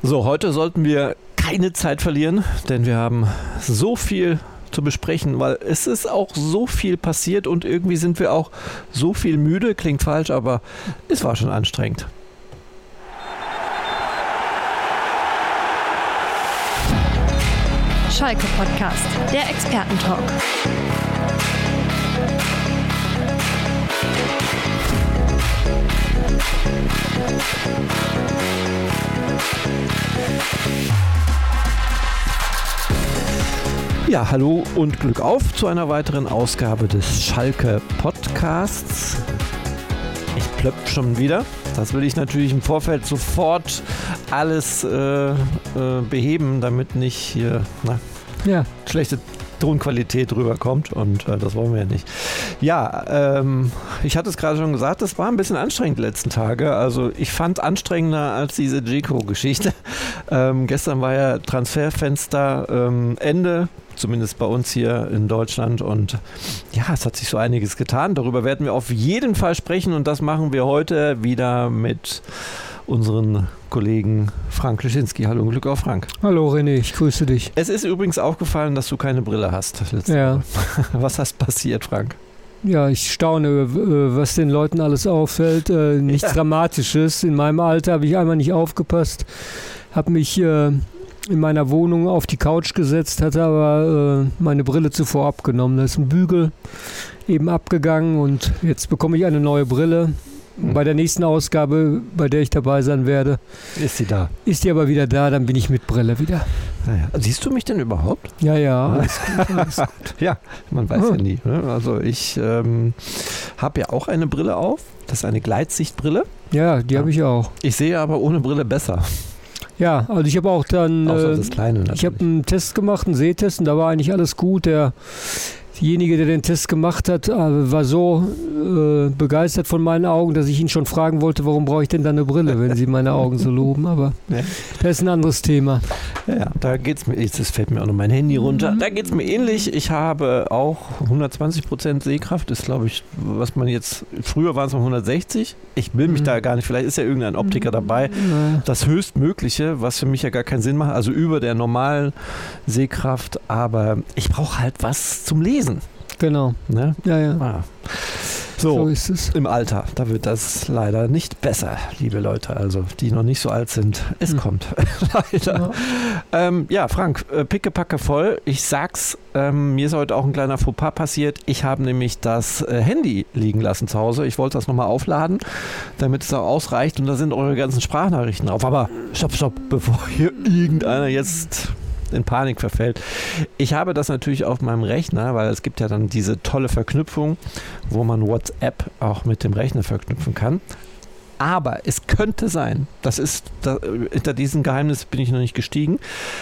So, heute sollten wir keine Zeit verlieren, denn wir haben so viel zu besprechen, weil es ist auch so viel passiert und irgendwie sind wir auch so viel müde. Klingt falsch, aber es war schon anstrengend. Schalke Podcast, der Expertentalk. Ja, hallo und Glück auf zu einer weiteren Ausgabe des Schalke Podcasts. Ich plöpp schon wieder. Das will ich natürlich im Vorfeld sofort alles beheben, damit nicht hier schlechte Tonqualität rüberkommt und das wollen wir ja nicht. Ja, ich hatte es gerade schon gesagt, das war ein bisschen anstrengend die letzten Tage. Also ich fand anstrengender als diese Dzeko-Geschichte. Gestern war ja Transferfenster Ende, zumindest bei uns hier in Deutschland, und ja, es hat sich so einiges getan. Darüber werden wir auf jeden Fall sprechen und das machen wir heute wieder mit unseren Kollegen Frank Leschinski. Hallo und Glück auf, Frank. Hallo René, ich grüße dich. Es ist übrigens aufgefallen, dass du keine Brille hast. Ja. Was ist passiert, Frank? Ja, ich staune, was den Leuten alles auffällt. Nichts Dramatisches. In meinem Alter habe ich einmal nicht aufgepasst, habe mich in meiner Wohnung auf die Couch gesetzt, hatte aber meine Brille zuvor abgenommen. Da ist ein Bügel eben abgegangen und jetzt bekomme ich eine neue Brille. Bei der nächsten Ausgabe, bei der ich dabei sein werde, ist sie da. Ist die aber wieder da, dann bin ich mit Brille wieder. Naja. Siehst du mich denn überhaupt? Ja, alles gut, alles gut. Ja, man weiß ja nie. Ne? Also ich habe ja auch eine Brille auf. Das ist eine Gleitsichtbrille. Ja, die habe ich auch. Ich sehe aber ohne Brille besser. Ja, also ich habe auch dann, das Kleine natürlich. Ich habe einen Test gemacht, einen Sehtest, und da war eigentlich alles gut. Derjenige, der den Test gemacht hat, war so begeistert von meinen Augen, dass ich ihn schon fragen wollte, warum brauche ich denn da eine Brille, wenn Sie meine Augen so loben, aber das ist ein anderes Thema. Ja, da geht's mir, jetzt fällt mir auch noch mein Handy runter, da geht es mir ähnlich. Ich habe auch 120% Sehkraft, ist glaube ich, was man jetzt, früher waren es mal 160, ich will mich da gar nicht, vielleicht ist ja irgendein Optiker dabei, das Höchstmögliche, was für mich ja gar keinen Sinn macht, also über der normalen Sehkraft, aber ich brauche halt was zum Lesen. Genau. Ne? Ja. So ist es. Im Alter, da wird das leider nicht besser, liebe Leute, also die noch nicht so alt sind. Es kommt, leider. Ja, Frank, pickepacke voll. Ich sag's, mir ist heute auch ein kleiner Fauxpas passiert. Ich habe nämlich das Handy liegen lassen zu Hause. Ich wollte das nochmal aufladen, damit es auch ausreicht, und da sind eure ganzen Sprachnachrichten drauf. Aber stopp, bevor hier irgendeiner jetzt in Panik verfällt. Ich habe das natürlich auf meinem Rechner, weil es gibt ja dann diese tolle Verknüpfung, wo man WhatsApp auch mit dem Rechner verknüpfen kann. Aber es könnte sein, hinter diesem Geheimnis bin ich noch nicht gestiegen,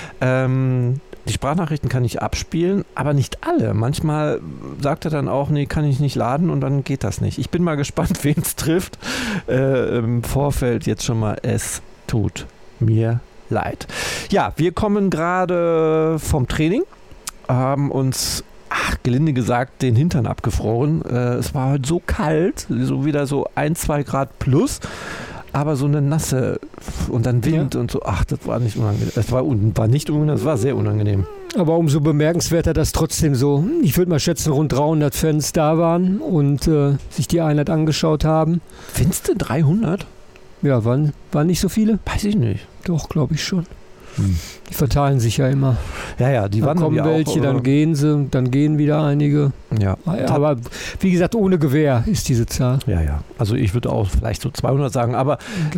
die Sprachnachrichten kann ich abspielen, aber nicht alle. Manchmal sagt er dann auch, nee, kann ich nicht laden, und dann geht das nicht. Ich bin mal gespannt, wen es trifft. Im Vorfeld jetzt schon mal, es tut mir leid. Ja, wir kommen gerade vom Training, haben uns, gelinde gesagt, den Hintern abgefroren. Es war heute so kalt, so wieder so 1-2 Grad plus, aber so eine nasse und dann Wind und so. Das war nicht unangenehm. Es war nicht unangenehm, es war sehr unangenehm. Aber umso bemerkenswerter, dass trotzdem so, ich würde mal schätzen, rund 300 Fans da waren und sich die Einheit angeschaut haben. Findest du 300? Ja, waren nicht so viele? Weiß ich nicht. Doch, glaube ich schon. Die verteilen sich ja immer. Ja, die dann kommen welche, auch, dann gehen sie, dann gehen wieder einige. Ja. Aber wie gesagt, ohne Gewehr ist diese Zahl. Ja. Also ich würde auch vielleicht so 200 sagen, aber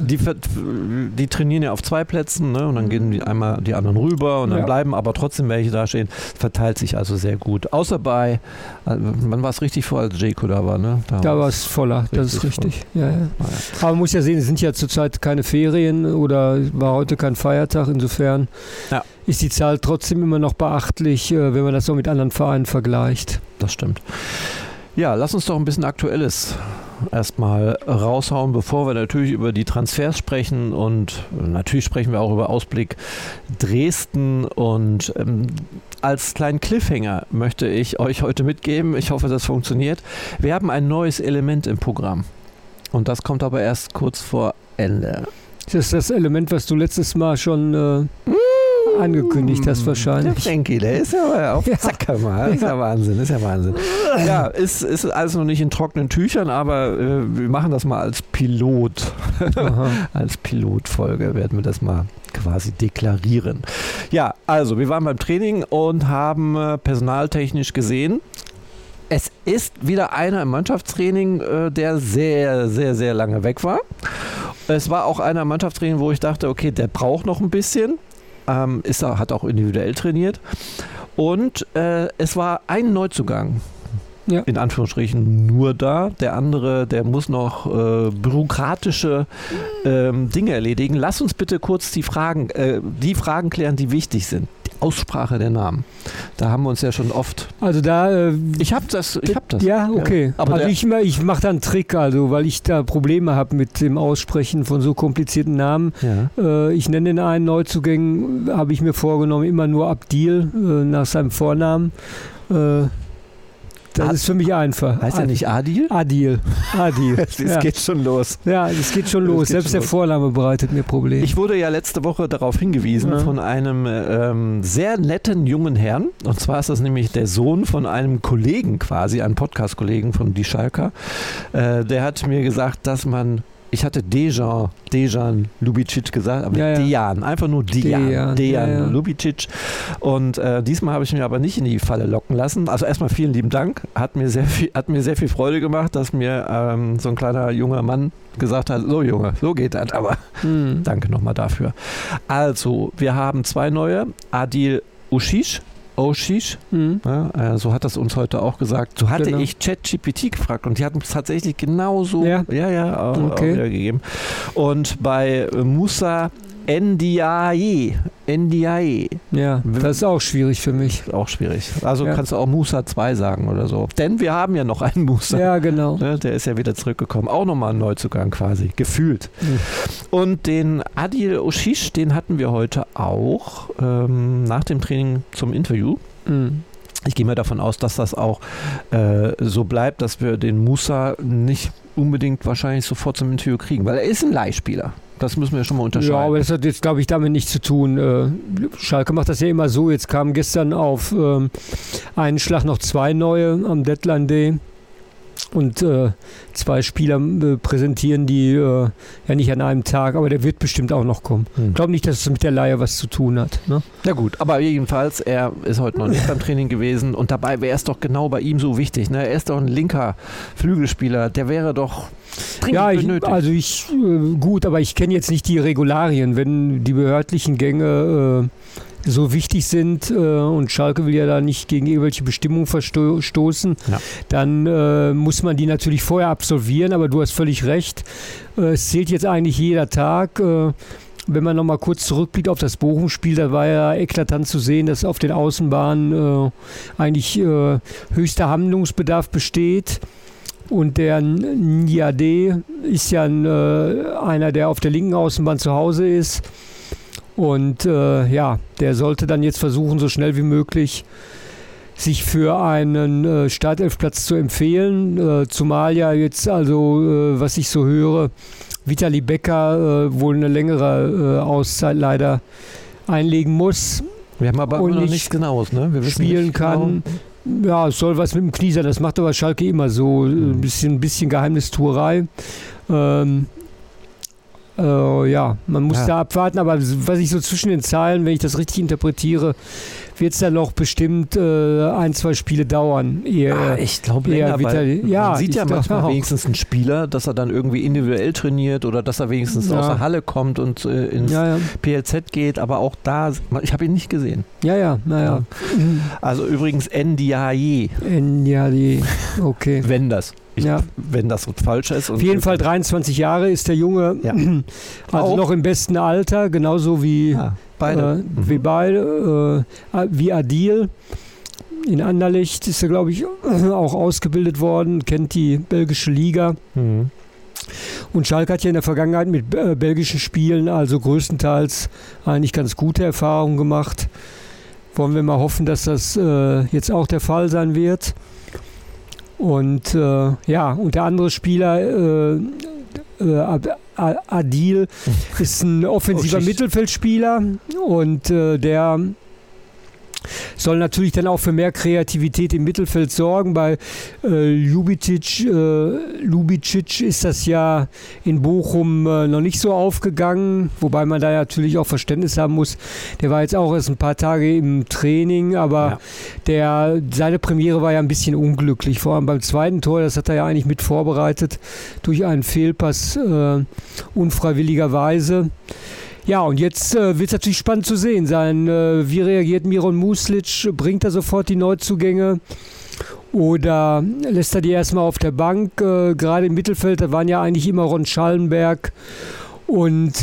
die trainieren ja auf 2 Plätzen, ne? Und dann gehen einmal die anderen rüber und dann bleiben aber trotzdem welche da stehen. Verteilt sich also sehr gut. Außer wann war es richtig voll, als Dzeko da war, ne? Da war es voller, das ist richtig. Ja. Aber man muss ja sehen, es sind ja zurzeit keine Ferien oder war heute kein Feiertag, insofern ist die Zahl trotzdem immer noch beachtlich, wenn man das so mit anderen Vereinen vergleicht. Das stimmt. Ja, lass uns doch ein bisschen Aktuelles erstmal raushauen, bevor wir natürlich über die Transfers sprechen, und natürlich sprechen wir auch über Ausblick Dresden, und als kleinen Cliffhanger möchte ich euch heute mitgeben, ich hoffe, das funktioniert. Wir haben ein neues Element im Programm, und das kommt aber erst kurz vor Ende. Das ist das Element, was du letztes Mal schon angekündigt hast wahrscheinlich. Der Frankie, der ist ja auf Zack mal. Ist ja Wahnsinn, ist ja Wahnsinn. Ja, ist alles noch nicht in trockenen Tüchern, aber wir machen das mal als Pilot. Als Pilotfolge werden wir das mal quasi deklarieren. Ja, also wir waren beim Training und haben personaltechnisch gesehen, es ist wieder einer im Mannschaftstraining, der sehr, sehr, sehr lange weg war. Es war auch einer im Mannschaftstraining, wo ich dachte, okay, der braucht noch ein bisschen. Hat auch individuell trainiert. Und es war ein Neuzugang. Ja. In Anführungsstrichen nur da. Der andere, der muss noch bürokratische Dinge erledigen. Lass uns bitte kurz die Fragen klären, die wichtig sind. Die Aussprache der Namen. Da haben wir uns ja schon oft... Also da... Ich hab das. Ja, okay. Ja. Aber also ich mache da einen Trick, also weil ich da Probleme habe mit dem Aussprechen von so komplizierten Namen. Ja. Ich nenne den einen Neuzugängen, habe ich mir vorgenommen, immer nur Abdil nach seinem Vornamen. Das ist für mich einfach. Heißt er nicht Adil? Adil. Das geht schon los. Ja, das geht schon los. Selbst der Vorname bereitet mir Probleme. Ich wurde ja letzte Woche darauf hingewiesen von einem sehr netten jungen Herrn. Und zwar ist das nämlich der Sohn von einem Kollegen quasi, einem Podcast-Kollegen von Die Schalker. Der hat mir gesagt, dass man... Ich hatte Dejan Lubicic gesagt, aber Dejan, einfach nur Dejan Lubicic. Und diesmal habe ich mich aber nicht in die Falle locken lassen. Also erstmal vielen lieben Dank. Hat mir sehr viel Freude gemacht, dass mir so ein kleiner junger Mann gesagt hat, so Junge, so geht das aber. Danke nochmal dafür. Also, wir haben 2 neue. Adil Oshish. Ja, so hat das uns heute auch gesagt. So hatte ich ChatGPT gefragt und die hat uns tatsächlich genauso wiedergegeben. Und bei Musa Ndiaye. Ja, das ist auch schwierig für mich. Auch schwierig. Also kannst du auch Musa 2 sagen oder so. Denn wir haben ja noch einen Musa. Ja, genau. Der ist ja wieder zurückgekommen. Auch nochmal ein Neuzugang quasi. Gefühlt. Und den Adil Oshish, den hatten wir heute auch nach dem Training zum Interview. Ich gehe mal davon aus, dass das auch so bleibt, dass wir den Musa nicht unbedingt wahrscheinlich sofort zum Interview kriegen, weil er ist ein Leihspieler. Das müssen wir schon mal unterscheiden. Ja, aber das hat jetzt, glaube ich, damit nichts zu tun. Schalke macht das ja immer so. Jetzt kamen gestern auf einen Schlag noch 2 neue am Deadline Day. Und 2 Spieler präsentieren die ja nicht an einem Tag, aber der wird bestimmt auch noch kommen. Ich glaube nicht, dass es mit der Leihe was zu tun hat. Ne? Ja gut, aber jedenfalls, er ist heute noch nicht beim Training gewesen und dabei wäre es doch genau bei ihm so wichtig. Ne? Er ist doch ein linker Flügelspieler, der wäre doch dringend benötigt. Gut, aber ich kenne jetzt nicht die Regularien. Wenn die behördlichen Gänge so wichtig sind und Schalke will ja da nicht gegen irgendwelche Bestimmungen verstoßen, dann muss man die natürlich vorher absolvieren, aber du hast völlig recht. Es zählt jetzt eigentlich jeder Tag. Wenn man nochmal kurz zurückblickt auf das Bochum-Spiel, da war ja eklatant zu sehen, dass auf den Außenbahnen eigentlich höchster Handlungsbedarf besteht. Und der Niade ist ja einer, der auf der linken Außenbahn zu Hause ist. Und der sollte dann jetzt versuchen, so schnell wie möglich sich für einen Startelfplatz zu empfehlen. Zumal ja jetzt was ich so höre, Vitali Becker wohl eine längere Auszeit leider einlegen muss. Wir haben aber noch nichts Genaues, ne? Wir wissen spielen nicht kann. Genau. Ja, es soll was mit dem Knie sein. Das macht aber Schalke immer so. Ein bisschen Geheimnistuerei. Man muss da abwarten, aber was ich so zwischen den Zeilen, wenn ich das richtig interpretiere, wird es dann noch bestimmt 1-2 Spiele dauern. Ich glaube länger, weil man sieht ja manchmal wenigstens einen Spieler, dass er dann irgendwie individuell trainiert oder dass er wenigstens aus der Halle kommt und ins PLZ geht, aber auch da, ich habe ihn nicht gesehen. Also übrigens Ndiaye, okay. Wenn das falsch ist. Auf jeden Fall 23 Jahre ist der Junge, also noch im besten Alter, genauso wie wie Adil. In Anderlecht ist er, glaube ich, auch ausgebildet worden, kennt die belgische Liga. Und Schalke hat ja in der Vergangenheit mit belgischen Spielen also größtenteils eigentlich ganz gute Erfahrungen gemacht. Wollen wir mal hoffen, dass das jetzt auch der Fall sein wird. Und und der andere Spieler, Adil ist ein offensiver Mittelfeldspieler und der soll natürlich dann auch für mehr Kreativität im Mittelfeld sorgen. Bei Lubicic ist das ja in Bochum noch nicht so aufgegangen, wobei man da natürlich auch Verständnis haben muss. Der war jetzt auch erst ein paar Tage im Training, aber seine Premiere war ja ein bisschen unglücklich, vor allem beim zweiten Tor, das hat er ja eigentlich mit vorbereitet durch einen Fehlpass unfreiwilligerweise. Ja, und jetzt wird es natürlich spannend zu sehen sein. Wie reagiert Miron Muslic? Bringt er sofort die Neuzugänge? Oder lässt er die erstmal auf der Bank? Gerade im Mittelfeld, da waren ja eigentlich immer Ron Schallenberg und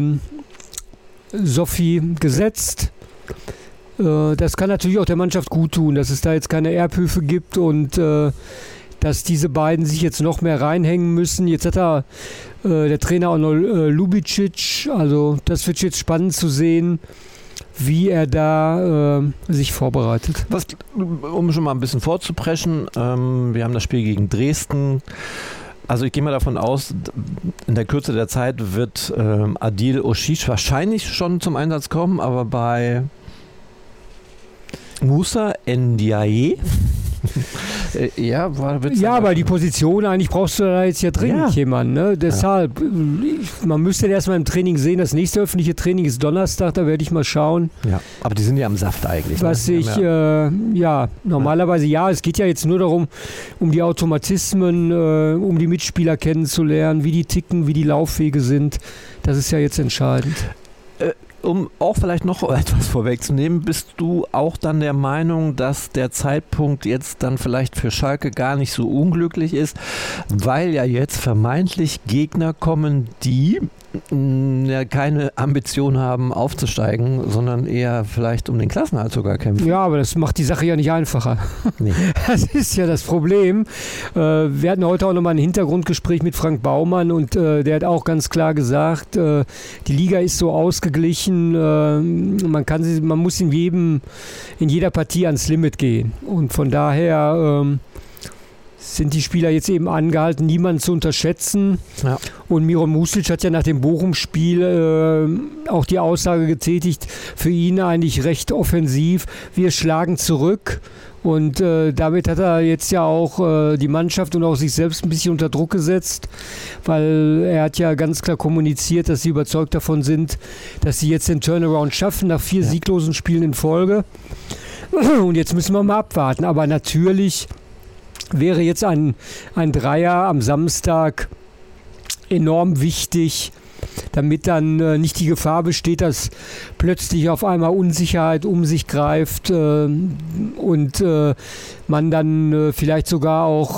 Sophie gesetzt. Das kann natürlich auch der Mannschaft gut tun, dass es da jetzt keine Erbhöfe gibt und dass diese beiden sich jetzt noch mehr reinhängen müssen. Jetzt hat der Trainer auch noch Lubicic, also das wird jetzt spannend zu sehen, wie er da sich vorbereitet. Um schon mal ein bisschen vorzupreschen, wir haben das Spiel gegen Dresden. Also ich gehe mal davon aus, in der Kürze der Zeit wird Adil Oshish wahrscheinlich schon zum Einsatz kommen, aber bei Moussa Ndiaye aber die Position, eigentlich brauchst du da jetzt ja dringend jemanden. Ne? Deshalb, man müsste erstmal im Training sehen, das nächste öffentliche Training ist Donnerstag, da werde ich mal schauen. Ja, aber die sind ja am Saft eigentlich. Normalerweise es geht ja jetzt nur darum, um die Automatismen, um die Mitspieler kennenzulernen, wie die ticken, wie die Laufwege sind. Das ist ja jetzt entscheidend. Um auch vielleicht noch etwas vorwegzunehmen, bist du auch dann der Meinung, dass der Zeitpunkt jetzt dann vielleicht für Schalke gar nicht so unglücklich ist, weil ja jetzt vermeintlich Gegner kommen, die keine Ambition haben aufzusteigen, sondern eher vielleicht um den Klassenerhalt sogar kämpfen? Ja, aber das macht die Sache ja nicht einfacher. Nee. Das ist ja das Problem. Wir hatten heute auch nochmal ein Hintergrundgespräch mit Frank Baumann und der hat auch ganz klar gesagt, die Liga ist so ausgeglichen, man muss in jeder Partie ans Limit gehen. Und von daher sind die Spieler jetzt eben angehalten, niemanden zu unterschätzen. Ja. Und Miron Muslic hat ja nach dem Bochum-Spiel auch die Aussage getätigt, für ihn eigentlich recht offensiv, wir schlagen zurück. Und damit hat er jetzt ja auch die Mannschaft und auch sich selbst ein bisschen unter Druck gesetzt, weil er hat ja ganz klar kommuniziert, dass sie überzeugt davon sind, dass sie jetzt den Turnaround schaffen nach 4 sieglosen Spielen in Folge. Und jetzt müssen wir mal abwarten. Aber natürlich wäre jetzt ein Dreier am Samstag enorm wichtig, damit dann nicht die Gefahr besteht, dass plötzlich auf einmal Unsicherheit um sich greift und man dann vielleicht sogar auch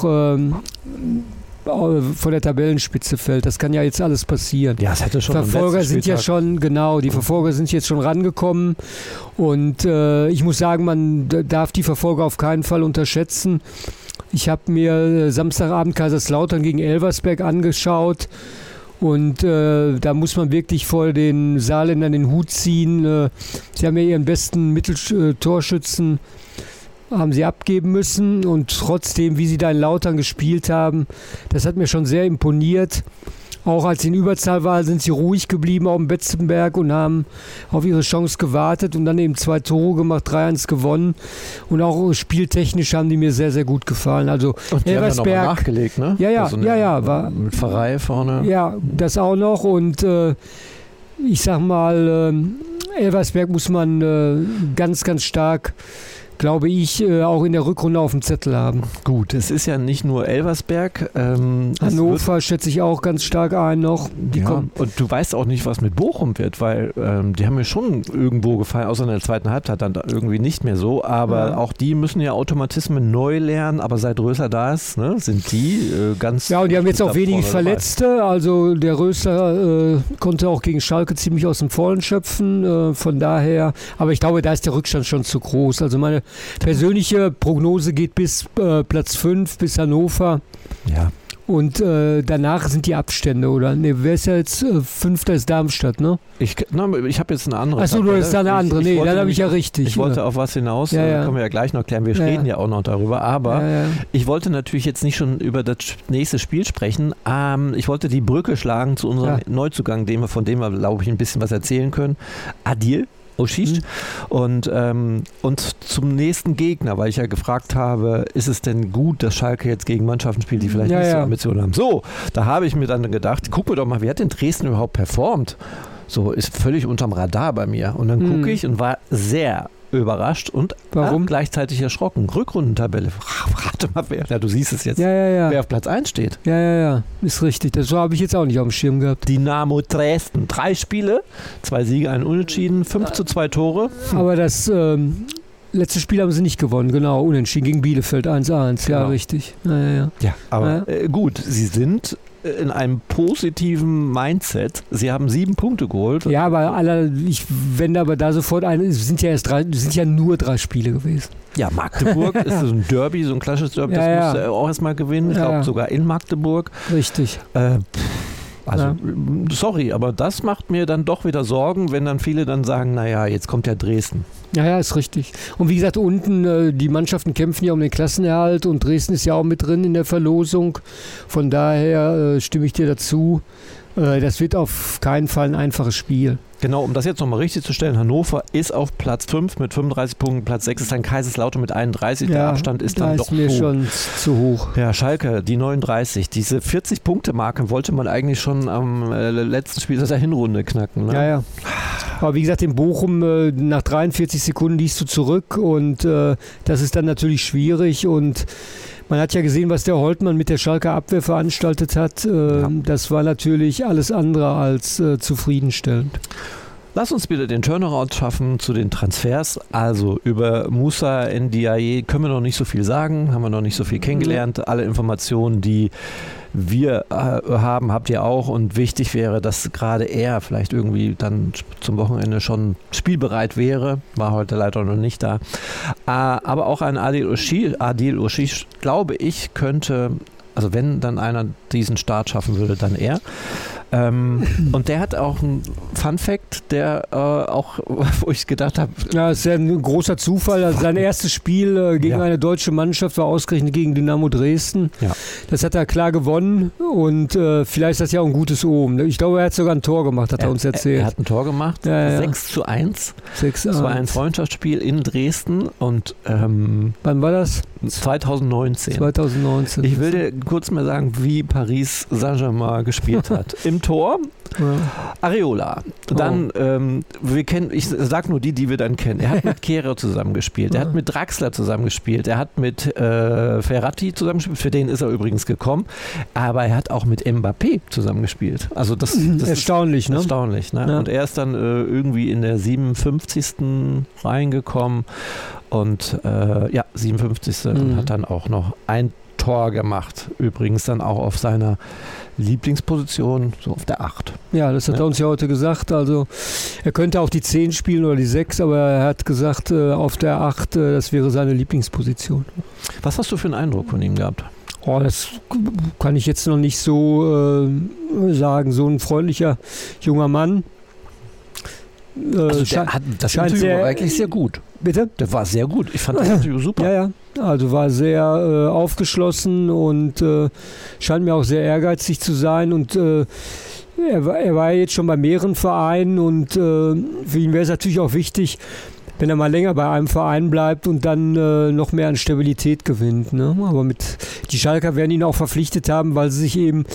von der Tabellenspitze fällt. Das kann ja jetzt alles passieren. Ja, es hätte schon Verfolger sind ja schon, die Verfolger sind jetzt schon rangekommen und ich muss sagen, man darf die Verfolger auf keinen Fall unterschätzen. Ich habe mir Samstagabend Kaiserslautern gegen Elversberg angeschaut und da muss man wirklich vor den Saarländern den Hut ziehen. Sie haben ja ihren besten Torschützen haben sie abgeben müssen und trotzdem, wie sie da in Lautern gespielt haben, das hat mir schon sehr imponiert. Auch als sie in Überzahl waren, sind sie ruhig geblieben auf dem Betzenberg und haben auf ihre Chance gewartet und dann eben 2 Tore gemacht, 3-1 gewonnen. Und auch spieltechnisch haben die mir sehr, sehr gut gefallen. Also und die Elversberg haben ja nachgelegt, ne? War mit Pfarrei vorne. Ja, das auch noch. Und ich sag mal, Elversberg muss man ganz, ganz stark, glaube ich, auch in der Rückrunde auf dem Zettel haben. Gut, es ist ja nicht nur Elversberg. Hannover schätze ich auch ganz stark ein noch. Und du weißt auch nicht, was mit Bochum wird, weil die haben mir schon irgendwo gefallen, außer in der zweiten Halbzeit dann irgendwie nicht mehr so. Aber auch die müssen ja Automatismen neu lernen. Aber seit Rösler da ist, sind die ganz... Ja, und die haben jetzt auch wenige Verletzte. Also der Rösler konnte auch gegen Schalke ziemlich aus dem Vollen schöpfen. Von daher, aber ich glaube, da ist der Rückstand schon zu groß. Also meine persönliche Prognose geht bis Platz 5, bis Hannover. Ja. Und danach sind die Abstände, oder? Ne, wer ist ja jetzt? Fünfter ist Darmstadt, ne? Ich habe jetzt eine andere. Achso, du hast da eine andere. Nee, dann habe ich ja richtig. Ich wollte auf was hinaus, können wir ja gleich noch klären. Wir reden ja auch noch darüber, aber ich wollte natürlich jetzt nicht schon über das nächste Spiel sprechen. Ich wollte die Brücke schlagen zu unserem Neuzugang, von dem wir, glaube ich, ein bisschen was erzählen können. Adil Oshish. Und zum nächsten Gegner, weil ich ja gefragt habe, ist es denn gut, dass Schalke jetzt gegen Mannschaften spielt, die vielleicht nicht so Ambitionen haben. So, da habe ich mir dann gedacht, guck mir doch mal, wie hat denn Dresden überhaupt performt? So, ist völlig unterm Radar bei mir. Und dann gucke ich und war sehr überrascht und gleichzeitig erschrocken. Rückrundentabelle. Rate mal, wer. Du siehst es jetzt. Wer auf Platz 1 steht. Ja. Ist richtig. Das habe ich jetzt auch nicht auf dem Schirm gehabt. Dynamo Dresden. 3 Spiele, 2 Siege, 1 Unentschieden, 5:2 Tore. Aber das letzte Spiel haben sie nicht gewonnen. Genau, unentschieden gegen Bielefeld 1:1. Ja, richtig. Ja, aber gut, sie sind in einem positiven Mindset. Sie haben 7 Punkte geholt. Ja, aber ich wende aber da sofort ein, es sind ja nur 3 Spiele gewesen. Ja, Magdeburg ist so ein Derby, so ein klassisches Derby, das musste er auch erstmal gewinnen. Ich glaube sogar in Magdeburg. Richtig. Sorry, aber das macht mir dann doch wieder Sorgen, wenn dann viele dann sagen, naja, jetzt kommt ja Dresden. Ja, ist richtig. Und wie gesagt, unten, die Mannschaften kämpfen ja um den Klassenerhalt und Dresden ist ja auch mit drin in der Verlosung. Von daher stimme ich dir dazu. Das wird auf keinen Fall ein einfaches Spiel. Genau, um das jetzt nochmal richtig zu stellen, Hannover ist auf Platz 5 mit 35 Punkten, Platz 6 ist dann Kaiserslautern mit 31, der Abstand ist dann doch mir schon zu hoch. Ja, Schalke, die 39, diese 40-Punkte-Marke wollte man eigentlich schon am letzten Spiel der Hinrunde knacken. Ne? Ja. Aber wie gesagt, in Bochum nach 43 Sekunden liegst du zurück und das ist dann natürlich schwierig und man hat ja gesehen, was der Holtmann mit der Schalker Abwehr veranstaltet hat. Das war natürlich alles andere als zufriedenstellend. Lass uns bitte den Turnaround schaffen zu den Transfers. Also über Moussa Ndiaye können wir noch nicht so viel sagen, haben wir noch nicht so viel kennengelernt. Alle Informationen, die wir haben, habt ihr auch. Und wichtig wäre, dass gerade er vielleicht irgendwie dann zum Wochenende schon spielbereit wäre. War heute leider noch nicht da. Aber auch ein Adil Oshish, glaube ich, könnte, also wenn dann einer diesen Start schaffen würde, dann er. Und der hat auch einen Fun-Fact, der auch, wo ich gedacht habe... Ja, ist ja ein großer Zufall. Also sein erstes Spiel gegen eine deutsche Mannschaft war ausgerechnet gegen Dynamo Dresden. Ja. Das hat er klar gewonnen und vielleicht ist das ja auch ein gutes Omen. Ich glaube, er hat sogar ein Tor gemacht, hat er uns erzählt. Er hat ein Tor gemacht, 6:1. Das war ein Freundschaftsspiel in Dresden und... wann war das? 2019. Ich will dir kurz mal sagen, wie Paris Saint-Germain gespielt hat. Im Tor Areola. Dann, ich sag nur die wir dann kennen. Er hat mit Kehrer zusammengespielt, er hat mit Draxler zusammengespielt, er hat mit Ferrati zusammengespielt, für den ist er übrigens gekommen, aber er hat auch mit Mbappé zusammengespielt. Also das erstaunlich, ist erstaunlich, ne? Ja. Und er ist dann irgendwie in der 57. reingekommen und 57. und hat dann auch noch ein Tor gemacht. Übrigens dann auch auf seiner Lieblingsposition, so auf der 8. Ja, das hat er uns ja heute gesagt. Also er könnte auch die 10 spielen oder die 6, aber er hat gesagt, auf der 8, das wäre seine Lieblingsposition. Was hast du für einen Eindruck von ihm gehabt? Das kann ich jetzt noch nicht so sagen. So ein freundlicher junger Mann. Also das Interview war eigentlich sehr gut. Bitte? Der war sehr gut. Ich fand das Interview super. Ja. Also war sehr aufgeschlossen und scheint mir auch sehr ehrgeizig zu sein. Und er war jetzt schon bei mehreren Vereinen und für ihn wäre es natürlich auch wichtig, wenn er mal länger bei einem Verein bleibt und dann noch mehr an Stabilität gewinnt. Ne? Aber die Schalker werden ihn auch verpflichtet haben, weil sie sich eben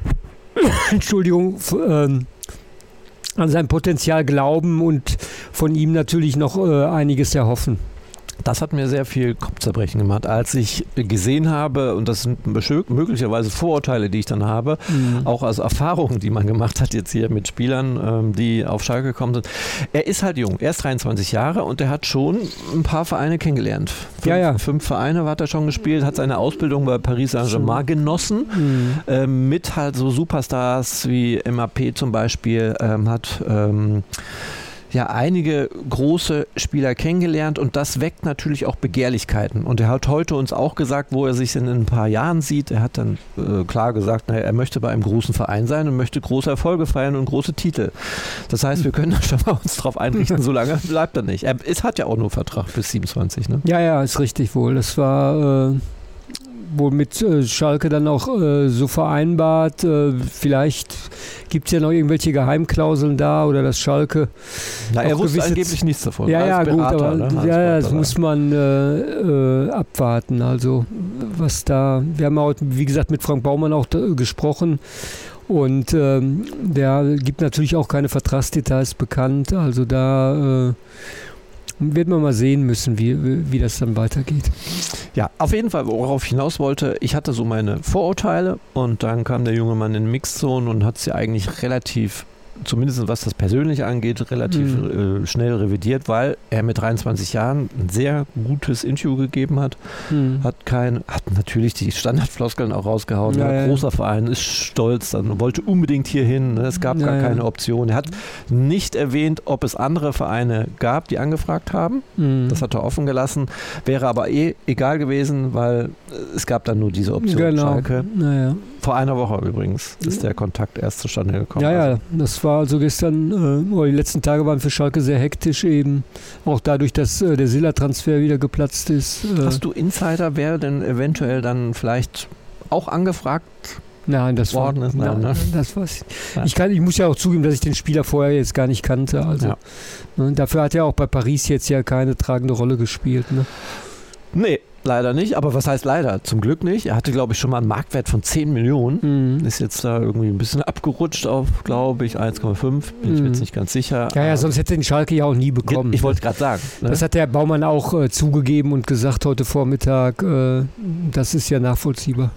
an sein Potenzial glauben und von ihm natürlich noch einiges erhoffen. Das hat mir sehr viel Kopfzerbrechen gemacht, als ich gesehen habe, und das sind möglicherweise Vorurteile, die ich dann habe, auch aus Erfahrungen, die man gemacht hat jetzt hier mit Spielern, die auf Schalke gekommen sind. Er ist halt jung, er ist 23 Jahre und er hat schon ein paar Vereine kennengelernt. 5 Vereine hat er schon gespielt, hat seine Ausbildung bei Paris Saint-Germain genossen, mit halt so Superstars wie Mbappé zum Beispiel, hat ja einige große Spieler kennengelernt und das weckt natürlich auch Begehrlichkeiten. Und er hat heute uns auch gesagt, wo er sich in ein paar Jahren sieht. Er hat dann klar gesagt, er möchte bei einem großen Verein sein und möchte große Erfolge feiern und große Titel. Das heißt, wir können schon mal uns darauf einrichten, so lange bleibt er nicht. Es hat ja auch nur Vertrag bis 27, ne? Ja, ist richtig wohl. Das war wohl mit Schalke dann auch so vereinbart. Vielleicht gibt es ja noch irgendwelche Geheimklauseln da oder dass Schalke. Na, er wusste angeblich nichts davon. Ja, gut, aber ne? das muss man abwarten. Also, was da. Wir haben heute, wie gesagt, mit Frank Baumann auch gesprochen. Und der gibt natürlich auch keine Vertragsdetails bekannt. Also da wird man mal sehen müssen, wie das dann weitergeht. Ja, auf jeden Fall, worauf ich hinaus wollte, ich hatte so meine Vorurteile und dann kam der junge Mann in den Mixzone und hat sie eigentlich relativ, zumindest was das Persönliche angeht, relativ schnell revidiert, weil er mit 23 Jahren ein sehr gutes Interview gegeben hat. Hat natürlich die Standardfloskeln auch rausgehauen. Großer Verein, ist stolz, dann wollte unbedingt hier hin. Ne? Es gab gar keine Option. Er hat nicht erwähnt, ob es andere Vereine gab, die angefragt haben. Das hat er offen gelassen. Wäre aber egal gewesen, weil es gab dann nur diese Option. Schalke. Vor einer Woche übrigens ist der Kontakt erst zustande gekommen. Ja, das war also gestern, die letzten Tage waren für Schalke sehr hektisch eben, auch dadurch, dass der Silla-Transfer wieder geplatzt ist. Hast du Insider, wer denn eventuell dann vielleicht auch angefragt worden ist? Das war's. Ich muss ja auch zugeben, dass ich den Spieler vorher jetzt gar nicht kannte. Also, dafür hat er auch bei Paris jetzt ja keine tragende Rolle gespielt. Ne? Nee. Leider nicht, aber was heißt leider? Zum Glück nicht. Er hatte, glaube ich, schon mal einen Marktwert von 10 Millionen. Ist jetzt da irgendwie ein bisschen abgerutscht auf, glaube ich, 1,5. Bin ich mir jetzt nicht ganz sicher. Ja, sonst hätte den Schalke ja auch nie bekommen. Ich wollte gerade sagen. Ne? Das hat der Baumann auch zugegeben und gesagt heute Vormittag. Das ist ja nachvollziehbar.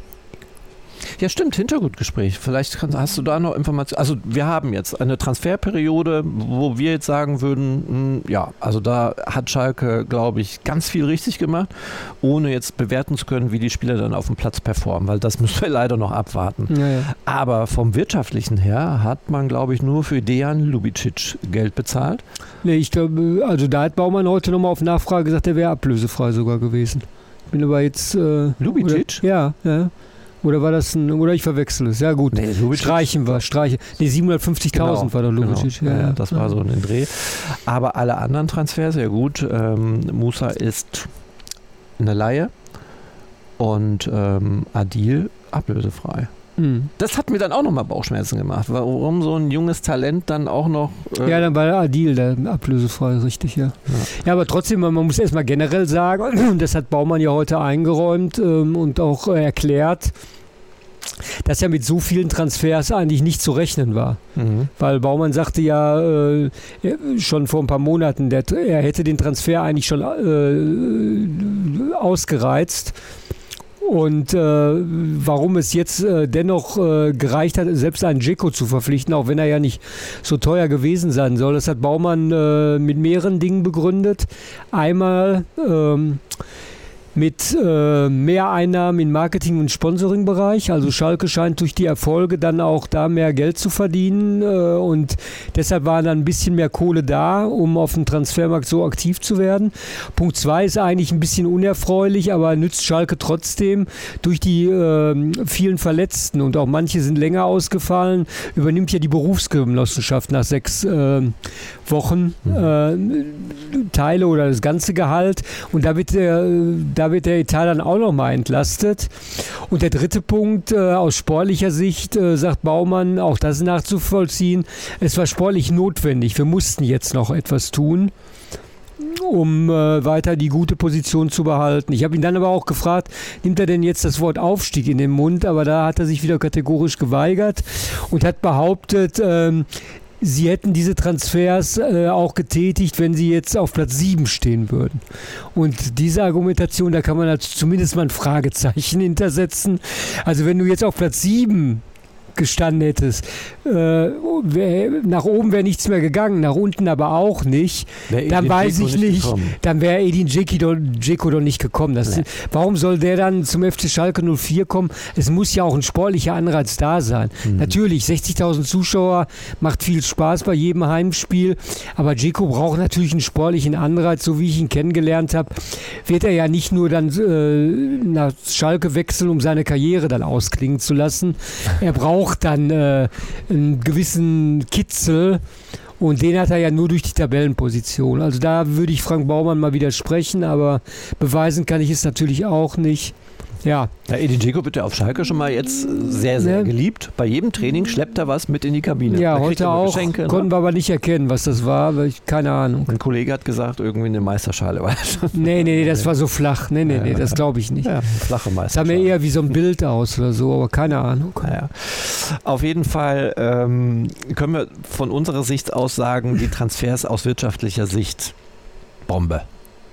Ja, stimmt, Hintergrundgespräch. Vielleicht hast du da noch Informationen. Also wir haben jetzt eine Transferperiode, wo wir jetzt sagen würden, also da hat Schalke, glaube ich, ganz viel richtig gemacht, ohne jetzt bewerten zu können, wie die Spieler dann auf dem Platz performen, weil das müssen wir leider noch abwarten. Ja. Aber vom Wirtschaftlichen her hat man, glaube ich, nur für Dejan Lubicic Geld bezahlt. Nee, ich glaube, also da hat Baumann heute nochmal auf Nachfrage gesagt, der wäre ablösefrei sogar gewesen. Bin aber jetzt... Lubicic? Ja. Oder war das oder ich verwechsel es? Ja gut, streichen wir. Nee, 750.000 war doch Lubicic. Genau. Ja, das war so ein Dreh. Aber alle anderen Transfers, ja gut. Musa ist eine Leihe und Adil ablösefrei. Das hat mir dann auch nochmal Bauchschmerzen gemacht. Warum so ein junges Talent dann auch noch... dann war Adil der ablösefrei, richtig, ja. Ja, aber trotzdem, man muss erstmal generell sagen, das hat Baumann ja heute eingeräumt und auch erklärt, dass ja mit so vielen Transfers eigentlich nicht zu rechnen war. Weil Baumann sagte ja schon vor ein paar Monaten, er hätte den Transfer eigentlich schon ausgereizt. Und warum es jetzt dennoch gereicht hat, selbst einen Dzeko zu verpflichten, auch wenn er ja nicht so teuer gewesen sein soll, das hat Baumann mit mehreren Dingen begründet. Einmal mit Mehreinnahmen im Marketing- und Sponsoring-Bereich. Also Schalke scheint durch die Erfolge dann auch da mehr Geld zu verdienen und deshalb war dann ein bisschen mehr Kohle da, um auf dem Transfermarkt so aktiv zu werden. Punkt 2 ist eigentlich ein bisschen unerfreulich, aber nützt Schalke trotzdem durch die vielen Verletzten und auch manche sind länger ausgefallen, übernimmt ja die Berufsgenossenschaft nach 6 Wochen Teile oder das ganze Gehalt und da wird der Etat dann auch nochmal entlastet. Und der dritte Punkt, aus sportlicher Sicht, sagt Baumann, auch das nachzuvollziehen, es war sportlich notwendig. Wir mussten jetzt noch etwas tun, um weiter die gute Position zu behalten. Ich habe ihn dann aber auch gefragt, nimmt er denn jetzt das Wort Aufstieg in den Mund? Aber da hat er sich wieder kategorisch geweigert und hat behauptet, sie hätten diese Transfers auch getätigt, wenn sie jetzt auf Platz 7 stehen würden. Und diese Argumentation, da kann man zumindest mal ein Fragezeichen hintersetzen. Also wenn du jetzt auf Platz 7 gestanden hättest. Nach oben wäre nichts mehr gegangen, nach unten aber auch nicht. Dann weiß ich nicht, dann wäre Edin Dzeko doch nicht gekommen. Warum soll der dann zum FC Schalke 04 kommen? Es muss ja auch ein sportlicher Anreiz da sein. Natürlich, 60.000 Zuschauer macht viel Spaß bei jedem Heimspiel, aber Dzeko braucht natürlich einen sportlichen Anreiz, so wie ich ihn kennengelernt habe, wird er ja nicht nur dann nach Schalke wechseln, um seine Karriere dann ausklingen zu lassen. Er braucht dann einen gewissen Kitzel und den hat er ja nur durch die Tabellenposition. Also da würde ich Frank Baumann mal widersprechen, aber beweisen kann ich es natürlich auch nicht. Ja. Edin Dzeko wird ja auf Schalke schon mal jetzt sehr, sehr geliebt. Bei jedem Training schleppt er was mit in die Kabine. Ja, heute auch. Geschenke, konnten wir aber nicht erkennen, was das war, weil keine Ahnung. Ein Kollege hat gesagt, irgendwie eine Meisterschale war das schon. Nee, das war so flach. Nee, das glaube ich nicht. Ja, flache Meisterschale. Das sah mir eher wie so ein Bild aus oder so, aber keine Ahnung. Ja. Auf jeden Fall können wir von unserer Sicht aus sagen, die Transfers aus wirtschaftlicher Sicht Bombe.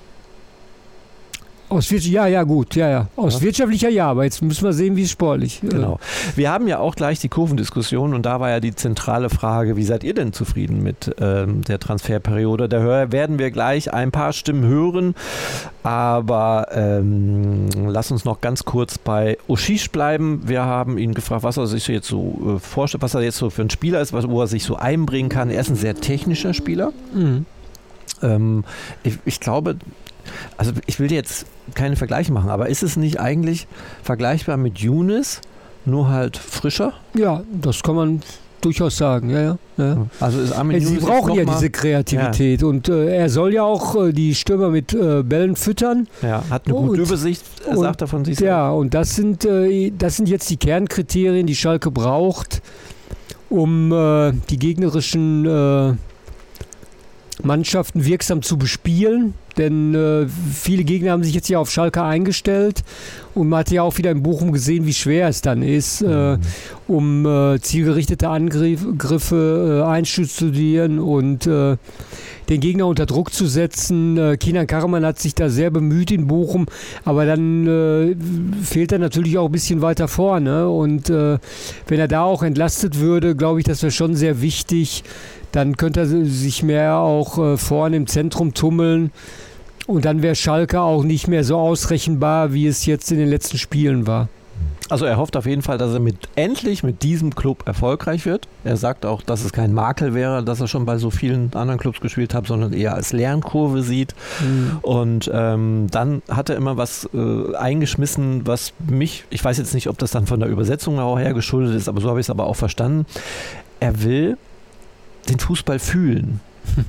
Aus wirtschaftlicher ja, aber jetzt müssen wir sehen, wie es sportlich. Genau. Wir haben ja auch gleich die Kurvendiskussion und da war ja die zentrale Frage, wie seid ihr denn zufrieden mit der Transferperiode? Da werden wir gleich ein paar Stimmen hören, aber lass uns noch ganz kurz bei Oshish bleiben. Wir haben ihn gefragt, was er sich jetzt so vorstellt, was er jetzt so für ein Spieler ist, wo er sich so einbringen kann. Er ist ein sehr technischer Spieler. Ich glaube, also ich will jetzt keine Vergleiche machen, aber ist es nicht eigentlich vergleichbar mit Younes, nur halt frischer? Ja, das kann man durchaus sagen, ja. Also ist Armin Sie brauchen ja diese Kreativität und er soll ja auch die Stürmer mit Bällen füttern. Ja, hat eine gute Übersicht, sagt er von sich selbst. Ja, und das sind jetzt die Kernkriterien, die Schalke braucht, um die gegnerischen Mannschaften wirksam zu bespielen, denn viele Gegner haben sich jetzt ja auf Schalke eingestellt und man hat ja auch wieder in Bochum gesehen, wie schwer es dann ist, um zielgerichtete Angriffe einzustudieren und den Gegner unter Druck zu setzen. Kenan Karaman hat sich da sehr bemüht in Bochum, aber dann fehlt er natürlich auch ein bisschen weiter vorne und wenn er da auch entlastet würde, glaube ich, das wäre schon sehr wichtig. Dann könnte er sich mehr auch vorne im Zentrum tummeln und dann wäre Schalke auch nicht mehr so ausrechenbar, wie es jetzt in den letzten Spielen war. Also er hofft auf jeden Fall, dass er endlich mit diesem Club erfolgreich wird. Er sagt auch, dass es kein Makel wäre, dass er schon bei so vielen anderen Clubs gespielt hat, sondern eher als Lernkurve sieht. Und dann hat er immer was eingeschmissen, was ich weiß jetzt nicht, ob das dann von der Übersetzung auch her geschuldet ist, aber so habe ich es aber auch verstanden. Er will den Fußball fühlen.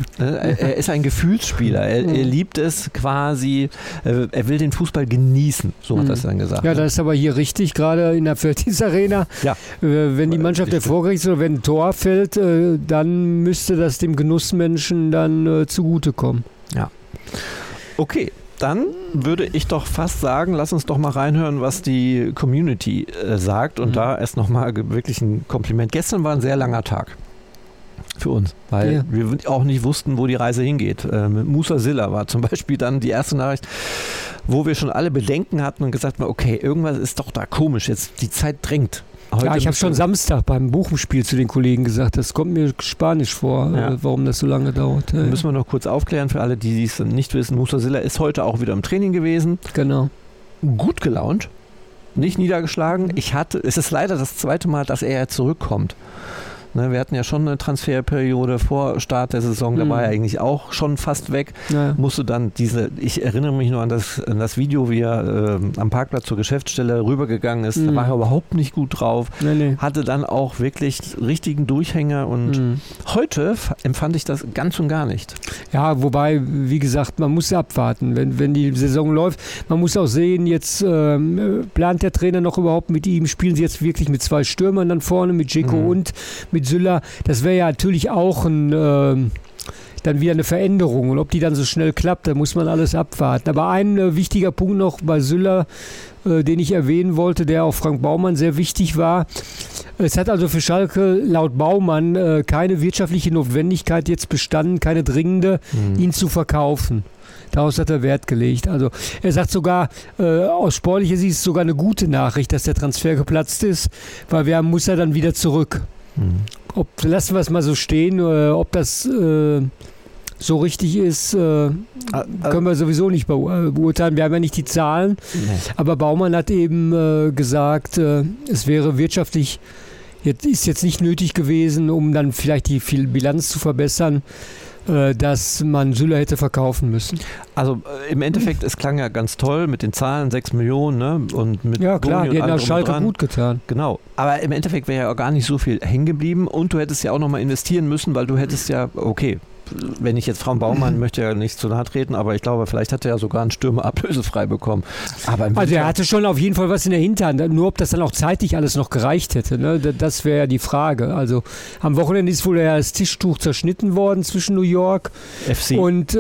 Er ist ein Gefühlsspieler. Er liebt es quasi, er will den Fußball genießen, so hat er es dann gesagt. Ja, das ist aber hier richtig, gerade in der Fertis Arena. Ja. Wenn die Mannschaft erfolgreich ist oder wenn ein Tor fällt, dann müsste das dem Genussmenschen dann zugutekommen. Ja. Okay. Dann würde ich doch fast sagen, lass uns doch mal reinhören, was die Community sagt. Und da erst nochmal wirklich ein Kompliment. Gestern war ein sehr langer Tag für uns, weil wir auch nicht wussten, wo die Reise hingeht. Mit Musa Silla war zum Beispiel dann die erste Nachricht, wo wir schon alle Bedenken hatten und gesagt haben, okay, irgendwas ist doch da komisch, jetzt die Zeit drängt. Ja, ich habe schon Samstag beim Bochum-Spiel zu den Kollegen gesagt, das kommt mir spanisch vor, warum das so lange dauert. Ja. Müssen wir noch kurz aufklären für alle, die es nicht wissen. Musa Silla ist heute auch wieder im Training gewesen. Genau. Gut gelaunt, nicht niedergeschlagen. Es ist leider das zweite Mal, dass er zurückkommt. Wir hatten ja schon eine Transferperiode vor Start der Saison, da war er eigentlich auch schon fast weg. Ja. Musste dann ich erinnere mich nur an das Video, wie er am Parkplatz zur Geschäftsstelle rübergegangen ist, da war er überhaupt nicht gut drauf, hatte dann auch wirklich richtigen Durchhänger und heute empfand ich das ganz und gar nicht. Ja, wobei, wie gesagt, man muss abwarten, wenn die Saison läuft. Man muss auch sehen, jetzt plant der Trainer noch überhaupt mit ihm, spielen sie jetzt wirklich mit 2 Stürmern dann vorne, mit Dzeko und mit Süller. Das wäre ja natürlich auch ein dann wieder eine Veränderung. Und ob die dann so schnell klappt, da muss man alles abwarten. Aber ein wichtiger Punkt noch bei Süle, den ich erwähnen wollte, der auch Frank Baumann sehr wichtig war. Es hat also für Schalke laut Baumann keine wirtschaftliche Notwendigkeit jetzt bestanden, keine dringende, ihn zu verkaufen. Daraus hat er Wert gelegt. Also er sagt sogar, aus sportlicher Sicht ist es sogar eine gute Nachricht, dass der Transfer geplatzt ist, weil wir muss er dann wieder zurück. Lassen wir es mal so stehen, ob das so richtig ist, können wir sowieso nicht beurteilen. Wir haben ja nicht die Zahlen. Nee. Aber Baumann hat eben gesagt, es wäre wirtschaftlich, ist jetzt nicht nötig gewesen, um dann vielleicht die Bilanz zu verbessern, dass man Süle hätte verkaufen müssen. Also im Endeffekt, es klang ja ganz toll mit den Zahlen, 6 Millionen, ne? Und mit ja klar, die hätten auch Schalke gut getan. Genau, aber im Endeffekt wäre ja auch gar nicht so viel hängen geblieben und du hättest ja auch nochmal investieren müssen, weil du hättest ja, okay, wenn ich jetzt Frank Baumann möchte ja nicht zu nahe treten, aber ich glaube, vielleicht hat er ja sogar einen Stürmer ablösefrei bekommen. Aber also er hatte schon auf jeden Fall was in der Hinterhand, nur ob das dann auch zeitlich alles noch gereicht hätte, ne? Das wäre ja die Frage. Also am Wochenende ist wohl ja das Tischtuch zerschnitten worden zwischen New York FC und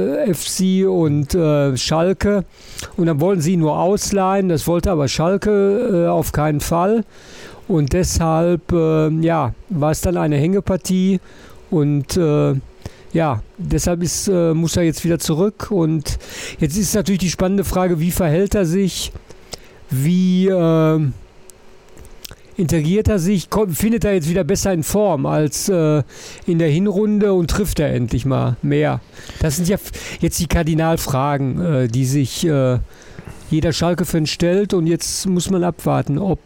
Schalke und dann wollten sie ihn nur ausleihen, das wollte aber Schalke auf keinen Fall und deshalb war es dann eine Hängepartie und deshalb muss er jetzt wieder zurück und jetzt ist natürlich die spannende Frage, wie verhält er sich, wie integriert er sich, findet er jetzt wieder besser in Form als in der Hinrunde und trifft er endlich mal mehr? Das sind ja jetzt die Kardinalfragen, die sich jeder Schalke-Fan stellt und jetzt muss man abwarten, ob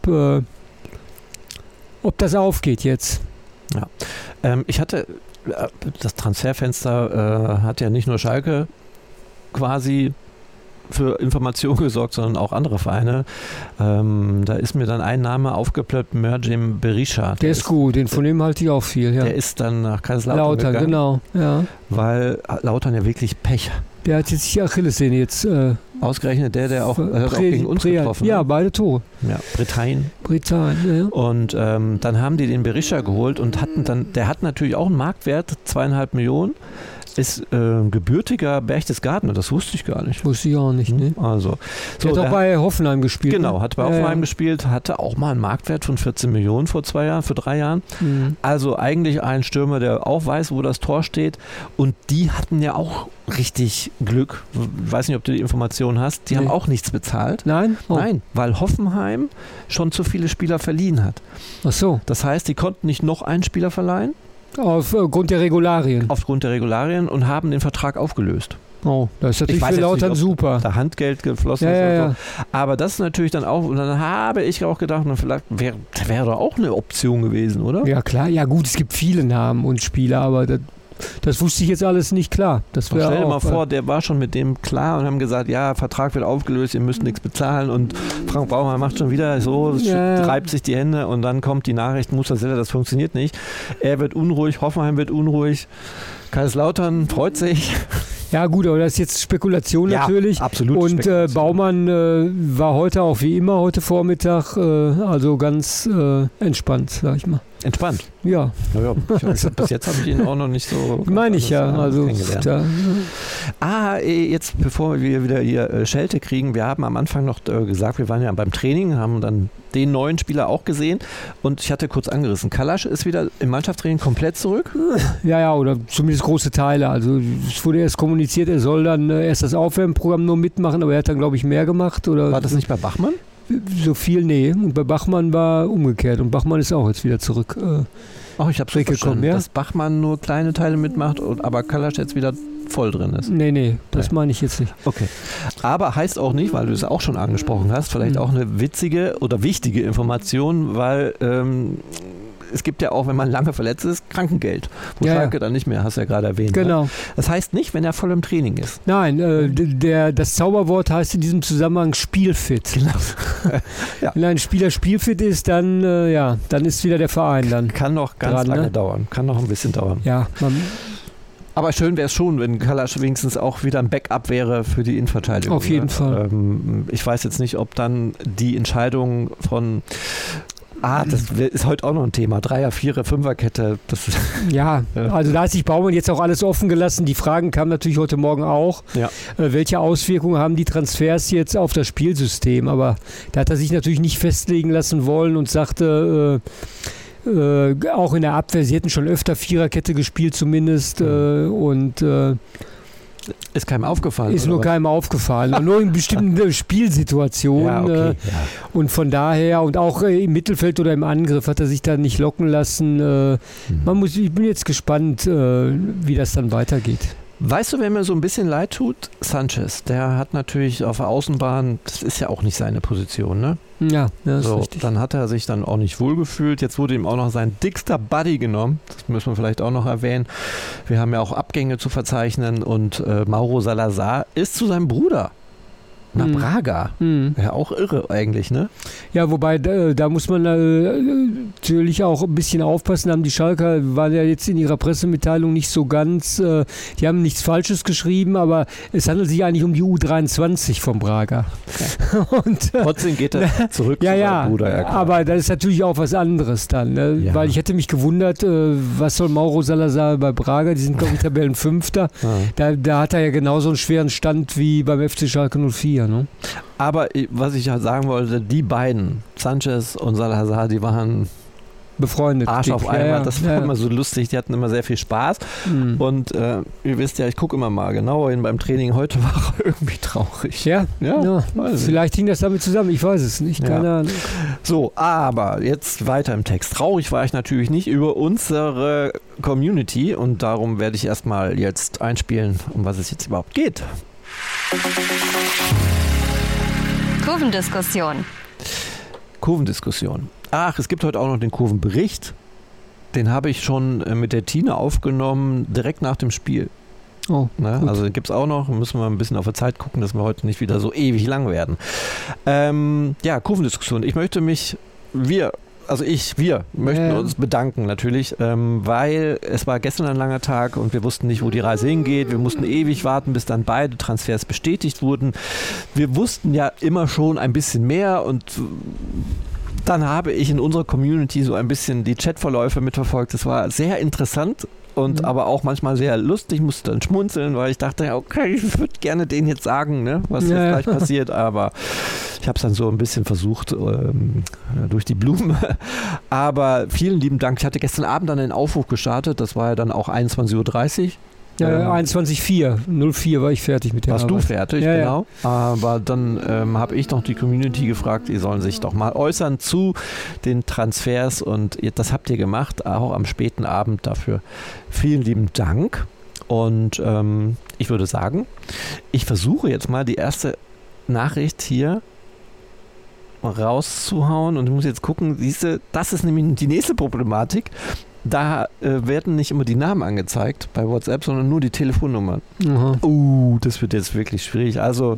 das aufgeht jetzt. Ja, ich hatte das Transferfenster hat ja nicht nur Schalke quasi für Informationen gesorgt, sondern auch andere Vereine. Da ist mir dann ein Name aufgeploppt, Merjem Berisha. Der ist gut, von dem halte ich auch viel. Ja. Der ist dann nach Kaiserslautern gegangen, genau. Ja. Weil Lautern ja wirklich Pech. Der hat jetzt die Achillessehne jetzt. Ausgerechnet der auch gegen uns getroffen hat. Ja, beide Tore. Ja, Britannien, ja. Und dann haben die den Berisha geholt und der hat natürlich auch einen Marktwert, 2,5 Millionen. Ist gebürtiger Berchtesgadener, das wusste ich gar nicht. Wusste ich auch nicht, ne? Also, der hat auch bei Hoffenheim gespielt. Genau, hat bei Hoffenheim gespielt, hatte auch mal einen Marktwert von 14 Millionen vor 3 Jahren. Mhm. Also eigentlich ein Stürmer, der auch weiß, wo das Tor steht. Und die hatten ja auch richtig Glück. Ich weiß nicht, ob du die Informationen hast. Die haben auch nichts bezahlt. Nein? Oh. Nein, weil Hoffenheim schon zu viele Spieler verliehen hat. Ach so. Das heißt, die konnten nicht noch einen Spieler verleihen. Aufgrund der Regularien. Aufgrund der Regularien und haben den Vertrag aufgelöst. Oh, das ist natürlich für Lautern super. Da Handgeld geflossen ist und so. Aber das ist natürlich dann auch, und dann habe ich auch gedacht, vielleicht wäre doch auch eine Option gewesen, oder? Ja klar, ja gut, es gibt viele Namen und Spieler, aber das wusste ich jetzt alles nicht klar. Stell dir mal vor, der war schon mit dem klar und haben gesagt, ja, Vertrag wird aufgelöst, ihr müsst nichts bezahlen und Frank Baumann macht schon wieder so, reibt sich die Hände und dann kommt die Nachricht, Musa Silla, das funktioniert nicht. Er wird unruhig, Hoffenheim wird unruhig, Kaiserslautern freut sich. Ja gut, aber das ist jetzt Spekulation natürlich. Absolut. Und Baumann war heute auch wie immer, heute Vormittag, also ganz entspannt, sag ich mal. Entspannt? Ja. Naja, bis jetzt habe ich ihn auch noch nicht so meine ich ja. Also kennengelernt. Jetzt bevor wir wieder hier Schelte kriegen, wir haben am Anfang noch gesagt, wir waren ja beim Training, haben dann den neuen Spieler auch gesehen und ich hatte kurz angerissen, Kalasch ist wieder im Mannschaftstraining komplett zurück? Ja, oder zumindest große Teile. Also es wurde erst kommuniziert, er soll dann erst das Aufwärmprogramm nur mitmachen, aber er hat dann, glaube ich, mehr gemacht. Oder war das nicht bei Bachmann? So viel, nee. Und bei Bachmann war umgekehrt. Und Bachmann ist auch jetzt wieder zurück. Ich habe schon verstanden, dass Bachmann nur kleine Teile mitmacht, aber Kalasch jetzt wieder voll drin ist. Nee, das meine ich jetzt nicht. Okay. Aber heißt auch nicht, weil du es auch schon angesprochen hast, vielleicht auch eine witzige oder wichtige Information, weil es gibt ja auch, wenn man lange verletzt ist, Krankengeld. Wo Schalke dann nicht mehr, hast du ja gerade erwähnt. Genau. Ne? Das heißt nicht, wenn er voll im Training ist. Nein, das Zauberwort heißt in diesem Zusammenhang spielfit. Genau. Wenn ein Spieler spielfit ist, dann ist wieder der Verein dann. Kann noch ganz lange dauern. Kann noch ein bisschen dauern. Ja, aber schön wäre es schon, wenn Kalasch wenigstens auch wieder ein Backup wäre für die Innenverteidigung. Auf jeden Fall. Ich weiß jetzt nicht, ob dann die Entscheidung von Das ist heute auch noch ein Thema. 3er, 4er, 5er-Kette. Ja, also da hat sich Baumann jetzt auch alles offen gelassen. Die Fragen kamen natürlich heute Morgen auch. Ja. Welche Auswirkungen haben die Transfers jetzt auf das Spielsystem? Aber da hat er sich natürlich nicht festlegen lassen wollen und sagte, auch in der Abwehr, sie hätten schon öfter Viererkette gespielt zumindest. Ist keinem aufgefallen? Ist nur keinem aufgefallen. Nur in bestimmten Spielsituationen. Ja, okay, Und von daher, und auch im Mittelfeld oder im Angriff hat er sich da nicht locken lassen. Ich bin jetzt gespannt, wie das dann weitergeht. Weißt du, wer mir so ein bisschen leid tut? Sanchez. Der hat natürlich auf der Außenbahn, das ist ja auch nicht seine Position, ne? Ja, das ist richtig. Dann hat er sich dann auch nicht wohlgefühlt. Jetzt wurde ihm auch noch sein dickster Buddy genommen. Das müssen wir vielleicht auch noch erwähnen. Wir haben ja auch Abgänge zu verzeichnen und Mauro Salazar ist zu seinem Bruder nach Braga. Ja, auch irre eigentlich, ne? Ja, wobei, da muss man natürlich auch ein bisschen aufpassen. Die Schalker waren ja jetzt in ihrer Pressemitteilung nicht so ganz, die haben nichts Falsches geschrieben, aber es handelt sich eigentlich um die U23 von Braga. Okay. Und, trotzdem geht er zurück zu seinem Bruder. Ja, aber das ist natürlich auch was anderes dann, ne? Ja. Weil ich hätte mich gewundert, was soll Mauro Salazar bei Braga, die sind glaube ich Tabellenfünfter. Da hat er ja genauso einen schweren Stand wie beim FC Schalke 04. Ne? Aber was ich halt sagen wollte, die beiden, Sanchez und Salazar, die waren befreundet. Arsch auf einmal, das war immer so lustig, die hatten immer sehr viel Spaß und ihr wisst ja, ich gucke immer mal genauer hin beim Training, heute war er irgendwie traurig. Ja. Vielleicht hing das damit zusammen, ich weiß es nicht, keine Ahnung. So, aber jetzt weiter im Text. Traurig war ich natürlich nicht über unsere Community und darum werde ich erstmal jetzt einspielen, um was es jetzt überhaupt geht. Kurvendiskussion. Ach, es gibt heute auch noch den Kurvenbericht. Den habe ich schon mit der Tine aufgenommen, direkt nach dem Spiel. Oh, ne? Also gibt es auch noch, müssen wir ein bisschen auf die Zeit gucken, dass wir heute nicht wieder so ewig lang werden. Kurvendiskussion. Ich möchte mich, wir möchten uns bedanken natürlich, weil es war gestern ein langer Tag und wir wussten nicht, wo die Reise hingeht. Wir mussten ewig warten, bis dann beide Transfers bestätigt wurden. Wir wussten ja immer schon ein bisschen mehr und dann habe ich in unserer Community so ein bisschen die Chatverläufe mitverfolgt. Das war sehr interessant und aber auch manchmal sehr lustig. Ich musste dann schmunzeln, weil ich dachte, okay, ich würde gerne denen jetzt sagen, ne, was jetzt gleich passiert, aber ich habe es dann so ein bisschen versucht durch die Blume. Aber vielen lieben Dank. Ich hatte gestern Abend dann einen Aufruf gestartet. Das war ja dann auch 21:30 Uhr. Ja, 21:04 war ich fertig mit der Warst Arbeit. Du fertig, genau. Aber dann habe ich noch die Community gefragt, die sollen sich doch mal äußern zu den Transfers und das habt ihr gemacht, auch am späten Abend dafür. Vielen lieben Dank und ich würde sagen, ich versuche jetzt mal die erste Nachricht hier rauszuhauen und ich muss jetzt gucken, siehste, das ist nämlich die nächste Problematik. Da werden nicht immer die Namen angezeigt bei WhatsApp, sondern nur die Telefonnummern. Das wird jetzt wirklich schwierig. Also,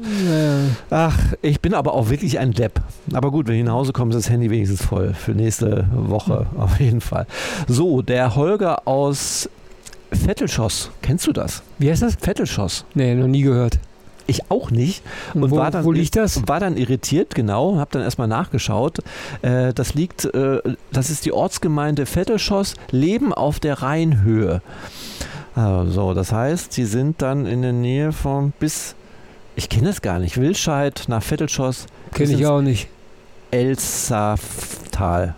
ich bin aber auch wirklich ein Depp. Aber gut, wenn ich nach Hause komme, ist das Handy wenigstens voll. Für nächste Woche auf jeden Fall. So, der Holger aus Vettelschoss. Kennst du das? Wie heißt das? Vettelschoss. Nee, noch nie gehört. Ich auch nicht. Und wo liegt das? War dann irritiert, genau, habe dann erstmal nachgeschaut. Das ist die Ortsgemeinde Vettelschoss, Leben auf der Rheinhöhe. Also, das heißt, sie sind dann in der Nähe ich kenne das gar nicht, Wilscheid nach Vettelschoss. Kenne ich auch nicht. Elsaftal.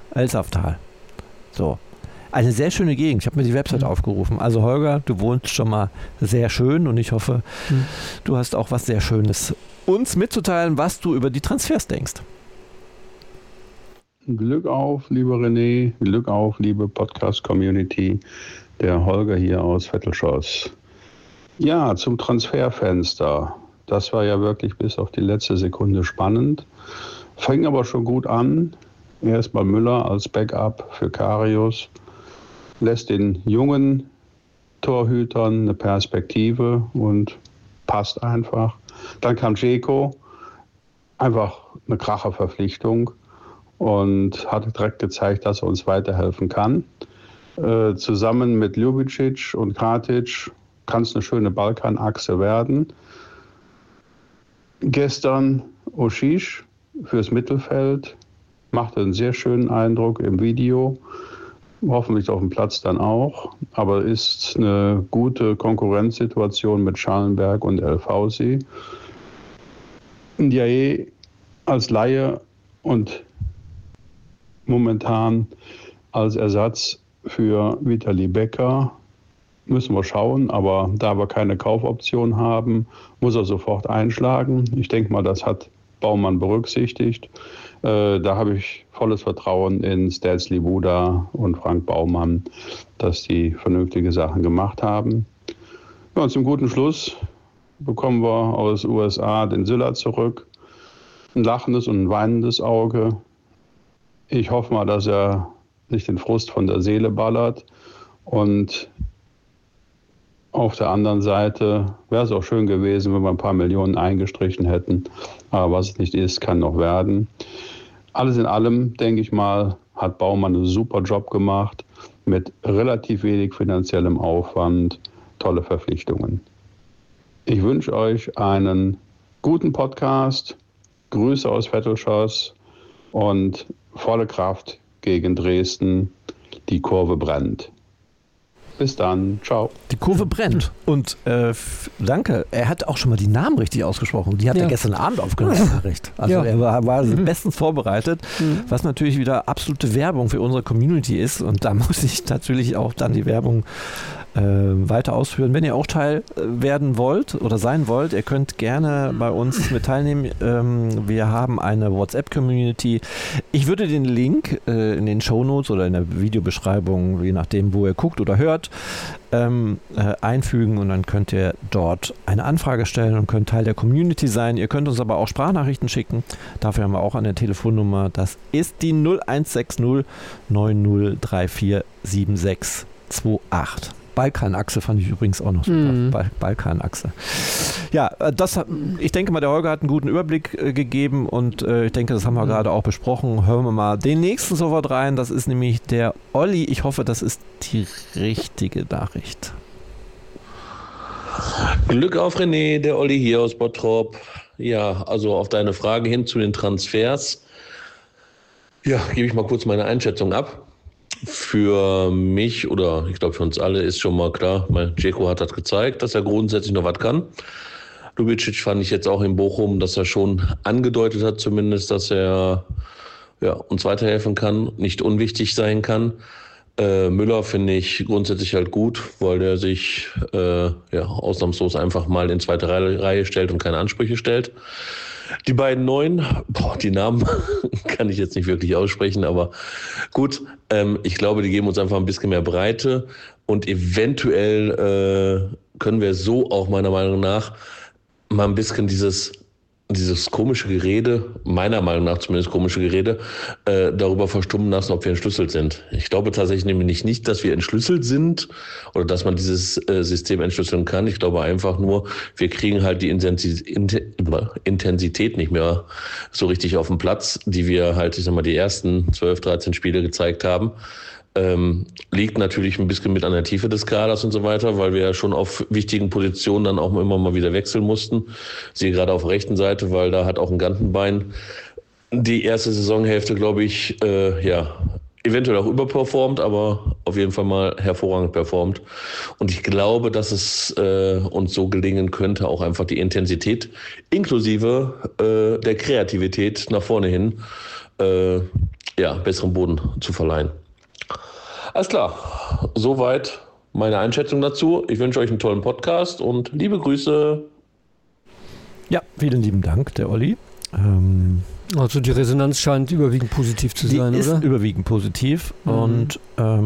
So. Eine sehr schöne Gegend. Ich habe mir die Website aufgerufen. Also Holger, du wohnst schon mal sehr schön und ich hoffe, du hast auch was sehr Schönes uns mitzuteilen, was du über die Transfers denkst. Glück auf, lieber René. Glück auf, liebe Podcast-Community. Der Holger hier aus Vettelschoss. Ja, zum Transferfenster. Das war ja wirklich bis auf die letzte Sekunde spannend. Fing aber schon gut an. Erstmal Müller als Backup für Karius. Lässt den jungen Torhütern eine Perspektive und passt einfach. Dann kam Dzeko, einfach eine Kracherverpflichtung und hat direkt gezeigt, dass er uns weiterhelfen kann. Zusammen mit Ljubicic und Kratic kann es eine schöne Balkanachse werden. Gestern Oshish fürs Mittelfeld. Machte einen sehr schönen Eindruck im Video. Hoffentlich auf dem Platz dann auch. Aber ist eine gute Konkurrenzsituation mit Schallenberg und Elfhausi. Ndiaye als Laie und momentan als Ersatz für Vitali Becker müssen wir schauen, aber da wir keine Kaufoption haben, muss er sofort einschlagen. Ich denke mal, das hat Baumann berücksichtigt. Da habe ich volles Vertrauen in Stelsli Buda und Frank Baumann, dass die vernünftige Sachen gemacht haben. Ja, und zum guten Schluss bekommen wir aus USA den Sylla zurück. Ein lachendes und ein weinendes Auge. Ich hoffe mal, dass er sich den Frust von der Seele ballert. Und auf der anderen Seite wäre es auch schön gewesen, wenn wir ein paar Millionen eingestrichen hätten. Aber was es nicht ist, kann noch werden. Alles in allem, denke ich mal, hat Baumann einen super Job gemacht. Mit relativ wenig finanziellem Aufwand. Tolle Verpflichtungen. Ich wünsche euch einen guten Podcast. Grüße aus Vettelschoss und volle Kraft gegen Dresden. Die Kurve brennt. Bis dann. Ciao. Die Kurve brennt. Und danke. Er hat auch schon mal die Namen richtig ausgesprochen. Die hat er gestern Abend aufgenommen. Also er war bestens vorbereitet, was natürlich wieder absolute Werbung für unsere Community ist. Und da muss ich natürlich auch dann die Werbung weiter ausführen. Wenn ihr auch Teil werden wollt oder sein wollt, ihr könnt gerne bei uns mit teilnehmen. Wir haben eine WhatsApp-Community. Ich würde den Link in den Shownotes oder in der Videobeschreibung, je nachdem, wo ihr guckt oder hört, einfügen und dann könnt ihr dort eine Anfrage stellen und könnt Teil der Community sein. Ihr könnt uns aber auch Sprachnachrichten schicken. Dafür haben wir auch eine Telefonnummer. Das ist die 0160 9034 7628. Balkanachse fand ich übrigens auch noch super. Balkanachse. Ja, ich denke mal, der Holger hat einen guten Überblick gegeben und ich denke, das haben wir gerade auch besprochen. Hören wir mal den nächsten sofort rein. Das ist nämlich der Olli. Ich hoffe, das ist die richtige Nachricht. Glück auf René, der Olli hier aus Bottrop. Ja, also auf deine Frage hin zu den Transfers. Ja, gebe ich mal kurz meine Einschätzung ab. Für mich oder ich glaube für uns alle ist schon mal klar, Dzeko hat das gezeigt, dass er grundsätzlich noch was kann. Lubicic fand ich jetzt auch in Bochum, dass er schon angedeutet hat zumindest, dass er uns weiterhelfen kann, nicht unwichtig sein kann. Müller finde ich grundsätzlich halt gut, weil der sich ausnahmslos einfach mal in zweite Reihe stellt und keine Ansprüche stellt. Die beiden Neuen, die Namen kann ich jetzt nicht wirklich aussprechen, aber gut, ich glaube, die geben uns einfach ein bisschen mehr Breite und eventuell können wir so auch meiner Meinung nach mal ein bisschen dieses komische Gerede, meiner Meinung nach zumindest komische Gerede, darüber verstummen lassen, ob wir entschlüsselt sind. Ich glaube tatsächlich nämlich nicht, dass wir entschlüsselt sind oder dass man dieses System entschlüsseln kann. Ich glaube einfach nur, wir kriegen halt die Intensität nicht mehr so richtig auf den Platz, die wir halt, die ersten 12, 13 Spiele gezeigt haben. Liegt natürlich ein bisschen mit an der Tiefe des Kaders und so weiter, weil wir ja schon auf wichtigen Positionen dann auch immer mal wieder wechseln mussten. Siehe gerade auf der rechten Seite, weil da hat auch ein Gantenbein die erste Saisonhälfte, glaube ich, eventuell auch überperformt, aber auf jeden Fall mal hervorragend performt. Und ich glaube, dass es uns so gelingen könnte, auch einfach die Intensität inklusive der Kreativität nach vorne hin besseren Boden zu verleihen. Alles klar, soweit meine Einschätzung dazu. Ich wünsche euch einen tollen Podcast und liebe Grüße. Ja, vielen lieben Dank, der Olli. Also die Resonanz scheint überwiegend positiv zu sein, die oder? Ist überwiegend positiv und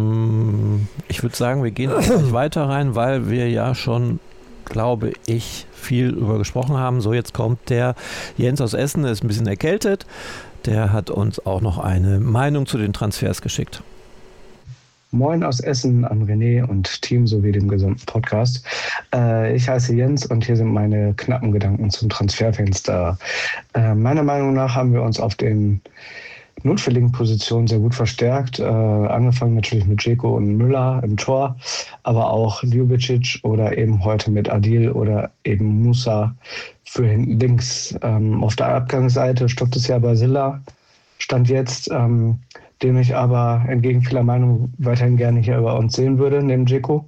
ich würde sagen, wir gehen auch weiter rein, weil wir ja schon, glaube ich, viel über gesprochen haben. So, jetzt kommt der Jens aus Essen, der ist ein bisschen erkältet. Der hat uns auch noch eine Meinung zu den Transfers geschickt. Moin aus Essen an René und Team sowie dem gesamten Podcast. Ich heiße Jens und hier sind meine knappen Gedanken zum Transferfenster. Meiner Meinung nach haben wir uns auf den notfälligen Positionen sehr gut verstärkt. Angefangen natürlich mit Dzeko und Müller im Tor, aber auch Lubicic oder eben heute mit Adil oder eben Musa für hinten links. Auf der Abgangsseite stoppt es ja bei Sylla. Stand jetzt, den ich aber entgegen vieler Meinung weiterhin gerne hier bei uns sehen würde, neben Dzeko.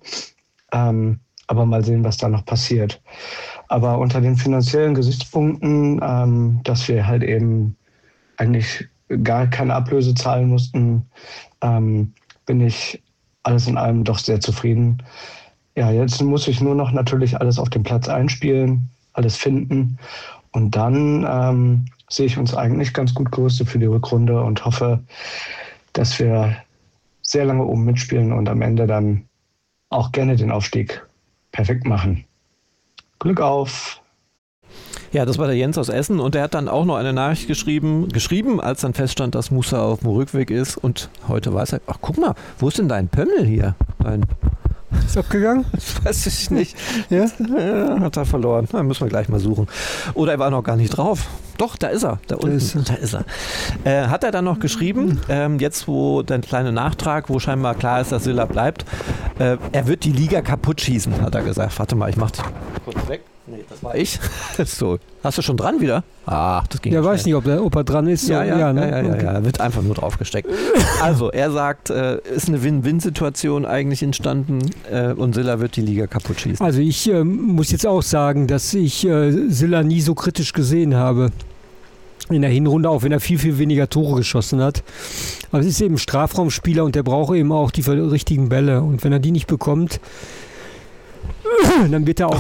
Aber mal sehen, was da noch passiert. Aber unter den finanziellen Gesichtspunkten, dass wir halt eben eigentlich gar keine Ablöse zahlen mussten, bin ich alles in allem doch sehr zufrieden. Ja, jetzt muss ich nur noch natürlich alles auf dem Platz einspielen, alles finden. Und dann sehe ich uns eigentlich ganz gut gerüstet für die Rückrunde und hoffe, dass wir sehr lange oben mitspielen und am Ende dann auch gerne den Aufstieg perfekt machen. Glück auf! Ja, das war der Jens aus Essen und der hat dann auch noch eine Nachricht geschrieben, als dann feststand, dass Musa auf dem Rückweg ist und heute weiß er, ach guck mal, wo ist denn dein Pömmel hier? Ist abgegangen? Das weiß ich nicht. Ja? Ja, hat er verloren. Da müssen wir gleich mal suchen. Oder er war noch gar nicht drauf. Doch, da ist er. Da unten. Da ist er. Hat er dann noch geschrieben, jetzt wo der kleine Nachtrag, wo scheinbar klar ist, dass Silla bleibt, er wird die Liga kaputt schießen, hat er gesagt. Warte mal, ich mach dich kurz weg. Nee, das war ich. So. Hast du schon dran wieder? Ach, das ging ja, weiß nicht, ob er dran ist. Ja, Okay. Er wird einfach nur draufgesteckt. Also, er sagt, ist eine Win-Win-Situation eigentlich entstanden und Silla wird die Liga kaputt schießen. Also ich muss jetzt auch sagen, dass ich Silla nie so kritisch gesehen habe in der Hinrunde, auch wenn er viel, viel weniger Tore geschossen hat. Aber es ist eben Strafraumspieler und der braucht eben auch die richtigen Bälle. Und wenn er die nicht bekommt, dann wird er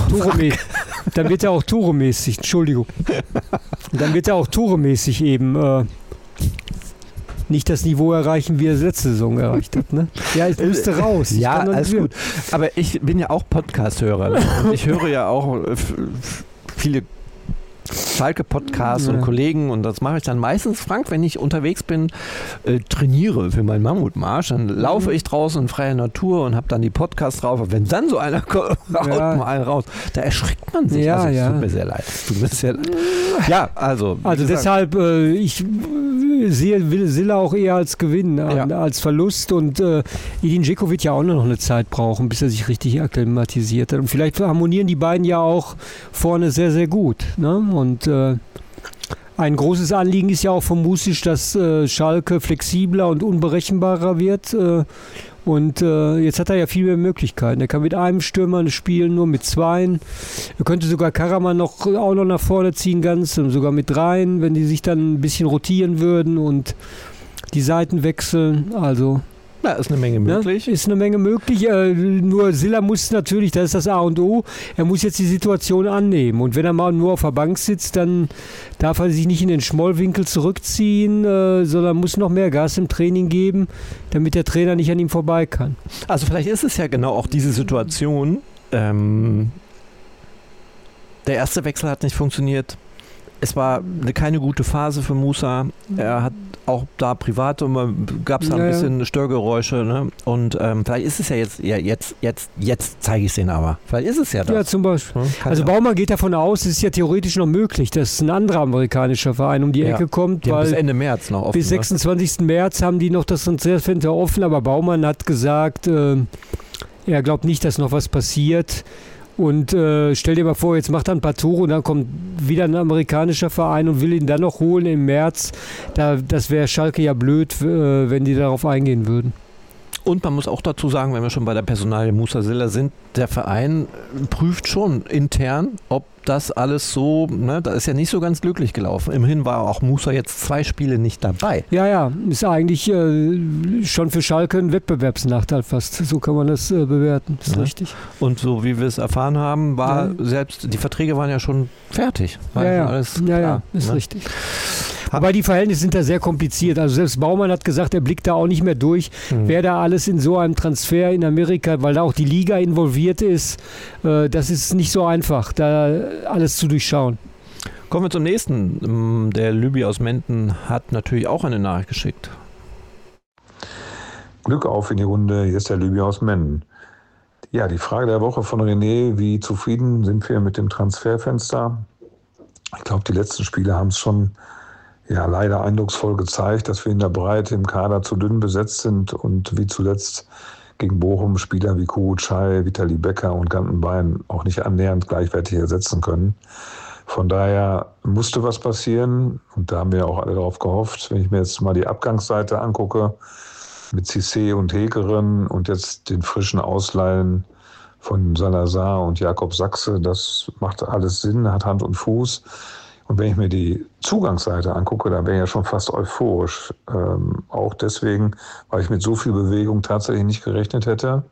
auch toremäßig, Entschuldigung. Dann wird er auch toremäßig eben nicht das Niveau erreichen, wie er es letzte Saison erreicht hat. Ne? Ja, es müsste raus. Ja, alles gut. Aber ich bin ja auch Podcast-Hörer. Ich höre ja auch viele Schalke-Podcasts und Kollegen und das mache ich dann meistens, Frank, wenn ich unterwegs bin, trainiere für meinen Mammutmarsch, dann laufe ich draußen in freier Natur und habe dann die Podcasts drauf. Und wenn dann so einer kommt, haut mal einen raus, da erschreckt man sich. Ja, Tut mir sehr leid. Ja, also deshalb, ich sehe Silla auch eher als Gewinn, als Verlust und Edin Dzeko wird ja auch noch eine Zeit brauchen, bis er sich richtig akklimatisiert hat. Und vielleicht harmonieren die beiden ja auch vorne sehr, sehr gut. Ne? Und ein großes Anliegen ist ja auch von Mušić, dass Schalke flexibler und unberechenbarer wird. Und jetzt hat er ja viel mehr Möglichkeiten. Er kann mit einem Stürmer spielen, nur mit zweien. Er könnte sogar Karaman auch noch nach vorne ziehen, ganz, und sogar mit dreien, wenn die sich dann ein bisschen rotieren würden und die Seiten wechseln. Also ja, ist eine Menge möglich. Ist eine Menge möglich. Nur Silla muss natürlich, das ist das A und O, er muss jetzt die Situation annehmen. Und wenn er mal nur auf der Bank sitzt, dann darf er sich nicht in den Schmollwinkel zurückziehen, sondern muss noch mehr Gas im Training geben, damit der Trainer nicht an ihm vorbei kann. Also vielleicht ist es ja genau auch diese Situation. Der erste Wechsel hat nicht funktioniert. Es war keine gute Phase für Musa. Er hat auch da privat gab es ein bisschen Störgeräusche. Ne? Und vielleicht ist es ja jetzt zeige ich es denen aber. Vielleicht ist es ja das. Ja, zum Beispiel. Also Baumann geht davon aus, es ist ja theoretisch noch möglich, dass ein anderer amerikanischer Verein um die Ecke kommt. Weil bis Ende März noch offen. Bis 26. März haben die noch das Transferfenster offen, aber Baumann hat gesagt, er glaubt nicht, dass noch was passiert. Und stell dir mal vor, jetzt macht er ein paar Tore und dann kommt wieder ein amerikanischer Verein und will ihn dann noch holen im März. Das wäre Schalke ja blöd, wenn die darauf eingehen würden. Und man muss auch dazu sagen, wenn wir schon bei der Personalie Musa Silla sind, der Verein prüft schon intern, ob das alles so, da ist ja nicht so ganz glücklich gelaufen. Immerhin war auch Musa jetzt 2 Spiele nicht dabei. Ja, ist eigentlich schon für Schalke ein Wettbewerbsnachteil fast. So kann man das bewerten. Das ist richtig. Und so wie wir es erfahren haben, selbst die Verträge waren ja schon fertig. Alles klar, ist richtig. Aber die Verhältnisse sind da sehr kompliziert. Also selbst Baumann hat gesagt, er blickt da auch nicht mehr durch, wer da alles in so einem Transfer in Amerika, weil da auch die Liga involviert ist, das ist nicht so einfach, da alles zu durchschauen. Kommen wir zum nächsten. Der Lübi aus Menden hat natürlich auch eine Nachricht geschickt. Glück auf in die Runde, hier ist der Lübi aus Menden. Ja, die Frage der Woche von René, wie zufrieden sind wir mit dem Transferfenster? Ich glaube, die letzten Spiele haben es schon leider eindrucksvoll gezeigt, dass wir in der Breite im Kader zu dünn besetzt sind und wie zuletzt gegen Bochum Spieler wie Kurucay, Vitali Becker und Gantenbein auch nicht annähernd gleichwertig ersetzen können. Von daher musste was passieren und da haben wir auch alle darauf gehofft. Wenn ich mir jetzt mal die Abgangsseite angucke, mit Cissé und Hekeren und jetzt den frischen Ausleihen von Salazar und Jakob Sachse, das macht alles Sinn, hat Hand und Fuß. Und wenn ich mir die Zugangsseite angucke, da wäre ich ja schon fast euphorisch. Auch deswegen, weil ich mit so viel Bewegung tatsächlich nicht gerechnet hätte.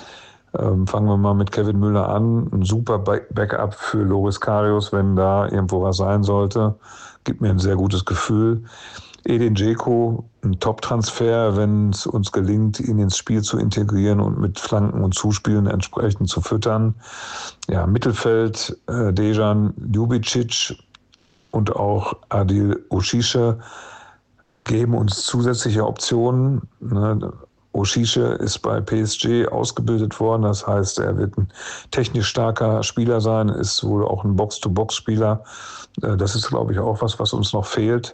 Fangen wir mal mit Kevin Müller an. Ein super Backup für Loris Karius, wenn da irgendwo was sein sollte. Gibt mir ein sehr gutes Gefühl. Edin Dzeko, ein Top-Transfer, wenn es uns gelingt, ihn ins Spiel zu integrieren und mit Flanken und Zuspielen entsprechend zu füttern. Ja, Mittelfeld, Dejan Ljubicic und auch Adil Oshice geben uns zusätzliche Optionen. Oshice ist bei PSG ausgebildet worden, das heißt, er wird ein technisch starker Spieler sein, ist wohl auch ein Box-to-Box-Spieler. Das ist, glaube ich, auch was uns noch fehlt.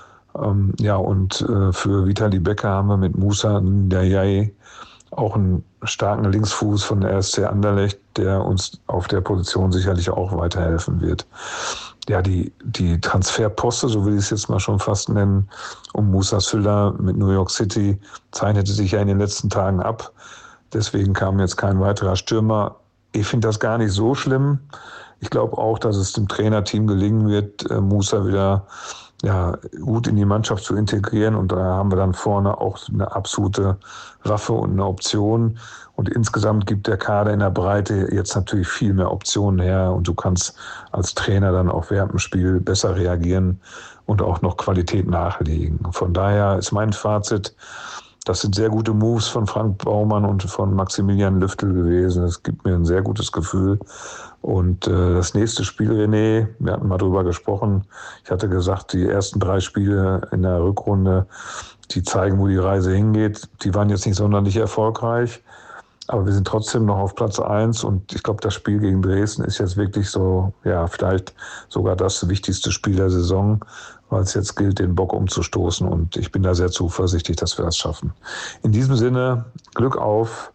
Ja, und für Vitali Becker haben wir mit Moussa Ndiaye auch einen starken Linksfuß von der RSC Anderlecht, der uns auf der Position sicherlich auch weiterhelfen wird. Ja, die Transferposte, so will ich es jetzt mal schon fast nennen, um Moussa Sylla mit New York City zeichnete sich ja in den letzten Tagen ab. Deswegen kam jetzt kein weiterer Stürmer. Ich finde das gar nicht so schlimm. Ich glaube auch, dass es dem Trainerteam gelingen wird, Moussa wieder gut in die Mannschaft zu integrieren. Und da haben wir dann vorne auch eine absolute Waffe und eine Option. Und insgesamt gibt der Kader in der Breite jetzt natürlich viel mehr Optionen her. Und du kannst als Trainer dann auch während dem Spiel besser reagieren und auch noch Qualität nachlegen. Von daher ist mein Fazit, das sind sehr gute Moves von Frank Baumann und von Maximilian Lüftl gewesen. Das gibt mir ein sehr gutes Gefühl. Und das nächste Spiel, René, wir hatten mal drüber gesprochen. Ich hatte gesagt, die ersten 3 Spiele in der Rückrunde, die zeigen, wo die Reise hingeht. Die waren jetzt nicht sonderlich erfolgreich. Aber wir sind trotzdem noch auf Platz 1 und ich glaube, das Spiel gegen Dresden ist jetzt wirklich so, ja, vielleicht sogar das wichtigste Spiel der Saison, weil es jetzt gilt, den Bock umzustoßen und ich bin da sehr zuversichtlich, dass wir das schaffen. In diesem Sinne, Glück auf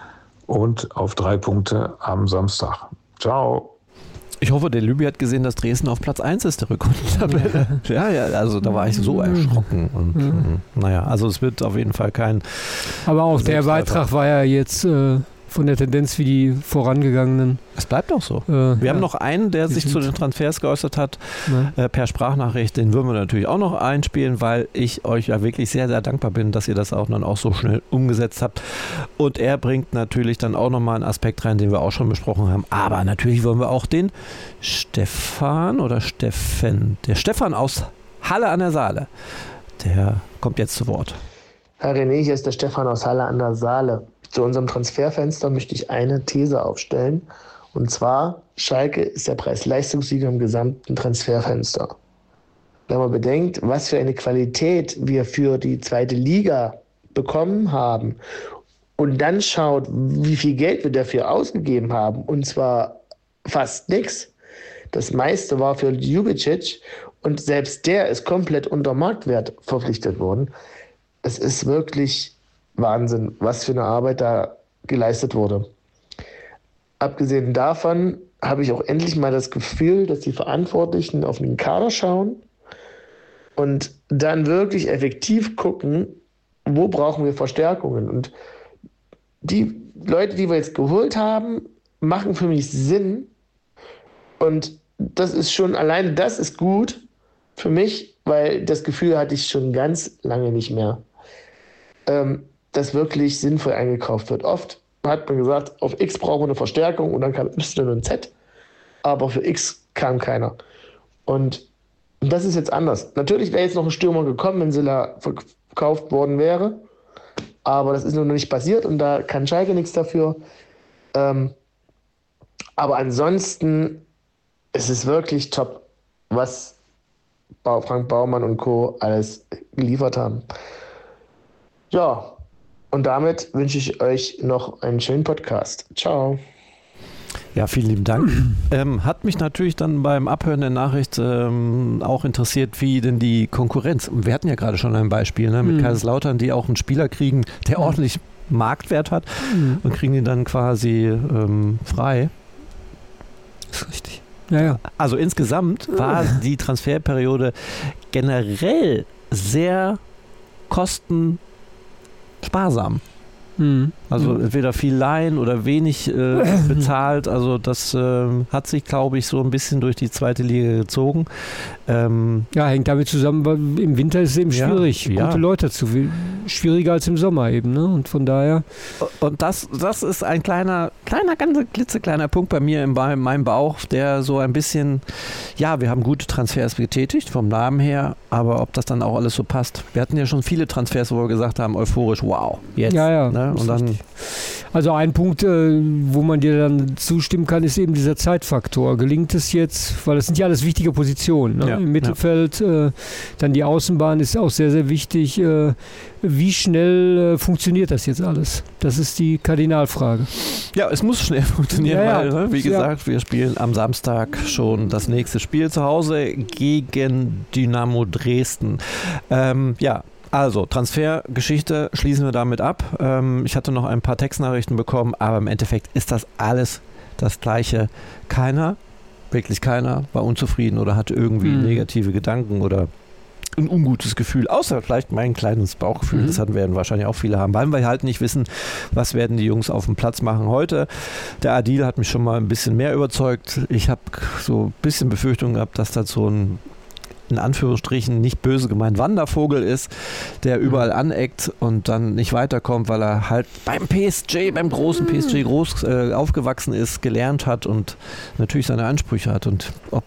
und auf 3 Punkte am Samstag. Ciao. Ich hoffe, der Lübi hat gesehen, dass Dresden auf Platz 1 ist der Rückrundentabelle. Ja, also da war ich so erschrocken. Und naja, also es wird auf jeden Fall kein... Aber auch der Beitrag war ja jetzt von der Tendenz wie die vorangegangenen. Es bleibt auch so. Wir haben noch einen, der sich zu den Transfers geäußert hat, per Sprachnachricht. Den würden wir natürlich auch noch einspielen, weil ich euch ja wirklich sehr, sehr dankbar bin, dass ihr das auch dann auch so schnell umgesetzt habt. Und er bringt natürlich dann auch nochmal einen Aspekt rein, den wir auch schon besprochen haben. Aber natürlich wollen wir auch den Stefan aus Halle an der Saale. Der kommt jetzt zu Wort. Herr René, hier ist der Stefan aus Halle an der Saale. Zu unserem Transferfenster möchte ich eine These aufstellen. Und zwar, Schalke ist der Preis-Leistungssieger im gesamten Transferfenster. Wenn man bedenkt, was für eine Qualität wir für die 2. Liga bekommen haben und dann schaut, wie viel Geld wir dafür ausgegeben haben, und zwar fast nichts. Das meiste war für Ljubicic und selbst der ist komplett unter Marktwert verpflichtet worden. Es ist wirklich Wahnsinn, was für eine Arbeit da geleistet wurde. Abgesehen davon habe ich auch endlich mal das Gefühl, dass die Verantwortlichen auf den Kader schauen und dann wirklich effektiv gucken, wo brauchen wir Verstärkungen. Und die Leute, die wir jetzt geholt haben, machen für mich Sinn. Und das ist schon, allein das ist gut für mich, weil das Gefühl hatte ich schon ganz lange nicht mehr, dass wirklich sinnvoll eingekauft wird. Oft hat man gesagt, auf X brauchen wir eine Verstärkung und dann kam Y und Z, aber für X kam keiner. Und das ist jetzt anders. Natürlich wäre jetzt noch ein Stürmer gekommen, wenn Sylla verkauft worden wäre, aber das ist noch nicht passiert und da kann Schalke nichts dafür. Aber ansonsten ist es wirklich top, was Frank Baumann und Co. alles geliefert haben. Ja, und damit wünsche ich euch noch einen schönen Podcast. Ciao. Ja, vielen lieben Dank. Hat mich natürlich dann beim Abhören der Nachricht auch interessiert, wie denn die Konkurrenz, wir hatten ja gerade schon ein Beispiel mit Kaiserslautern, die auch einen Spieler kriegen, der ordentlich Marktwert hat und kriegen ihn dann quasi frei. Das ist richtig. Ja. Also insgesamt war die Transferperiode generell sehr kostensparsam. Also entweder viel leihen oder wenig bezahlt. Also das hat sich, glaube ich, so ein bisschen durch die zweite Liga gezogen. Hängt damit zusammen, weil im Winter ist es eben schwierig, gute Leute zu schwieriger als im Sommer eben. Ne? Und von daher... Und das ist ein kleiner, ganz klitzekleiner Punkt bei mir in meinem Bauch, der so ein bisschen, wir haben gute Transfers getätigt, vom Namen her, aber ob das dann auch alles so passt. Wir hatten ja schon viele Transfers, wo wir gesagt haben, euphorisch, wow, jetzt. Ne? Und dann, also ein Punkt, wo man dir dann zustimmen kann, ist eben dieser Zeitfaktor. Gelingt es jetzt, weil das sind ja alles wichtige Positionen. Ne? Im Mittelfeld, dann die Außenbahn ist auch sehr, sehr wichtig. Wie schnell funktioniert das jetzt alles? Das ist die Kardinalfrage. Ja, es muss schnell funktionieren, weil, wie gesagt, wir spielen am Samstag schon das nächste Spiel zu Hause gegen Dynamo Dresden. Also, Transfergeschichte schließen wir damit ab. Ich hatte noch ein paar Textnachrichten bekommen, aber im Endeffekt ist das alles das Gleiche. Wirklich keiner war unzufrieden oder hatte irgendwie negative Gedanken oder ein ungutes Gefühl, außer vielleicht mein kleines Bauchgefühl. Das werden wahrscheinlich auch viele haben, weil wir halt nicht wissen, was werden die Jungs auf dem Platz machen heute. Der Adil hat mich schon mal ein bisschen mehr überzeugt. Ich habe so ein bisschen Befürchtung gehabt, dass das so ein, in Anführungsstrichen, nicht böse gemeint, Wandervogel ist, der überall aneckt und dann nicht weiterkommt, weil er halt beim großen PSG aufgewachsen ist, gelernt hat und natürlich seine Ansprüche hat. Und ob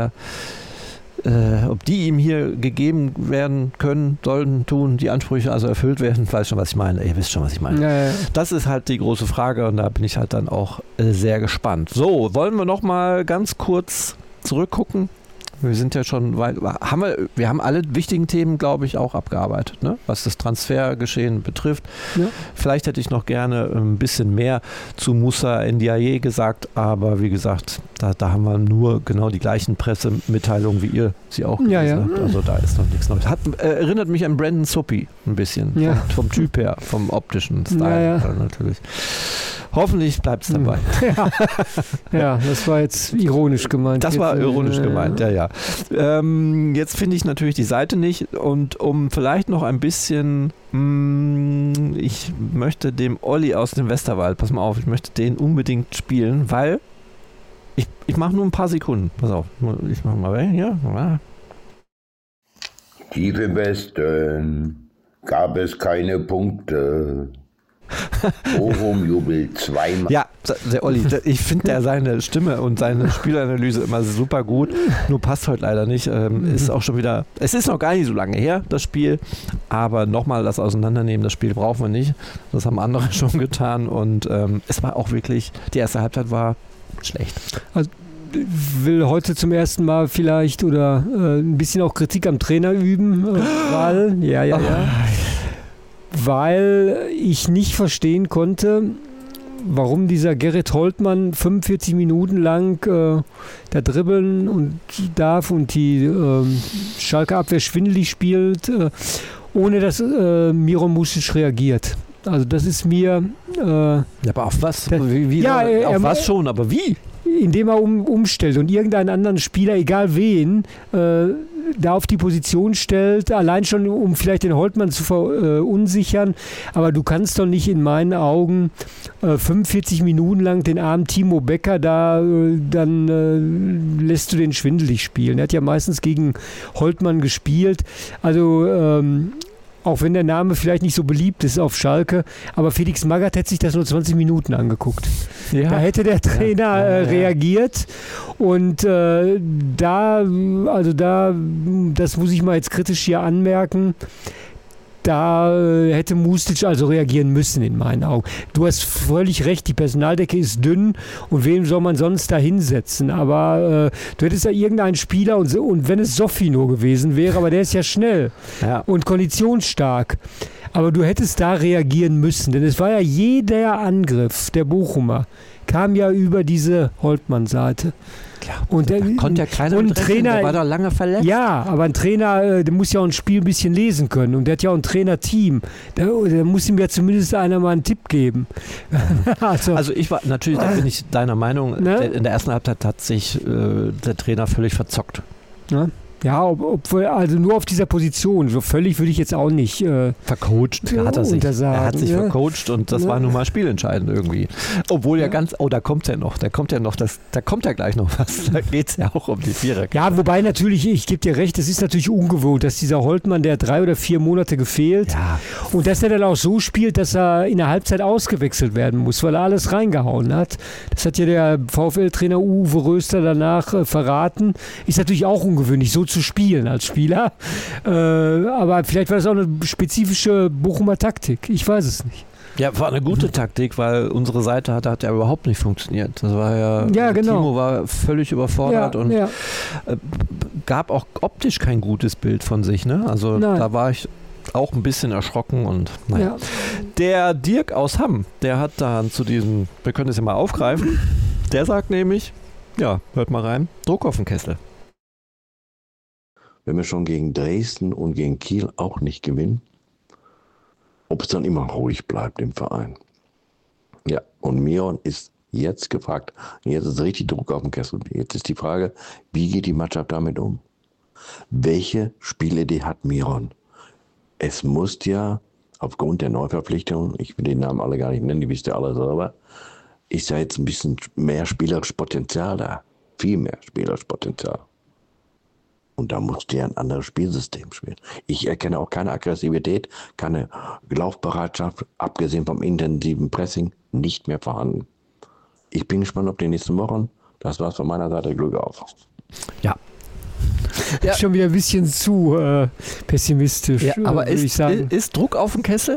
die ihm hier gegeben werden können, sollten, tun, die Ansprüche also erfüllt werden, weiß schon, was ich meine. Ihr wisst schon, was ich meine. Ja. Das ist halt die große Frage und da bin ich halt dann auch sehr gespannt. So, wollen wir noch mal ganz kurz zurückgucken? Wir sind ja schon weit, wir haben alle wichtigen Themen, glaube ich, auch abgearbeitet, ne? Was das Transfergeschehen betrifft. Ja. Vielleicht hätte ich noch gerne ein bisschen mehr zu Moussa Ndiaye gesagt, aber wie gesagt, da haben wir nur genau die gleichen Pressemitteilungen, wie ihr sie auch gelesen habt. Also da ist noch nichts Neues. Erinnert mich an Brandon Soppy ein bisschen, vom Typ her, vom optischen Style natürlich. Hoffentlich bleibt es dabei. Ja, das war jetzt ironisch gemeint. Das war ironisch gemeint, ja. Jetzt finde ich natürlich die Seite nicht und um vielleicht noch ein bisschen, ich möchte dem Olli aus dem Westerwald, pass mal auf, ich möchte den unbedingt spielen, weil ich mache nur ein paar Sekunden. Pass auf, ich mache mal weg, ja. Tief im Westen gab es keine Punkte. Bochum jubelt zweimal. Ja, der Olli, ich finde seine Stimme und seine Spielanalyse immer super gut, nur passt heute leider nicht. Ist auch schon wieder, es ist noch gar nicht so lange her, das Spiel, aber nochmal das Auseinandernehmen, das Spiel brauchen wir nicht. Das haben andere schon getan und es war auch wirklich, die erste Halbzeit war schlecht. Also ich will heute zum ersten Mal vielleicht oder ein bisschen auch Kritik am Trainer üben, weil ich nicht verstehen konnte, warum dieser Gerrit Holtmann 45 Minuten lang da dribbeln und darf und die Schalke Abwehr schwindelig spielt, ohne dass Miro Mušić reagiert. Also das ist mir... aber auf was? Auf was schon, aber wie? Indem er umstellt und irgendeinen anderen Spieler, egal wen, da auf die Position stellt, allein schon, um vielleicht den Holtmann zu verunsichern. Aber du kannst doch nicht in meinen Augen 45 Minuten lang den armen Timo Becker dann lässt du den schwindelig spielen. Er hat ja meistens gegen Holtmann gespielt. Also auch wenn der Name vielleicht nicht so beliebt ist auf Schalke, aber Felix Magath hätte sich das nur 20 Minuten angeguckt. Ja. Da hätte der Trainer reagiert und das muss ich mal jetzt kritisch hier anmerken, da hätte Mustić also reagieren müssen in meinen Augen. Du hast völlig recht, die Personaldecke ist dünn und wem soll man sonst da hinsetzen? Aber du hättest ja irgendeinen Spieler und wenn es Sophie nur gewesen wäre, aber der ist ja schnell und konditionsstark. Aber du hättest da reagieren müssen, denn es war ja jeder Angriff der Bochumer kam ja über diese Holtmann-Seite. Ja, und da konnte ja keiner mit rechnen, der war da lange verletzt. Ja, aber ein Trainer, der muss ja auch ein Spiel ein bisschen lesen können und der hat ja auch ein Trainerteam. Da muss ihm ja zumindest einer mal einen Tipp geben. Also ich war, natürlich, da bin ich deiner Meinung, ne? In der ersten Halbzeit hat sich der Trainer völlig verzockt. Ja. Ja, also nur auf dieser Position. So völlig würde ich jetzt auch nicht vercoacht hat er sich. Er hat sich vercoacht und das war nun mal spielentscheidend irgendwie. Obwohl ja ganz, da kommt ja noch, da kommt ja gleich noch was. Da geht es ja auch um die Vierer. Ja, wobei natürlich, ich gebe dir recht, es ist natürlich ungewohnt, dass dieser Holtmann, der 3 oder 4 Monate gefehlt und dass er dann auch so spielt, dass er in der Halbzeit ausgewechselt werden muss, weil er alles reingehauen hat. Das hat ja der VfL-Trainer Uwe Röster danach verraten. Ist natürlich auch ungewöhnlich, so zu spielen als Spieler. Aber vielleicht war das auch eine spezifische Bochumer Taktik. Ich weiß es nicht. Ja, war eine gute Taktik, weil unsere Seite hat ja überhaupt nicht funktioniert. Das war ja genau. Timo war völlig überfordert und gab auch optisch kein gutes Bild von sich. Ne? Also da war ich auch ein bisschen erschrocken und naja. Ja. Der Dirk aus Hamm, der hat dann zu diesem, wir können das ja mal aufgreifen, der sagt nämlich, ja, hört mal rein, Druck auf den Kessel. Wenn wir schon gegen Dresden und gegen Kiel auch nicht gewinnen, ob es dann immer ruhig bleibt im Verein. Ja, und Miron ist jetzt gefragt. Jetzt ist richtig Druck auf dem Kessel. Jetzt ist die Frage, wie geht die Mannschaft damit um? Welche Spielidee hat Miron? Es muss ja aufgrund der Neuverpflichtung, ich will den Namen alle gar nicht nennen, die wisst ihr alle selber, ist ja jetzt ein bisschen mehr spielerisches Potenzial da. Viel mehr spielerisches Potenzial. Und da muss der ein anderes Spielsystem spielen. Ich erkenne auch keine Aggressivität, keine Laufbereitschaft, abgesehen vom intensiven Pressing, nicht mehr vorhanden. Ich bin gespannt auf die nächsten Wochen. Das war's von meiner Seite. Glück auf. Ja. Schon wieder ein bisschen zu pessimistisch. Ja, aber ist Druck auf dem Kessel?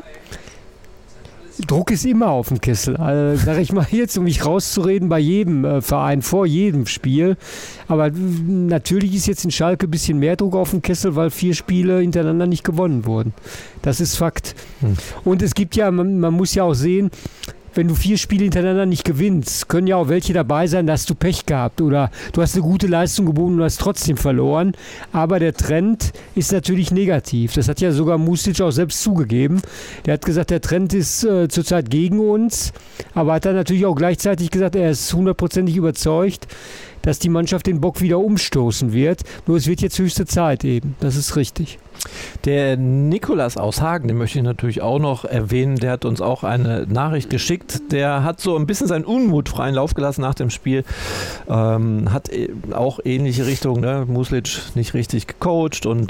Druck ist immer auf dem Kessel, sage ich mal jetzt, um mich rauszureden, bei jedem Verein, vor jedem Spiel. Aber natürlich ist jetzt in Schalke ein bisschen mehr Druck auf dem Kessel, weil 4 Spiele hintereinander nicht gewonnen wurden. Das ist Fakt. Und es gibt ja, man muss ja auch sehen, wenn du 4 Spiele hintereinander nicht gewinnst, können ja auch welche dabei sein, da hast du Pech gehabt oder du hast eine gute Leistung geboten und hast trotzdem verloren. Aber der Trend ist natürlich negativ. Das hat ja sogar Mustić auch selbst zugegeben. Der hat gesagt, der Trend ist zurzeit gegen uns, aber hat dann natürlich auch gleichzeitig gesagt, er ist 100%ig überzeugt, dass die Mannschaft den Bock wieder umstoßen wird. Nur es wird jetzt höchste Zeit eben. Das ist richtig. Der Nikolas aus Hagen, den möchte ich natürlich auch noch erwähnen, der hat uns auch eine Nachricht geschickt. Der hat so ein bisschen seinen Unmut freien Lauf gelassen nach dem Spiel. Hat auch ähnliche Richtungen, ne? Mustić nicht richtig gecoacht und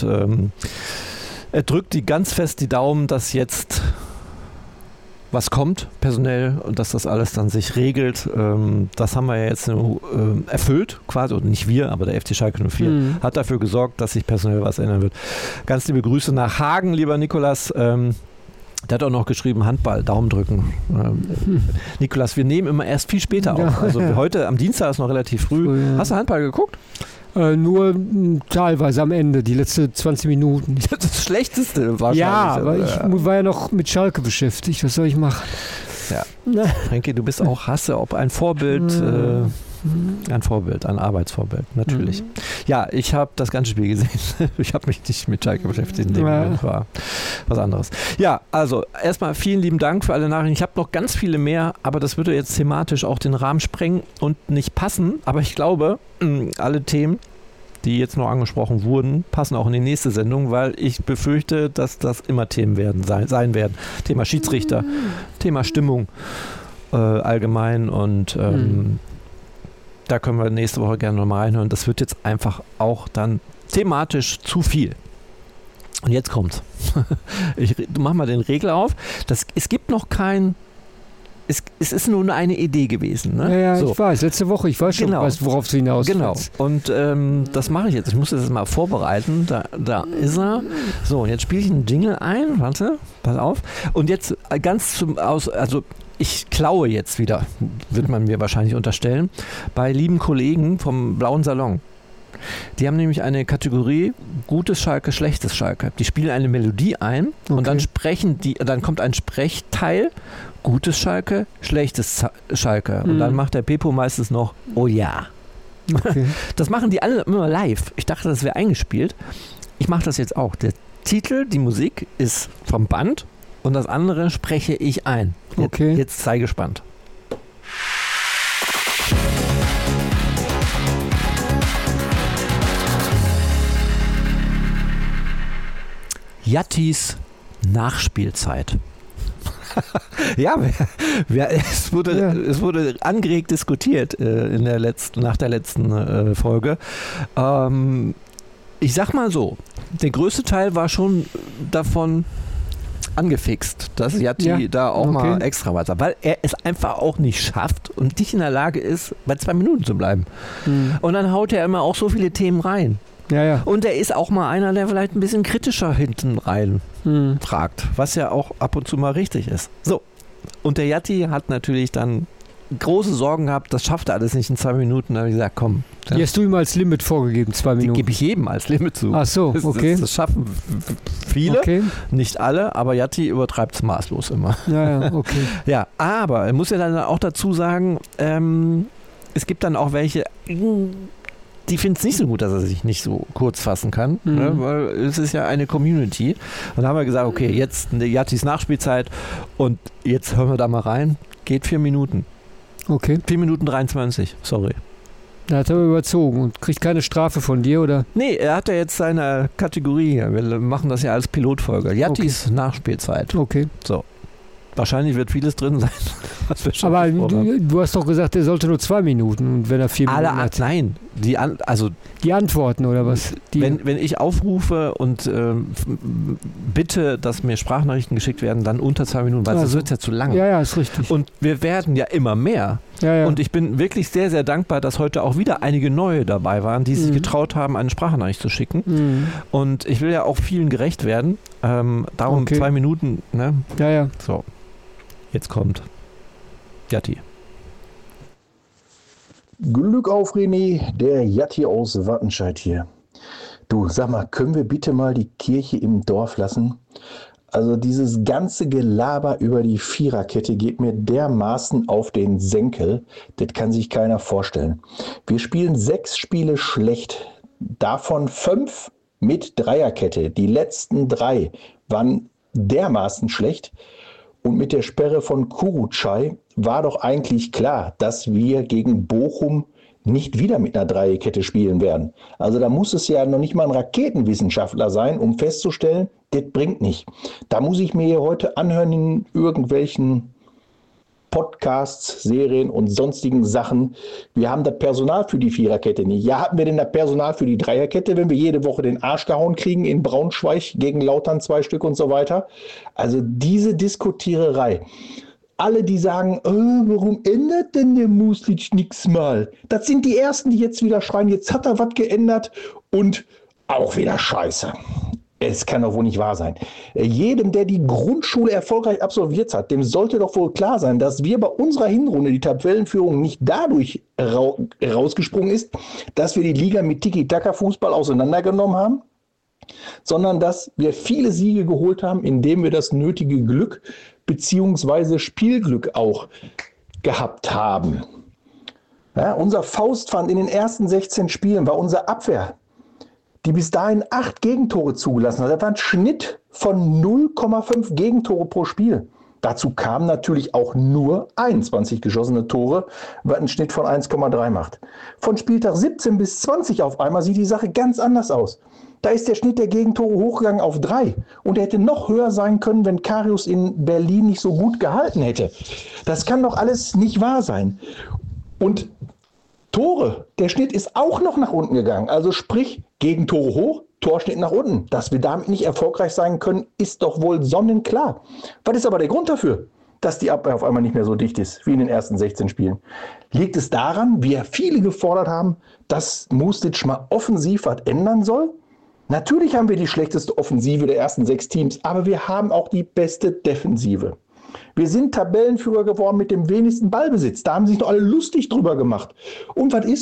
er drückt die ganz fest die Daumen, dass jetzt was kommt, personell, und dass das alles dann sich regelt. Das haben wir ja jetzt erfüllt, quasi, und nicht wir, aber der FC Schalke 04 hat dafür gesorgt, dass sich personell was ändern wird. Ganz liebe Grüße nach Hagen, lieber Nikolas. Der hat auch noch geschrieben, Handball, Daumen drücken. Nikolas, wir nehmen immer erst viel später auf. Also heute am Dienstag ist noch relativ früh. Hast du Handball geguckt? Nur teilweise am Ende, die letzten 20 Minuten. Das Schlechteste wahrscheinlich. Ja, aber ich war ja noch mit Schalke beschäftigt. Was soll ich machen? Ja. Frankie, du bist auch ein Vorbild, ein Arbeitsvorbild, natürlich. Ja, ich habe das ganze Spiel gesehen. Ich habe mich nicht mit Schalke beschäftigt. In dem Moment war was anderes. Ja, also erstmal vielen lieben Dank für alle Nachrichten. Ich habe noch ganz viele mehr, aber das würde jetzt thematisch auch den Rahmen sprengen und nicht passen. Aber ich glaube, alle Themen, die jetzt noch angesprochen wurden, passen auch in die nächste Sendung, weil ich befürchte, dass das immer Themen sein werden. Thema Schiedsrichter, Thema Stimmung allgemein und da können wir nächste Woche gerne nochmal reinhören. Das wird jetzt einfach auch dann thematisch zu viel. Und jetzt kommt's. Ich mach mal den Regel auf. Es gibt noch kein... Es ist nur eine Idee gewesen. Ne? Ja, so. Ich weiß. Letzte Woche, ich weiß schon, worauf du hinaus willst. Genau. Und das mache ich jetzt. Ich muss das mal vorbereiten. Da ist er. So, und jetzt spiele ich einen Jingle ein. Warte, pass auf. Und jetzt ganz also ich klaue jetzt wieder, wird man mir wahrscheinlich unterstellen, bei lieben Kollegen vom Blauen Salon. Die haben nämlich eine Kategorie gutes Schalke, schlechtes Schalke. Die spielen eine Melodie ein und dann kommt ein Sprechteil, gutes Schalke, schlechtes Schalke. Und dann macht der Pepo meistens noch, oh ja. Okay. Das machen die alle immer live. Ich dachte, das wäre eingespielt. Ich mache das jetzt auch. Der Titel, die Musik ist vom Band und das andere spreche ich ein. Okay. Jetzt sei gespannt. Yattis Nachspielzeit. Ja, es wurde angeregt diskutiert nach der letzten Folge. Ich sag mal so, der größte Teil war schon davon angefixt, dass Yatti da auch mal extra was sagt, weil er es einfach auch nicht schafft und nicht in der Lage ist, bei 2 Minuten zu bleiben. Und dann haut er immer auch so viele Themen rein. Ja. Und er ist auch mal einer, der vielleicht ein bisschen kritischer hinten rein fragt, was ja auch ab und zu mal richtig ist. So, und der Yatti hat natürlich dann große Sorgen gehabt, das schafft er alles nicht in 2 Minuten. Da habe ich gesagt, komm. Die hast du ihm als Limit vorgegeben, 2 Minuten? Die gebe ich jedem als Limit zu. Ach so, okay. Das schaffen viele, nicht alle, aber Yatti übertreibt es maßlos immer. Ja, okay. Ja, aber er muss ja dann auch dazu sagen, es gibt dann auch welche, die finden es nicht so gut, dass er sich nicht so kurz fassen kann, ne? Weil es ist ja eine Community. Und dann haben wir gesagt, okay, jetzt Yattis Nachspielzeit und jetzt hören wir da mal rein. Geht 4 Minuten. Okay. 4 Minuten 23, sorry. Da hat er überzogen und kriegt keine Strafe von dir, oder? Nee, er hat ja jetzt seine Kategorie. Wir machen das ja als Pilotfolge. Yattis Nachspielzeit. Okay. So. Wahrscheinlich wird vieles drin sein. Was wir schon aber du hast doch gesagt, er sollte nur 2 Minuten. Und wenn er 4 Minuten hat. Nein, die Antworten oder was? Wenn ich aufrufe und bitte, dass mir Sprachnachrichten geschickt werden, dann unter 2 Minuten, weil das wird ja zu lang. Ja, ist richtig. Und wir werden ja immer mehr. Ja. Und ich bin wirklich sehr, sehr dankbar, dass heute auch wieder einige neue dabei waren, die sich getraut haben, eine Sprachnachricht zu schicken. Und ich will ja auch vielen gerecht werden. Darum 2 Minuten. Ne? Ja. So. Jetzt kommt Yatti. Glück auf, René, der Yatti aus Wattenscheid hier. Du, sag mal, können wir bitte mal die Kirche im Dorf lassen? Also dieses ganze Gelaber über die Viererkette geht mir dermaßen auf den Senkel, das kann sich keiner vorstellen. Wir spielen 6 Spiele schlecht, davon 5 mit Dreierkette. Die letzten 3 waren dermaßen schlecht. Und mit der Sperre von Kurucay war doch eigentlich klar, dass wir gegen Bochum nicht wieder mit einer Dreierkette spielen werden. Also da muss es ja noch nicht mal ein Raketenwissenschaftler sein, um festzustellen, das bringt nicht. Da muss ich mir hier heute anhören in irgendwelchen Podcasts, Serien und sonstigen Sachen. Wir haben das Personal für die Viererkette nicht. Ja, hatten wir denn das Personal für die Dreierkette, wenn wir jede Woche den Arsch gehauen kriegen in Braunschweig gegen Lautern 2 Stück und so weiter? Also diese Diskutiererei. Alle, die sagen, warum ändert denn der Muslic nichts mal? Das sind die Ersten, die jetzt wieder schreien, jetzt hat er was geändert und auch wieder Scheiße. Es kann doch wohl nicht wahr sein. Jedem, der die Grundschule erfolgreich absolviert hat, dem sollte doch wohl klar sein, dass wir bei unserer Hinrunde die Tabellenführung nicht dadurch rausgesprungen ist, dass wir die Liga mit Tiki-Taka-Fußball auseinandergenommen haben, sondern dass wir viele Siege geholt haben, indem wir das nötige Glück bzw. Spielglück auch gehabt haben. Ja, unser Faustpfand in den ersten 16 Spielen war unsere Abwehr, die bis dahin 8 Gegentore zugelassen hat. Das war ein Schnitt von 0,5 Gegentore pro Spiel. Dazu kamen natürlich auch nur 21 geschossene Tore, was einen Schnitt von 1,3 macht. Von Spieltag 17 bis 20 auf einmal sieht die Sache ganz anders aus. Da ist der Schnitt der Gegentore hochgegangen auf 3. Und er hätte noch höher sein können, wenn Karius in Berlin nicht so gut gehalten hätte. Das kann doch alles nicht wahr sein. Und Tore, der Schnitt ist auch noch nach unten gegangen. Also sprich, Gegentore hoch, Torschnitt nach unten. Dass wir damit nicht erfolgreich sein können, ist doch wohl sonnenklar. Was ist aber der Grund dafür, dass die Abwehr auf einmal nicht mehr so dicht ist wie in den ersten 16 Spielen? Liegt es daran, wie viele gefordert haben, dass Muslic mal offensiv was ändern soll? Natürlich haben wir die schlechteste Offensive der ersten 6 Teams, aber wir haben auch die beste Defensive. Wir sind Tabellenführer geworden mit dem wenigsten Ballbesitz. Da haben sich doch alle lustig drüber gemacht. Und was ist?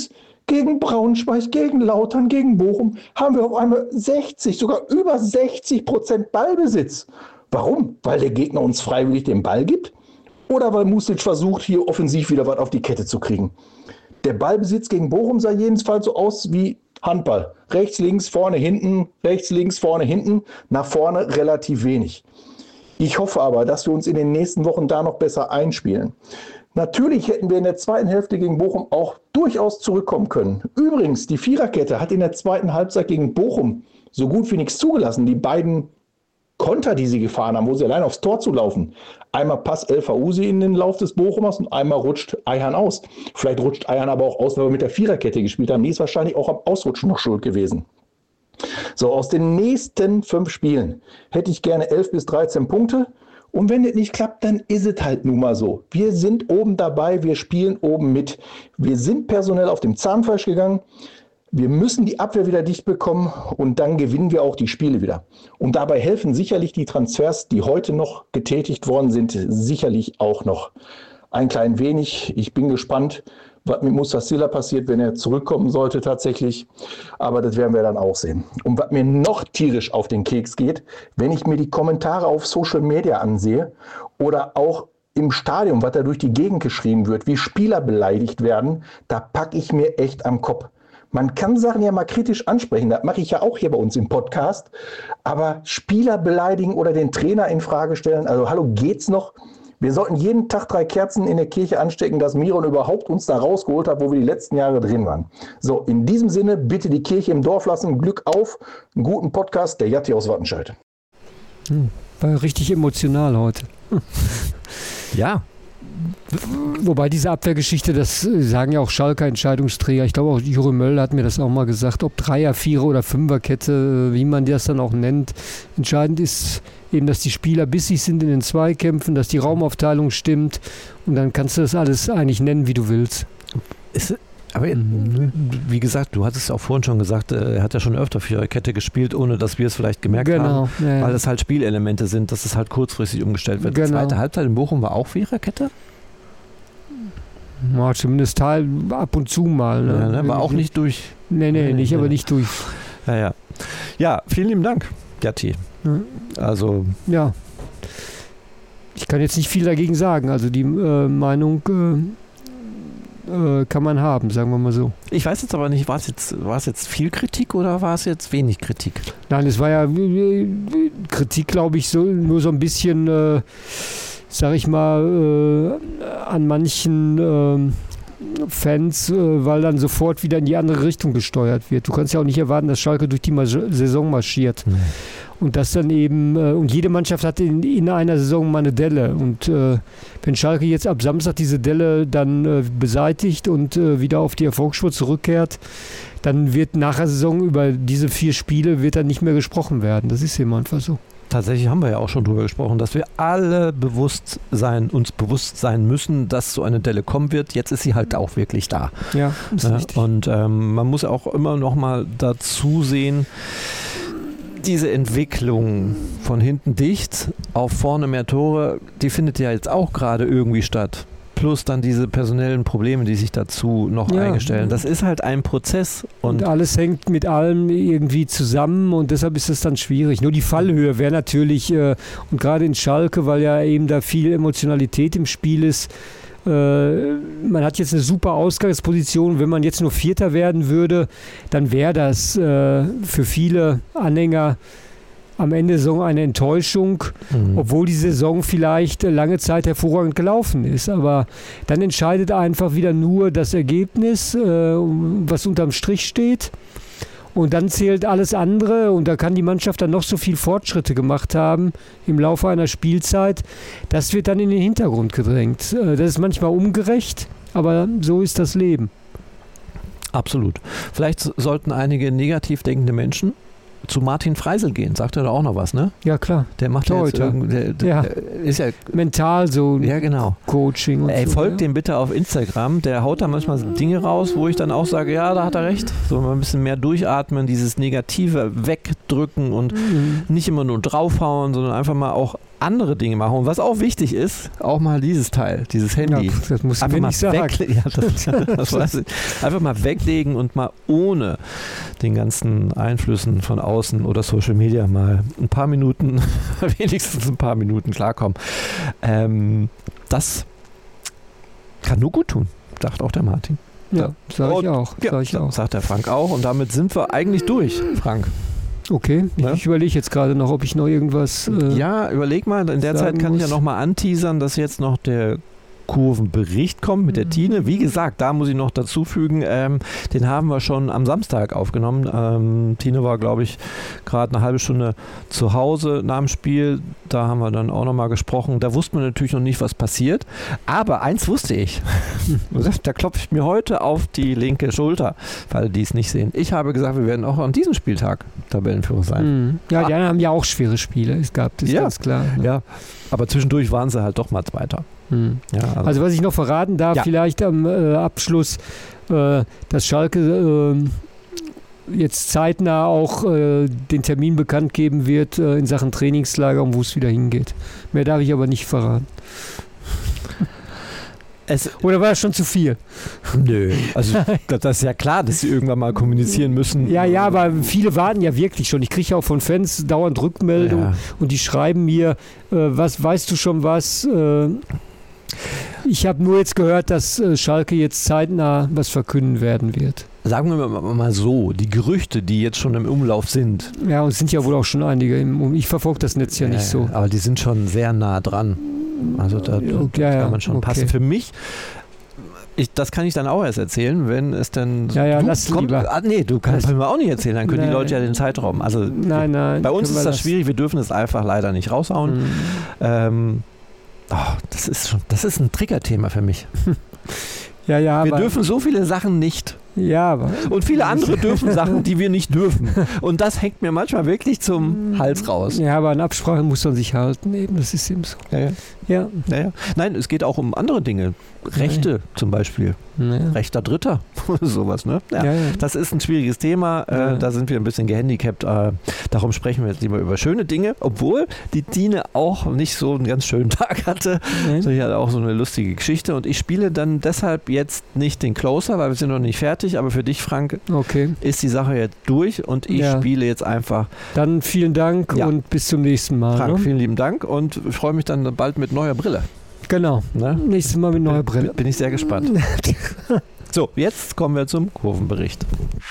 Gegen Braunschweig, gegen Lautern, gegen Bochum haben wir auf einmal 60, sogar über 60% Ballbesitz. Warum? Weil der Gegner uns freiwillig den Ball gibt? Oder weil Mustić versucht, hier offensiv wieder was auf die Kette zu kriegen? Der Ballbesitz gegen Bochum sah jedenfalls so aus wie Handball. Rechts, links, vorne, hinten, rechts, links, vorne, hinten. Nach vorne relativ wenig. Ich hoffe aber, dass wir uns in den nächsten Wochen da noch besser einspielen. Natürlich hätten wir in der zweiten Hälfte gegen Bochum auch durchaus zurückkommen können. Übrigens, die Viererkette hat in der zweiten Halbzeit gegen Bochum so gut wie nichts zugelassen. Die beiden Konter, die sie gefahren haben, wo sie allein aufs Tor zu laufen. Einmal passt El Fauzi in den Lauf des Bochumers und einmal rutscht Ayhan aus. Vielleicht rutscht Ayhan aber auch aus, weil wir mit der Viererkette gespielt haben. Die ist wahrscheinlich auch am Ausrutschen noch schuld gewesen. So, aus den nächsten 5 Spielen hätte ich gerne 11 bis 13 Punkte. Und wenn das nicht klappt, dann ist es halt nun mal so. Wir sind oben dabei, wir spielen oben mit. Wir sind personell auf dem Zahnfleisch gegangen. Wir müssen die Abwehr wieder dicht bekommen und dann gewinnen wir auch die Spiele wieder. Und dabei helfen sicherlich die Transfers, die heute noch getätigt worden sind, sicherlich auch noch ein klein wenig. Ich bin gespannt, was mit Mustassila passiert, wenn er zurückkommen sollte tatsächlich. Aber das werden wir dann auch sehen. Und was mir noch tierisch auf den Keks geht, wenn ich mir die Kommentare auf Social Media ansehe oder auch im Stadion, was da durch die Gegend geschrien wird, wie Spieler beleidigt werden, da packe ich mir echt am Kopf. Man kann Sachen ja mal kritisch ansprechen, das mache ich ja auch hier bei uns im Podcast, aber Spieler beleidigen oder den Trainer in Frage stellen, also hallo, geht's noch? Wir sollten jeden Tag 3 Kerzen in der Kirche anstecken, dass Miron überhaupt uns da rausgeholt hat, wo wir die letzten Jahre drin waren. So, in diesem Sinne, bitte die Kirche im Dorf lassen, Glück auf, einen guten Podcast, der Jatti aus Wattenscheid. War richtig emotional heute. Ja. Wobei diese Abwehrgeschichte, das sagen ja auch Schalker Entscheidungsträger, ich glaube auch Jure Möll hat mir das auch mal gesagt, ob 3er, 4er oder 5er Kette, wie man das dann auch nennt. Entscheidend ist eben, dass die Spieler bissig sind in den Zweikämpfen, dass die Raumaufteilung stimmt und dann kannst du das alles eigentlich nennen, wie du willst. Aber wie gesagt, du hattest auch vorhin schon gesagt, er hat ja schon öfter Viererkette gespielt, ohne dass wir es vielleicht gemerkt haben, weil es halt Spielelemente sind, dass es halt kurzfristig umgestellt wird. Die zweite Halbzeit in Bochum war auch Viererkette? Ja, zumindest ab und zu mal. Ne? Ja, ne? War auch nicht durch. Nee, aber nicht durch. Ja, vielen lieben Dank, Jatti. Also. Ja. Ich kann jetzt nicht viel dagegen sagen. Also die Meinung kann man haben, sagen wir mal so. Ich weiß jetzt aber nicht, war es jetzt viel Kritik oder war es jetzt wenig Kritik? Nein, es war ja Kritik, glaube ich, nur so ein bisschen, sag ich mal, an manchen Fans, weil dann sofort wieder in die andere Richtung gesteuert wird. Du kannst ja auch nicht erwarten, dass Schalke durch die Saison marschiert. Nee. Und das dann eben, und jede Mannschaft hat in einer Saison mal eine Delle. Und wenn Schalke jetzt ab Samstag diese Delle dann beseitigt und wieder auf die Erfolgsspur zurückkehrt, dann wird nach der Saison über diese 4 Spiele wird dann nicht mehr gesprochen werden. Das ist eben einfach so. Tatsächlich haben wir ja auch schon drüber gesprochen, dass wir alle uns bewusst sein müssen, dass so eine Delle kommen wird. Jetzt ist sie halt auch wirklich da. Ja, ist richtig. Und man muss auch immer noch mal dazu sehen, diese Entwicklung von hinten dicht auf vorne mehr Tore, die findet ja jetzt auch gerade irgendwie statt. Plus dann diese personellen Probleme, die sich dazu noch einstellen. Das ist halt ein Prozess. Und alles hängt mit allem irgendwie zusammen und deshalb ist es dann schwierig. Nur die Fallhöhe wäre natürlich, und gerade in Schalke, weil ja eben da viel Emotionalität im Spiel ist, man hat jetzt eine super Ausgangsposition. Wenn man jetzt nur Vierter werden würde, dann wäre das für viele Anhänger am Ende der Saison eine Enttäuschung, obwohl die Saison vielleicht lange Zeit hervorragend gelaufen ist. Aber dann entscheidet einfach wieder nur das Ergebnis, was unterm Strich steht. Und dann zählt alles andere und da kann die Mannschaft dann noch so viel Fortschritte gemacht haben im Laufe einer Spielzeit. Das wird dann in den Hintergrund gedrängt. Das ist manchmal ungerecht, aber so ist das Leben. Absolut. Vielleicht sollten einige negativ denkende Menschen zu Martin Freisel gehen. Sagt er da auch noch was, ne? Ja, klar. Der macht ja jetzt der ist ja mental so genau. Coaching und so. Folgt dem bitte auf Instagram. Der haut da manchmal Dinge raus, wo ich dann auch sage, ja, da hat er recht. So mal ein bisschen mehr durchatmen, dieses Negative wegdrücken und nicht immer nur draufhauen, sondern einfach mal auch andere Dinge machen. Und was auch wichtig ist, auch mal dieses Teil, dieses Handy. Ja, das muss ich mir nicht sagen. Das weiß ich. Einfach mal weglegen und mal ohne den ganzen Einflüssen von außen oder Social Media mal ein paar Minuten, wenigstens ein paar Minuten klarkommen. Das kann nur gut tun, sagt auch der Martin. Ja, sage ich auch. Sagt der Frank auch. Und damit sind wir eigentlich durch, Frank. Okay, ich überlege jetzt gerade noch, ob ich noch irgendwas... ja, überleg mal. In der Zeit kann ich ja noch mal anteasern, dass jetzt noch der Kurvenbericht kommt mit der Tine. Wie gesagt, da muss ich noch dazu fügen, den haben wir schon am Samstag aufgenommen. Tine war, glaube ich, gerade eine halbe Stunde zu Hause nach dem Spiel. Da haben wir dann auch noch mal gesprochen. Da wusste man natürlich noch nicht, was passiert. Aber eins wusste ich. Da klopfe ich mir heute auf die linke Schulter, weil die es nicht sehen. Ich habe gesagt, wir werden auch an diesem Spieltag Tabellenführer sein. Ja, die anderen haben ja auch schwere Spiele. Es gab das ganz klar. Ne? Ja, aber zwischendurch waren sie halt doch mal Zweiter. Ja, also was ich noch verraten darf, vielleicht am Abschluss, dass Schalke jetzt zeitnah auch den Termin bekannt geben wird in Sachen Trainingslager und wo es wieder hingeht. Mehr darf ich aber nicht verraten. Oder war das schon zu viel? Nö, also das ist ja klar, dass sie irgendwann mal kommunizieren müssen. Ja, aber viele warten ja wirklich schon. Ich kriege ja auch von Fans dauernd Rückmeldungen und die schreiben mir, weißt du schon was? Ich habe nur jetzt gehört, dass Schalke jetzt zeitnah was verkünden werden wird. Sagen wir mal so, die Gerüchte, die jetzt schon im Umlauf sind. Ja, und es sind ja wohl auch schon einige. Ich verfolge das Netz ja nicht so. Aber die sind schon sehr nah dran. Also da kann man schon passen. Für mich, das kann ich dann auch erst erzählen, wenn es dann lass kommt. Nee, du kannst mir auch nicht erzählen, dann können die Leute ja den Zeitraum. Also nein, bei uns ist das schwierig, wir dürfen es einfach leider nicht raushauen. Das ist ein Triggerthema für mich. Wir dürfen so viele Sachen nicht. Ja, aber... Und viele andere dürfen Sachen, die wir nicht dürfen. Und das hängt mir manchmal wirklich zum Hals raus. Ja, aber an Absprachen muss man sich halten, eben, das ist eben so. Ja. Nein, es geht auch um andere Dinge. Rechte zum Beispiel. Rechter Dritter. Sowas, ne? Ja. Das ist ein schwieriges Thema. Da sind wir ein bisschen gehandicapt. Darum sprechen wir jetzt lieber über schöne Dinge. Obwohl die Tine auch nicht so einen ganz schönen Tag hatte. Sie hat auch so eine lustige Geschichte. Und ich spiele dann deshalb jetzt nicht den Closer, weil wir sind noch nicht fertig. Aber für dich, Frank, ist die Sache jetzt durch. Und ich spiele jetzt einfach. Dann vielen Dank und bis zum nächsten Mal. Frank, vielen lieben Dank. Und ich freue mich dann bald mit neuer Brille. Genau. Ne? Nächstes Mal mit neuer Brille. Bin ich sehr gespannt. So, jetzt kommen wir zum Kurvenbericht.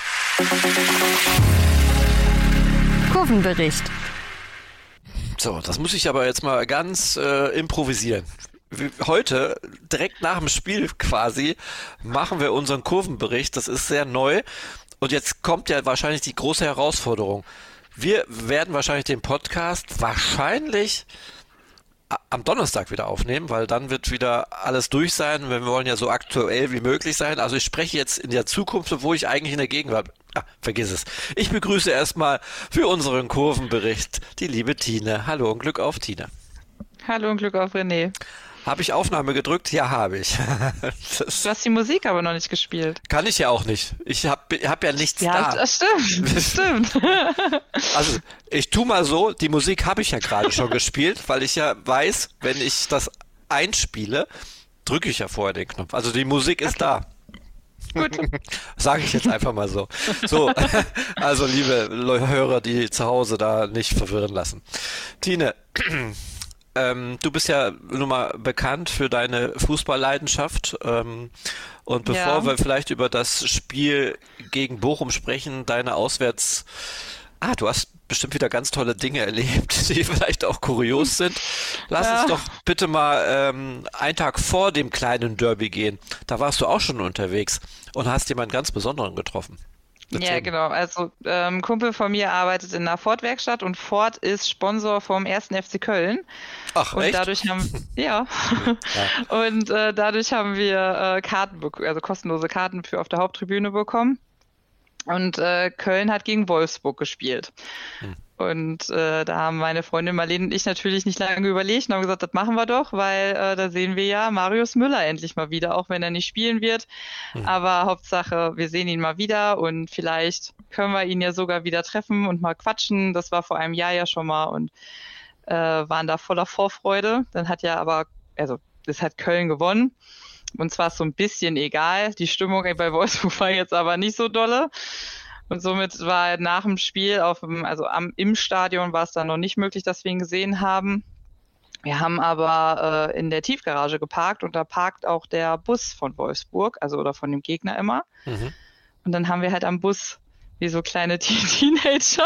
Kurvenbericht. So, das muss ich aber jetzt mal ganz improvisieren. Heute, direkt nach dem Spiel quasi, machen wir unseren Kurvenbericht. Das ist sehr neu. Und jetzt kommt ja wahrscheinlich die große Herausforderung. Wir werden wahrscheinlich den Podcast am Donnerstag wieder aufnehmen, weil dann wird wieder alles durch sein. Wir wollen ja so aktuell wie möglich sein. Also ich spreche jetzt in der Zukunft, obwohl ich eigentlich in der Gegenwart bin. Vergiss es. Ich begrüße erstmal für unseren Kurvenbericht die liebe Tine. Hallo und Glück auf, Tine. Hallo und Glück auf, René. Habe ich Aufnahme gedrückt? Ja, habe ich. Du hast die Musik aber noch nicht gespielt. Kann ich ja auch nicht. Ich hab ja nichts da. Ja, das stimmt. Also, ich tu mal so, die Musik habe ich ja gerade schon gespielt, weil ich ja weiß, wenn ich das einspiele, drücke ich ja vorher den Knopf. Also die Musik ist da. Gut. Sage ich jetzt einfach mal so. So, also liebe Hörer, die zu Hause da nicht verwirren lassen. Tine, du bist ja nun mal bekannt für deine Fußballleidenschaft. Und bevor wir vielleicht über das Spiel gegen Bochum sprechen, deine Auswärts... du hast bestimmt wieder ganz tolle Dinge erlebt, die vielleicht auch kurios sind. Lass uns doch bitte mal einen Tag vor dem kleinen Derby gehen. Da warst du auch schon unterwegs und hast jemanden ganz Besonderen getroffen. Ja, genau. Also ein Kumpel von mir arbeitet in einer Ford-Werkstatt und Ford ist Sponsor vom 1. FC Köln. Ach, und echt? Dadurch haben und dadurch haben wir kostenlose Karten für auf der Haupttribüne bekommen. Und Köln hat gegen Wolfsburg gespielt. Und da haben meine Freundin Marlene und ich natürlich nicht lange überlegt und haben gesagt, das machen wir doch, weil da sehen wir ja Marius Müller endlich mal wieder, auch wenn er nicht spielen wird. Aber Hauptsache, wir sehen ihn mal wieder und vielleicht können wir ihn ja sogar wieder treffen und mal quatschen. Das war vor einem Jahr ja schon mal und waren da voller Vorfreude. Dann hat das hat Köln gewonnen. Uns war es so ein bisschen egal. Die Stimmung bei Wolfsburg war jetzt aber nicht so dolle. Und somit war nach dem Spiel im Stadion war es dann noch nicht möglich, dass wir ihn gesehen haben. Wir haben aber in der Tiefgarage geparkt und da parkt auch der Bus von Wolfsburg, oder von dem Gegner immer. Und dann haben wir halt am Bus wie so kleine Teenager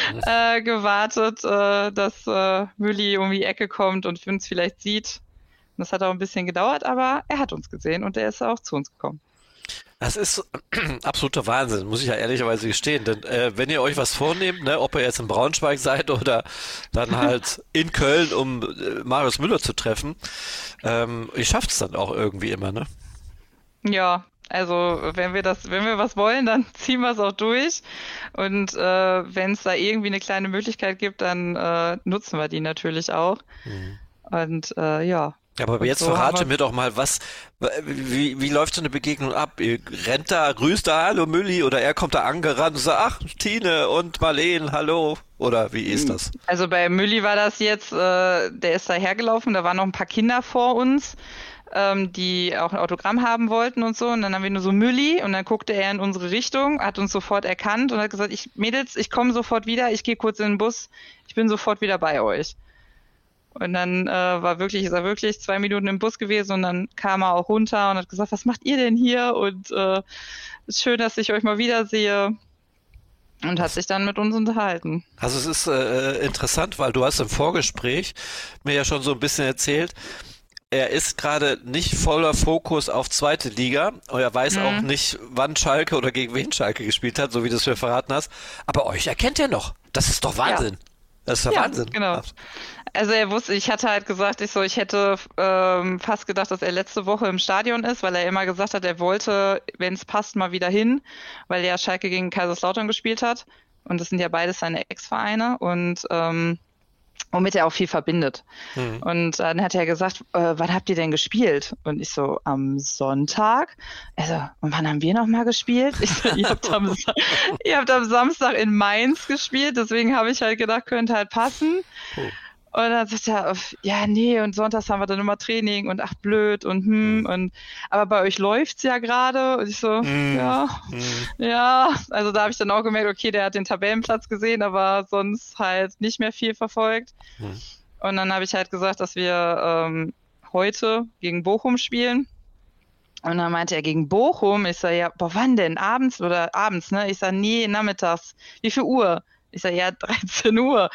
gewartet, dass Mülli um die Ecke kommt und uns vielleicht sieht. Und das hat auch ein bisschen gedauert, aber er hat uns gesehen und er ist auch zu uns gekommen. Das ist absoluter Wahnsinn, muss ich ja ehrlicherweise gestehen. Denn wenn ihr euch was vornehmt, ne, ob ihr jetzt in Braunschweig seid oder dann halt in Köln, um Marius Müller zu treffen, ihr schafft es dann auch irgendwie immer, ne? Ja, also wenn wir was wollen, dann ziehen wir es auch durch. Und wenn es da irgendwie eine kleine Möglichkeit gibt, dann nutzen wir die natürlich auch. Und ja. Aber jetzt so verrate mir doch mal, wie läuft so eine Begegnung ab? Ihr rennt da, grüßt da, hallo Mülli, oder er kommt da angerannt und sagt, ach, Tine und Marleen, hallo, oder wie ist das? Also bei Mülli war das jetzt, der ist da hergelaufen, da waren noch ein paar Kinder vor uns, die auch ein Autogramm haben wollten und so, und dann haben wir nur so Mülli, und dann guckte er in unsere Richtung, hat uns sofort erkannt und hat gesagt, Mädels, ich komme sofort wieder, ich gehe kurz in den Bus, ich bin sofort wieder bei euch. Und dann ist er wirklich 2 Minuten im Bus gewesen und dann kam er auch runter und hat gesagt, was macht ihr denn hier? Und ist schön, dass ich euch mal wiedersehe. Und hat sich dann mit uns unterhalten. Also es ist interessant, weil du hast im Vorgespräch mir ja schon so ein bisschen erzählt, er ist gerade nicht voller Fokus auf zweite Liga und er weiß auch nicht, wann Schalke oder gegen wen Schalke gespielt hat, so wie du es mir verraten hast. Aber euch erkennt er noch. Das ist doch Wahnsinn. Ja. Das ist ja Wahnsinn. Genau. Also er wusste, ich hatte halt gesagt, ich hätte fast gedacht, dass er letzte Woche im Stadion ist, weil er immer gesagt hat, er wollte, wenn es passt, mal wieder hin, weil er Schalke gegen Kaiserslautern gespielt hat. Und das sind ja beides seine Ex-Vereine und womit er auch viel verbindet. Und dann hat er gesagt, wann habt ihr denn gespielt? Und ich so, am Sonntag. Also, und wann haben wir nochmal gespielt? Ich so, ihr habt am Samstag in Mainz gespielt, deswegen habe ich halt gedacht, könnte halt passen. Und dann sagt er, ja, nee, und sonntags haben wir dann immer Training und ach, blöd und aber bei euch läuft's ja gerade. Und ich so, ja, also da habe ich dann auch gemerkt, okay, der hat den Tabellenplatz gesehen, aber sonst halt nicht mehr viel verfolgt. Und dann habe ich halt gesagt, dass wir heute gegen Bochum spielen. Und dann meinte er, gegen Bochum? Ich sage, ja, wann denn? Abends, ne? Ich sage, nee, nachmittags. Wie viel Uhr? Ich sage, ja, 13 Uhr.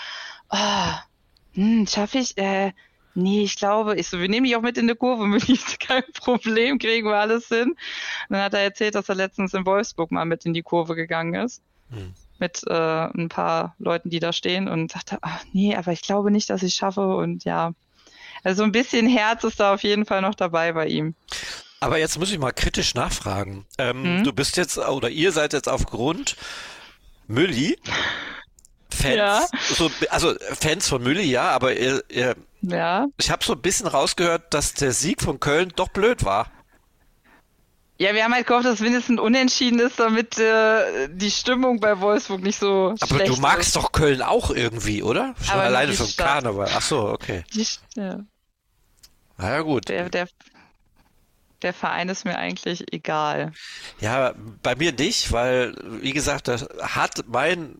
Schaffe ich? Nee, ich glaube, wir nehmen dich auch mit in die Kurve, ist kein Problem, kriegen wir alles hin. Und dann hat er erzählt, dass er letztens in Wolfsburg mal mit in die Kurve gegangen ist. Mit ein paar Leuten, die da stehen und sagte, nee, aber ich glaube nicht, dass ich schaffe und ja. Also ein bisschen Herz ist da auf jeden Fall noch dabei bei ihm. Aber jetzt muss ich mal kritisch nachfragen. Du bist jetzt, oder ihr seid jetzt aufgrund Mülli Fans, also Fans von Mülli, ja, aber ich habe so ein bisschen rausgehört, dass der Sieg von Köln doch blöd war. Ja, wir haben halt gehofft, dass wenigstens unentschieden ist, damit die Stimmung bei Wolfsburg nicht so schlecht ist. Aber du magst doch Köln auch irgendwie, oder? Schon aber alleine vom Karneval. Ach so, okay. Na ja, gut. Der Verein ist mir eigentlich egal. Ja, bei mir nicht, weil, wie gesagt, das hat mein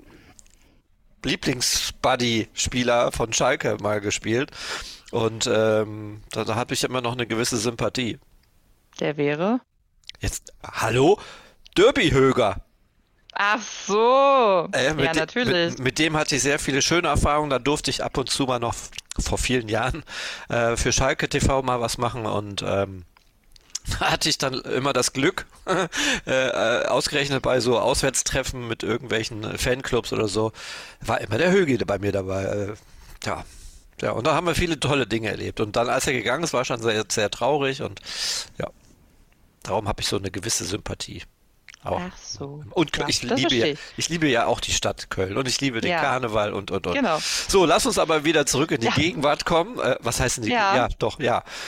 Lieblingsbuddy-Spieler von Schalke mal gespielt und da habe ich immer noch eine gewisse Sympathie. Der wäre? Jetzt, hallo? Derby-Höger. Ach so, ja natürlich. Mit dem hatte ich sehr viele schöne Erfahrungen, da durfte ich ab und zu mal noch vor vielen Jahren für Schalke TV mal was machen und hatte ich dann immer das Glück, ausgerechnet bei so Auswärtstreffen mit irgendwelchen Fanclubs oder so, war immer der Högi bei mir dabei. Ja, und da haben wir viele tolle Dinge erlebt. Und dann, als er gegangen ist, war schon sehr, sehr traurig und ja, darum habe ich so eine gewisse Sympathie. Auch. Ach so. Und ja, ich liebe ja auch die Stadt Köln und ich liebe den Karneval und. Genau. So, lass uns aber wieder zurück in die Gegenwart kommen. Was heißt denn die?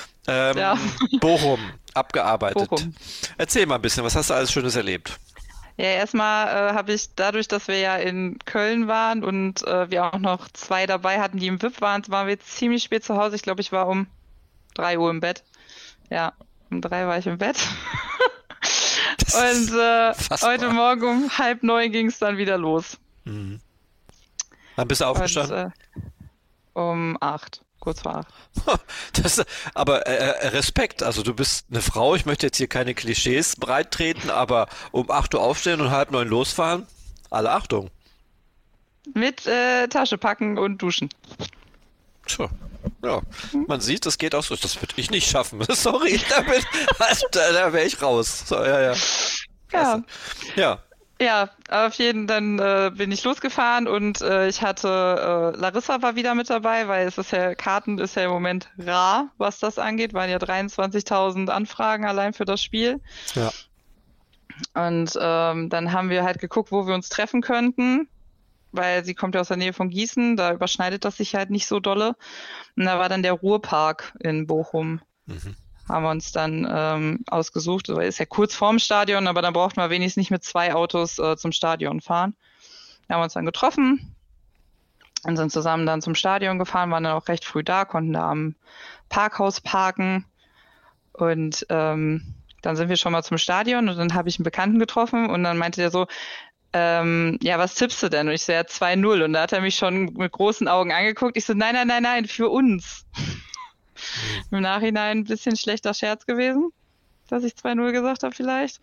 Bochum, abgearbeitet. Bochum. Erzähl mal ein bisschen, was hast du alles Schönes erlebt? Ja, erstmal habe ich dadurch, dass wir ja in Köln waren und wir auch noch 2 dabei hatten, die im VIP waren wir ziemlich spät zu Hause. Ich glaube, ich war um 3 Uhr im Bett. Ja, um 3 war ich im Bett. Und heute Morgen um 8:30 ging es dann wieder los. Mhm. Wann bist du aufgestanden? Und, um 8, kurz vor 8. Aber Respekt, also du bist eine Frau, ich möchte jetzt hier keine Klischees breit treten, aber um 8 Uhr aufstehen und 8:30 losfahren, alle Achtung. Mit Tasche packen und duschen. Tja, ja, man sieht, das geht auch so. Das würde ich nicht schaffen. Sorry, da wäre ich raus. So, ja. Ja, auf jeden Fall bin ich losgefahren und ich hatte, Larissa war wieder mit dabei, weil Karten ist ja im Moment rar, was das angeht. Waren ja 23.000 Anfragen allein für das Spiel. Ja. Und dann haben wir halt geguckt, wo wir uns treffen könnten, weil sie kommt ja aus der Nähe von Gießen, da überschneidet das sich halt nicht so dolle. Und da war dann der Ruhrpark in Bochum. Mhm. Haben wir uns dann ausgesucht, weil ist ja kurz vorm Stadion, aber dann brauchten wir wenigstens nicht mit 2 Autos zum Stadion fahren. Da haben wir uns dann getroffen und sind zusammen dann zum Stadion gefahren, waren dann auch recht früh da, konnten da am Parkhaus parken und dann sind wir schon mal zum Stadion und dann habe ich einen Bekannten getroffen und dann meinte der so, ja, was tippst du denn? Und ich so, ja, 2-0. Und da hat er mich schon mit großen Augen angeguckt. Ich so, nein, für uns. Im Nachhinein ein bisschen schlechter Scherz gewesen, dass ich 2-0 gesagt habe vielleicht.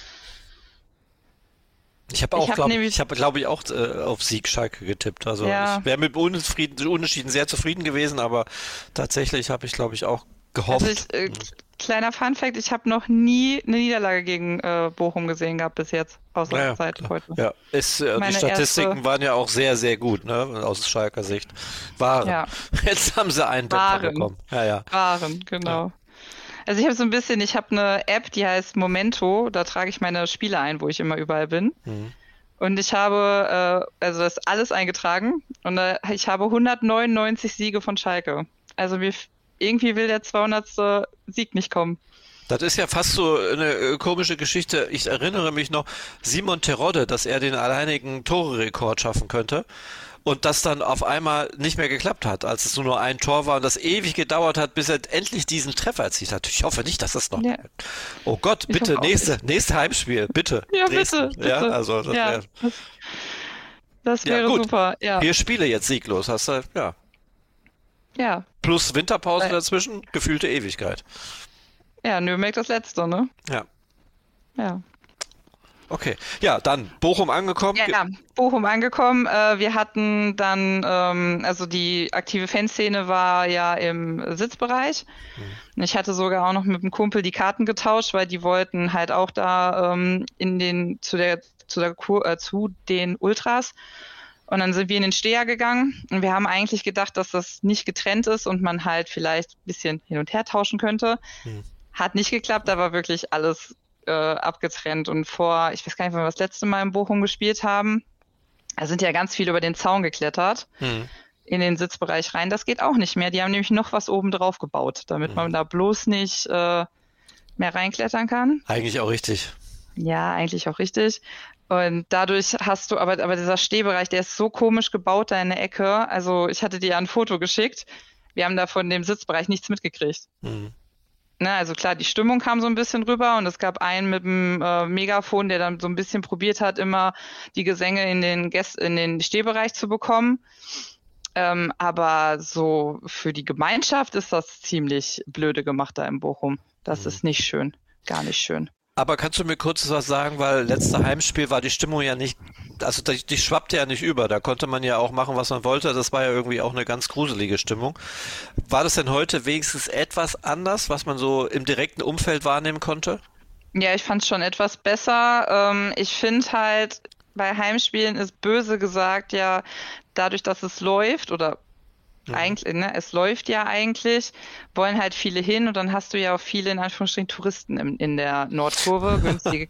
Ich habe glaube ich, auch auf Sieg Schalke getippt. Also ja. Ich wäre mit Unentschieden sehr zufrieden gewesen, aber tatsächlich habe ich, glaube ich, auch gehofft. Also kleiner Funfact, ich habe noch nie eine Niederlage gegen Bochum gesehen gehabt bis jetzt, außer seit heute. Ja, die Statistiken waren ja auch sehr, sehr gut, ne, aus Schalker Sicht. Jetzt haben sie einen Dämpfer bekommen. Waren, genau. Ja. Also ich habe eine App, die heißt Momento, da trage ich meine Spiele ein, wo ich immer überall bin. Mhm. Und ich habe, das alles eingetragen und ich habe 199 Siege von Schalke. Also irgendwie will der 200. Sieg nicht kommen. Das ist ja fast so eine komische Geschichte. Ich erinnere mich noch, Simon Terodde, dass er den alleinigen Tore-Rekord schaffen könnte und das dann auf einmal nicht mehr geklappt hat, als es nur ein Tor war und das ewig gedauert hat, bis er endlich diesen Treffer erzielt hat. Ich hoffe nicht, dass das noch... Ja. Oh Gott, bitte, nächste Heimspiel, bitte. Ja, bitte. Ja, also das wäre super, ja. 4 Spiele jetzt sieglos, hast du, Ja. Plus Winterpause dazwischen, gefühlte Ewigkeit. Ja, Nürnberg das letzte, ne? Ja. Okay, ja, dann Bochum angekommen. Ja, Bochum angekommen. Wir hatten dann, also die aktive Fanszene war ja im Sitzbereich. Mhm. Ich hatte sogar auch noch mit einem Kumpel die Karten getauscht, weil die wollten halt auch da zu den Ultras. Und dann sind wir in den Steher gegangen und wir haben eigentlich gedacht, dass das nicht getrennt ist und man halt vielleicht ein bisschen hin und her tauschen könnte. Hat nicht geklappt, da war wirklich alles abgetrennt. Und ich weiß gar nicht, wann wir das letzte Mal in Bochum gespielt haben, da sind ja ganz viele über den Zaun geklettert in den Sitzbereich rein. Das geht auch nicht mehr. Die haben nämlich noch was oben drauf gebaut, damit man da bloß nicht mehr reinklettern kann. Eigentlich auch richtig. Ja, eigentlich auch richtig. Und dadurch hast du, aber dieser Stehbereich, der ist so komisch gebaut da in der Ecke. Also ich hatte dir ja ein Foto geschickt. Wir haben da von dem Sitzbereich nichts mitgekriegt. Mhm. Na, also klar, die Stimmung kam so ein bisschen rüber und es gab einen mit dem Megafon, der dann so ein bisschen probiert hat, immer die Gesänge in den Stehbereich zu bekommen. Aber so für die Gemeinschaft ist das ziemlich blöde gemacht da in Bochum. Das ist nicht schön. Gar nicht schön. Aber kannst du mir kurz was sagen, weil letztes Heimspiel war die Stimmung ja nicht, also die schwappte ja nicht über, da konnte man ja auch machen, was man wollte, das war ja irgendwie auch eine ganz gruselige Stimmung. War das denn heute wenigstens etwas anders, was man so im direkten Umfeld wahrnehmen konnte? Ja, ich fand es schon etwas besser. Ich finde halt, bei Heimspielen ist böse gesagt, ja, dadurch, dass es läuft oder eigentlich, ne, es läuft ja eigentlich, wollen halt viele hin und dann hast du ja auch viele, in Anführungsstrichen, Touristen in der Nordkurve, günstige,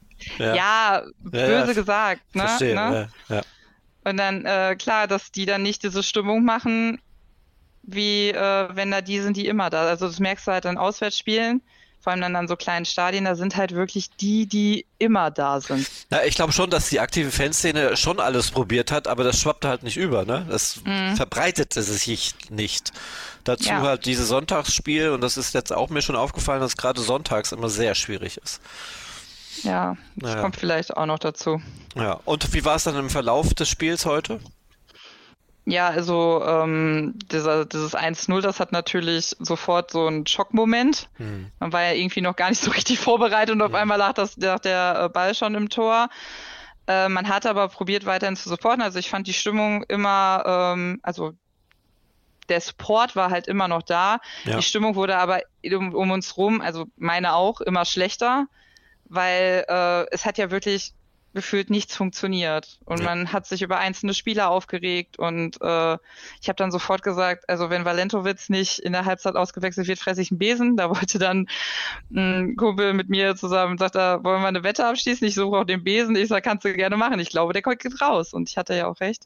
böse gesagt, ne? Verstehe, ne? Ja. Und dann, klar, dass die dann nicht diese Stimmung machen, wie wenn da die sind, die immer da. Also das merkst du halt an Auswärtsspielen, vor allem dann an so kleinen Stadien, da sind halt wirklich die immer da sind. Ja, ich glaube schon, dass die aktive Fanszene schon alles probiert hat, aber das schwappte halt nicht über, ne? Das verbreitete sich nicht. Dazu halt dieses Sonntagsspiel, und das ist jetzt auch mir schon aufgefallen, dass gerade sonntags immer sehr schwierig ist. Ja, das kommt vielleicht auch noch dazu. Ja, und wie war es dann im Verlauf des Spiels heute? Ja, also dieses 1-0, das hat natürlich sofort so einen Schockmoment. Man war ja irgendwie noch gar nicht so richtig vorbereitet und auf einmal lag der Ball schon im Tor. Man hat aber probiert, weiterhin zu supporten. Also ich fand die Stimmung immer, also der Support war halt immer noch da. Ja. Die Stimmung wurde aber um uns rum, also meine auch, immer schlechter, weil es hat ja wirklich gefühlt nichts funktioniert. Und man hat sich über einzelne Spieler aufgeregt und ich habe dann sofort gesagt, also wenn Valentowitz nicht in der Halbzeit ausgewechselt wird, fresse ich einen Besen. Da wollte dann ein Kumpel mit mir zusammen, sagt, da wollen wir eine Wette abschließen, ich suche auch den Besen. Ich sage, kannst du gerne machen. Ich glaube, der geht raus. Und ich hatte ja auch recht.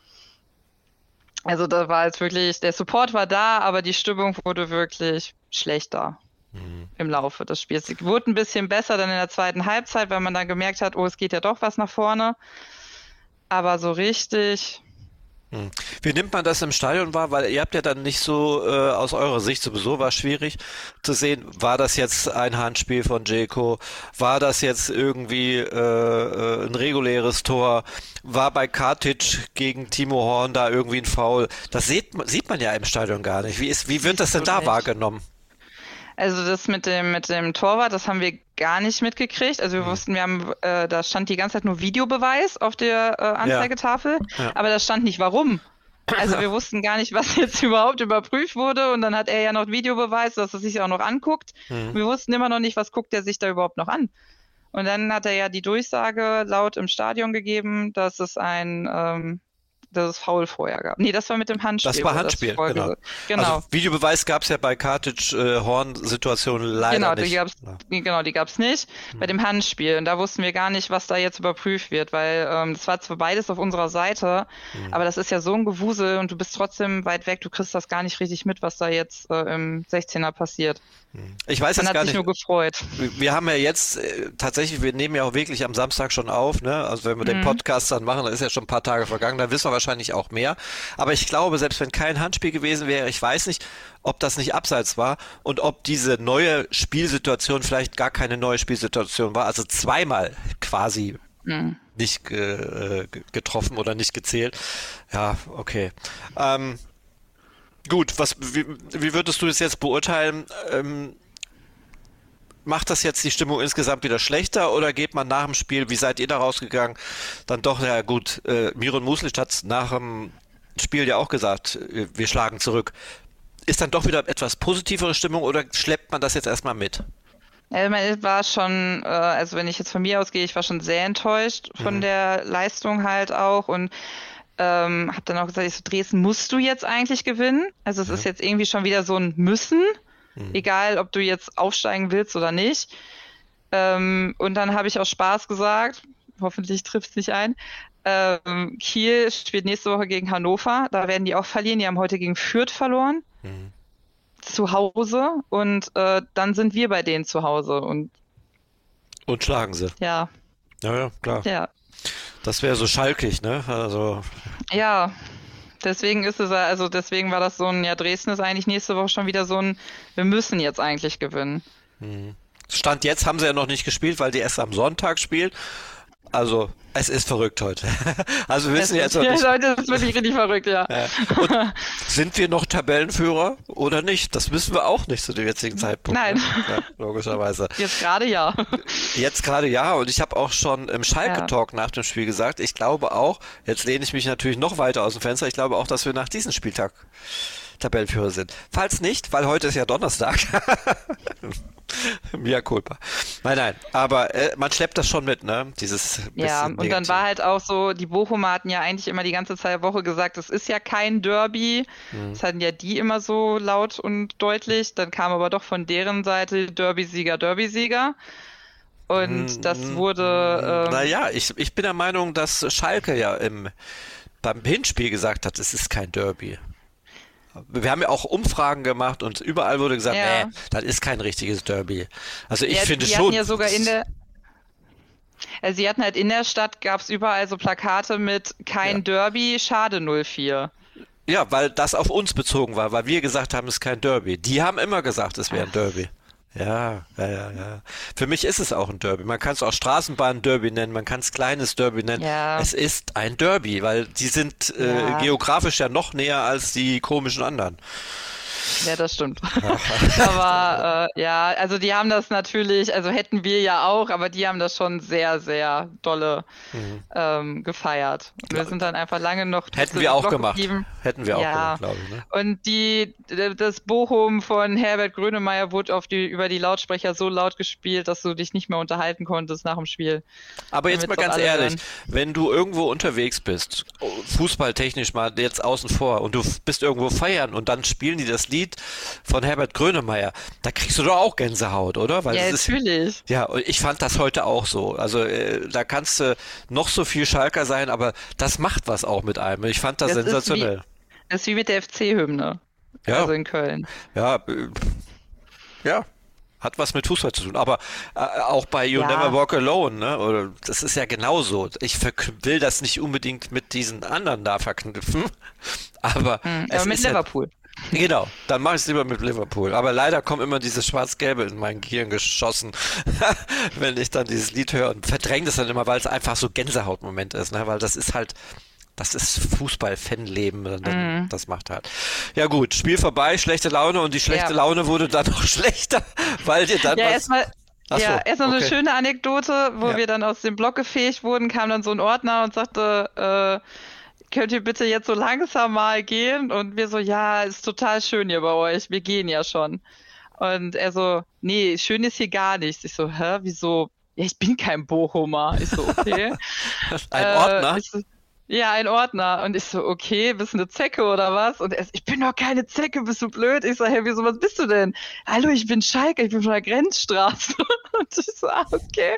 Also da war jetzt wirklich, der Support war da, aber die Stimmung wurde wirklich schlechter. Im Laufe des Spiels. Sie wurde ein bisschen besser dann in der zweiten Halbzeit, weil man dann gemerkt hat, oh, es geht ja doch was nach vorne. Aber so richtig... Wie nimmt man das im Stadion wahr? Weil ihr habt ja dann nicht so, aus eurer Sicht sowieso war schwierig zu sehen, war das jetzt ein Handspiel von Dzeko? War das jetzt irgendwie ein reguläres Tor? War bei Kartic gegen Timo Horn da irgendwie ein Foul? Das sieht man ja im Stadion gar nicht. Wie wird das denn da wahrgenommen? Also das mit dem Torwart, das haben wir gar nicht mitgekriegt. Also wir wussten, da stand die ganze Zeit nur Videobeweis auf der Anzeigetafel, aber da stand nicht warum. Also wir wussten gar nicht, was jetzt überhaupt überprüft wurde, und dann hat er ja noch Videobeweis, dass er sich auch noch anguckt. Wir wussten immer noch nicht, was guckt er sich da überhaupt noch an. Und dann hat er ja die Durchsage laut im Stadion gegeben, dass es dass es Foul vorher gab. Nee, das war mit dem Handspiel. Das war Handspiel, genau. Also Videobeweis gab es ja bei Kartic-Horn-Situationen leider nicht. Die gab es nicht. Bei dem Handspiel. Und da wussten wir gar nicht, was da jetzt überprüft wird, weil das war zwar beides auf unserer Seite, aber das ist ja so ein Gewusel und du bist trotzdem weit weg, du kriegst das gar nicht richtig mit, was da jetzt im 16er passiert. Ich weiß jetzt gar nicht. Man hat sich nur gefreut. Wir haben ja jetzt tatsächlich, wir nehmen ja auch wirklich am Samstag schon auf, ne? Also wenn wir den Podcast dann machen, dann ist ja schon ein paar Tage vergangen, dann wissen wir wahrscheinlich auch mehr. Aber ich glaube, selbst wenn kein Handspiel gewesen wäre, ich weiß nicht, ob das nicht abseits war und ob diese neue Spielsituation vielleicht gar keine neue Spielsituation war, also zweimal quasi nicht getroffen oder nicht gezählt. Ja, okay. Gut, wie würdest du das jetzt beurteilen? Macht das jetzt die Stimmung insgesamt wieder schlechter oder geht man nach dem Spiel, wie seid ihr da rausgegangen, dann doch, ja gut, Miron Muslic hat nach dem Spiel ja auch gesagt, wir schlagen zurück. Ist dann doch wieder etwas positivere Stimmung oder schleppt man das jetzt erstmal mit? Es war schon, also wenn ich jetzt von mir ausgehe, ich war schon sehr enttäuscht von der Leistung halt auch und habe dann auch gesagt, Dresden musst du jetzt eigentlich gewinnen. Also es ist jetzt irgendwie schon wieder so ein Müssen, egal ob du jetzt aufsteigen willst oder nicht. Und dann habe ich aus Spaß gesagt, hoffentlich trifft es nicht ein, Kiel spielt nächste Woche gegen Hannover, da werden die auch verlieren, die haben heute gegen Fürth verloren. Zu Hause und dann sind wir bei denen zu Hause und schlagen sie. Ja. Ja, klar. Ja. Das wäre so schalkig, ne? Also. Ja, deswegen war das so ein, Dresden ist eigentlich nächste Woche schon wieder so ein, wir müssen jetzt eigentlich gewinnen. Stand jetzt haben sie ja noch nicht gespielt, weil die erst am Sonntag spielen. Also, es ist verrückt heute. Also, wir wissen jetzt noch nicht. Heute ist wirklich richtig verrückt, ja. Und sind wir noch Tabellenführer oder nicht? Das wissen wir auch nicht zu dem jetzigen Zeitpunkt. Nein. Ne? Ja, logischerweise. Jetzt gerade ja. Jetzt gerade ja. Und ich habe auch schon im Schalke-Talk nach dem Spiel gesagt, ich glaube auch, jetzt lehne ich mich natürlich noch weiter aus dem Fenster, ich glaube auch, dass wir nach diesem Spieltag Tabellenführer sind. Falls nicht, weil heute ist ja Donnerstag. Mea culpa. Nein, aber man schleppt das schon mit, ne? Dieses und negativ. Dann war halt auch so, die Bochumer hatten ja eigentlich immer die ganze Woche gesagt, es ist ja kein Derby. Das hatten ja die immer so laut und deutlich. Dann kam aber doch von deren Seite Derby-Sieger. Und das wurde... naja, ich bin der Meinung, dass Schalke ja beim Hinspiel gesagt hat, es ist kein Derby. Wir haben ja auch Umfragen gemacht und überall wurde gesagt, Ja. nee, das ist kein richtiges Derby. Also ich Ja, finde die schon. hatten ja sogar sie hatten halt in der Stadt, gab es überall so Plakate mit kein Derby, schade 04. Ja, weil das auf uns bezogen war, weil wir gesagt haben, es ist kein Derby. Die haben immer gesagt, es wäre ein Derby. Ja. Für mich ist es auch ein Derby. Man kann es auch Straßenbahn-Derby nennen, man kann es kleines Derby nennen. Ja. Es ist ein Derby, weil die sind geografisch ja noch näher als die komischen anderen. Ja, das stimmt. Aber also die haben das natürlich, also hätten wir ja auch, aber die haben das schon sehr, sehr dolle gefeiert. Und wir sind dann einfach lange noch Hätten wir auch Block gemacht. geblieben. Hätten wir auch gemacht, glaube ich. Ne? Und das Bochum von Herbert Grönemeyer wurde über die Lautsprecher so laut gespielt, dass du dich nicht mehr unterhalten konntest nach dem Spiel. Aber jetzt mal ganz ehrlich, wenn du irgendwo unterwegs bist, fußballtechnisch mal jetzt außen vor, und du bist irgendwo feiern und dann spielen die das Lied von Herbert Grönemeyer, da kriegst du doch auch Gänsehaut, oder? Weil Ja, es natürlich. Ja, und ich fand das heute auch so. Also da kannst du noch so viel Schalker sein, aber das macht was auch mit einem. Ich fand das sensationell. Das ist wie mit der FC-Hymne. Ja. Also in Köln. Ja, hat was mit Fußball zu tun. Aber auch bei You Never Walk Alone, ne? Oder, das ist ja genauso. Ich will das nicht unbedingt mit diesen anderen da verknüpfen. Aber, aber mit Liverpool. Genau, dann mache ich es lieber mit Liverpool. Aber leider kommt immer dieses Schwarz-Gelbe in mein Gehirn geschossen, wenn ich dann dieses Lied höre und verdränge das dann immer, weil es einfach so Gänsehautmoment ist, ne? Weil das ist Fußball-Fanleben, das macht halt. Ja gut, Spiel vorbei, schlechte Laune und die schlechte Laune wurde dann noch schlechter, weil dir dann erstmal eine schöne Anekdote, wo wir dann aus dem Block gefegt wurden, kam dann so ein Ordner und sagte, könnt ihr bitte jetzt so langsam mal gehen? Und wir so, ja, ist total schön hier bei euch, wir gehen ja schon. Und er so, nee, schön ist hier gar nichts. Ich so, wieso? Ja, ich bin kein Bochumer. Ich so, okay. Ein Ordner? Ja, ein Ordner. Und ich so, okay, bist du eine Zecke oder was? Und er so, ich bin doch keine Zecke, bist du blöd? Ich so, hey, wieso, was bist du denn? Hallo, ich bin Schalke, ich bin von der Grenzstraße. Und ich so, okay.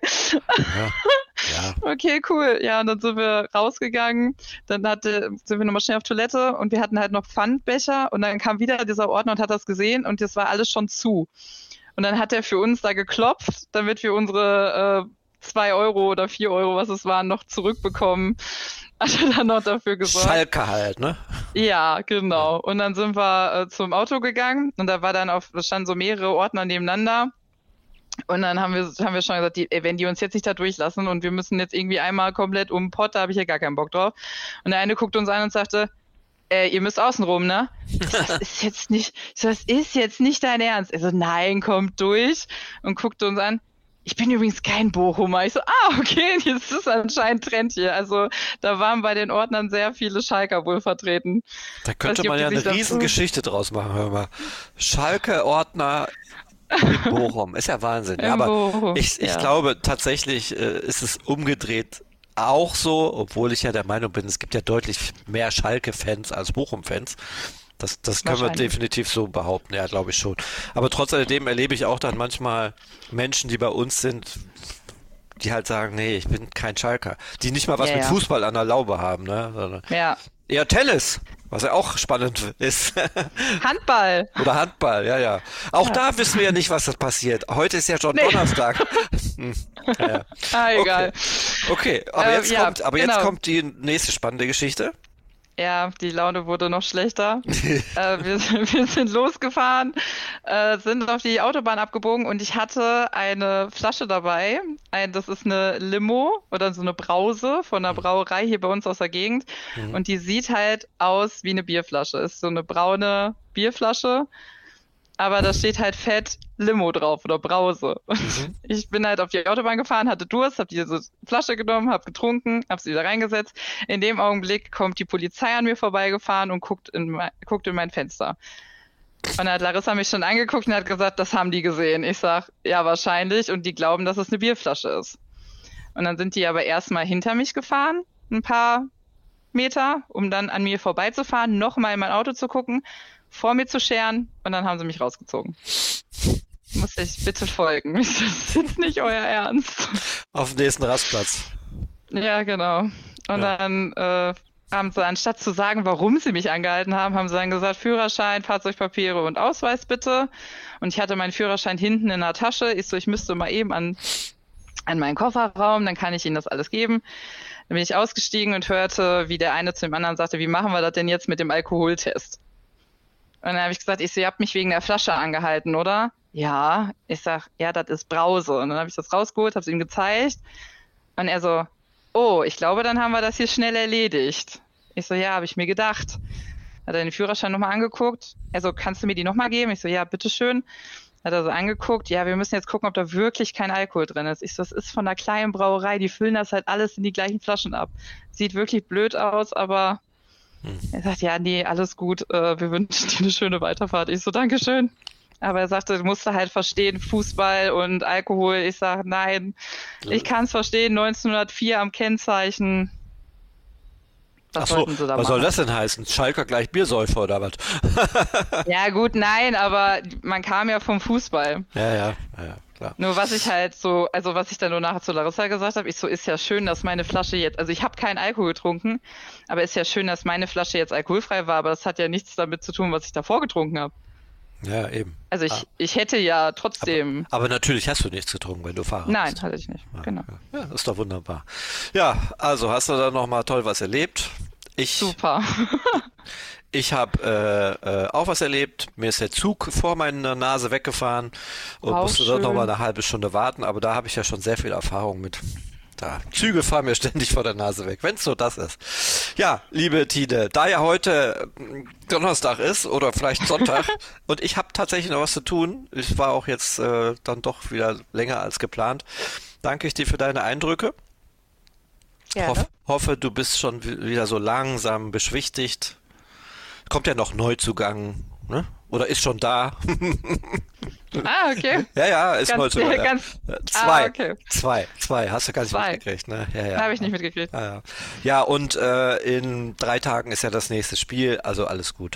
Ja. Okay, cool. Ja, und dann sind wir rausgegangen. Dann sind wir nochmal schnell auf Toilette und wir hatten halt noch Pfandbecher. Und dann kam wieder dieser Ordner und hat das gesehen und das war alles schon zu. Und dann hat er für uns da geklopft, damit wir unsere 2 Euro oder 4 Euro, was es waren, noch zurückbekommen. Hat er dann noch dafür gesorgt. Schalke halt, ne? Ja, genau. Und dann sind wir zum Auto gegangen und da war dann da standen so mehrere Ordner nebeneinander. Und dann haben wir schon gesagt, wenn die uns jetzt nicht da durchlassen und wir müssen jetzt irgendwie einmal komplett um den Pott, da habe ich ja gar keinen Bock drauf. Und der eine guckte uns an und sagte, ihr müsst außen rum, ne? Das ist jetzt nicht dein Ernst. Er so, nein, kommt durch und guckte uns an. Ich bin übrigens kein Bochumer. Ich so, okay, jetzt ist anscheinend Trend hier. Also da waren bei den Ordnern sehr viele Schalker wohl vertreten. Da könnte man ja eine Riesengeschichte draus machen, hör mal. Schalke-Ordner in Bochum, ist ja Wahnsinn. Ja, aber ich glaube, tatsächlich ist es umgedreht auch so, obwohl ich ja der Meinung bin, es gibt ja deutlich mehr Schalke-Fans als Bochum-Fans. Das können wir definitiv so behaupten, ja, glaube ich schon. Aber trotz alledem erlebe ich auch dann manchmal Menschen, die bei uns sind, die halt sagen, nee, ich bin kein Schalker. Die nicht mal was mit Fußball an der Laube haben, ne? Sondern eher Tennis, was ja auch spannend ist. Handball. Oder Handball, ja. Auch da wissen wir ja nicht, was das passiert. Heute ist ja schon Donnerstag. Egal. Okay, aber jetzt kommt die nächste spannende Geschichte. Ja, die Laune wurde noch schlechter. Wir sind losgefahren, sind auf die Autobahn abgebogen und ich hatte eine Flasche dabei. Das ist eine Limo oder so eine Brause von einer Brauerei hier bei uns aus der Gegend. Und die sieht halt aus wie eine Bierflasche. Ist so eine braune Bierflasche. Aber da steht halt fett Limo drauf oder Brause. Und ich bin halt auf die Autobahn gefahren, hatte Durst, habe diese Flasche genommen, habe getrunken, habe sie wieder reingesetzt. In dem Augenblick kommt die Polizei an mir vorbeigefahren und guckt in mein Fenster. Und dann hat Larissa mich schon angeguckt und hat gesagt, das haben die gesehen. Ich sag, ja, wahrscheinlich. Und die glauben, dass es eine Bierflasche ist. Und dann sind die aber erstmal hinter mich gefahren, ein paar Meter, um dann an mir vorbeizufahren, nochmal in mein Auto zu gucken, vor mir zu scheren und dann haben sie mich rausgezogen. Muss ich bitte folgen. Das ist jetzt nicht euer Ernst. Auf dem nächsten Rastplatz. Ja, genau. Und dann haben sie, anstatt zu sagen, warum sie mich angehalten haben, haben sie dann gesagt, Führerschein, Fahrzeugpapiere und Ausweis bitte. Und ich hatte meinen Führerschein hinten in der Tasche. Ich müsste mal eben an meinen Kofferraum, dann kann ich Ihnen das alles geben. Dann bin ich ausgestiegen und hörte, wie der eine zu dem anderen sagte, wie machen wir das denn jetzt mit dem Alkoholtest? Und dann habe ich gesagt, ihr habt mich wegen der Flasche angehalten, oder? Ja. Ich sag, ja, das ist Brause. Und dann habe ich das rausgeholt, habe es ihm gezeigt. Und er so, oh, ich glaube, dann haben wir das hier schnell erledigt. Ich so, ja, habe ich mir gedacht. Hat er den Führerschein nochmal angeguckt. Er so, kannst du mir die nochmal geben? Ich so, ja, bitteschön. Hat er so angeguckt, ja, wir müssen jetzt gucken, ob da wirklich kein Alkohol drin ist. Ich so, das ist von einer kleinen Brauerei, die füllen das halt alles in die gleichen Flaschen ab. Sieht wirklich blöd aus, aber er sagt, ja, nee, alles gut, wir wünschen dir eine schöne Weiterfahrt. Ich so, Dankeschön. Aber er sagte, du musst halt verstehen, Fußball und Alkohol. Ich sage, nein, ich kann es verstehen, 1904 am Kennzeichen. Was sollten sie da was machen? soll das denn heißen? Schalker gleich Biersäufer oder was? Ja gut, nein, aber man kam ja vom Fußball. Ja, klar. Nur was ich halt so, also was ich dann nur nachher zu Larissa gesagt habe, ist ja schön, dass meine Flasche jetzt, also ich habe keinen Alkohol getrunken, aber ist ja schön, dass meine Flasche jetzt alkoholfrei war, aber das hat ja nichts damit zu tun, was ich davor getrunken habe. Ja, eben. Also ich hätte ja trotzdem... Aber natürlich hast du nichts getrunken, wenn du Fahrer bist. Nein, hatte ich nicht, genau. Ja, ist doch wunderbar. Ja, also hast du da nochmal toll was erlebt. Super. Ich habe auch was erlebt. Mir ist der Zug vor meiner Nase weggefahren und musste dann nochmal eine halbe Stunde warten, aber da habe ich ja schon sehr viel Erfahrung mit. Züge fahren mir ständig vor der Nase weg, wenn es so das ist. Ja, liebe Tine, da ja heute Donnerstag ist oder vielleicht Sonntag und ich habe tatsächlich noch was zu tun, ich war auch jetzt dann doch wieder länger als geplant, danke ich dir für deine Eindrücke. Hoffe, du bist schon wieder so langsam beschwichtigt. Kommt ja noch Neuzugang, ne? Oder ist schon da? Ah, okay. Ja, ist Neuzugang. Okay. Zwei, hast du gar nicht mitgekriegt, ne? Ja. Habe ich nicht mitgekriegt. Ja, und in 3 Tagen ist ja das nächste Spiel, also alles gut.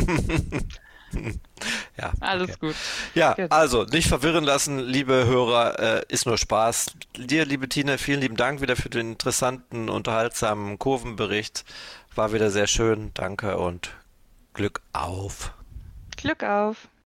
Ja, alles gut. Ja, also nicht verwirren lassen, liebe Hörer, ist nur Spaß. Dir, liebe Tine, vielen lieben Dank wieder für den interessanten, unterhaltsamen Kurvenbericht. War wieder sehr schön, danke und Glück auf. Glück auf.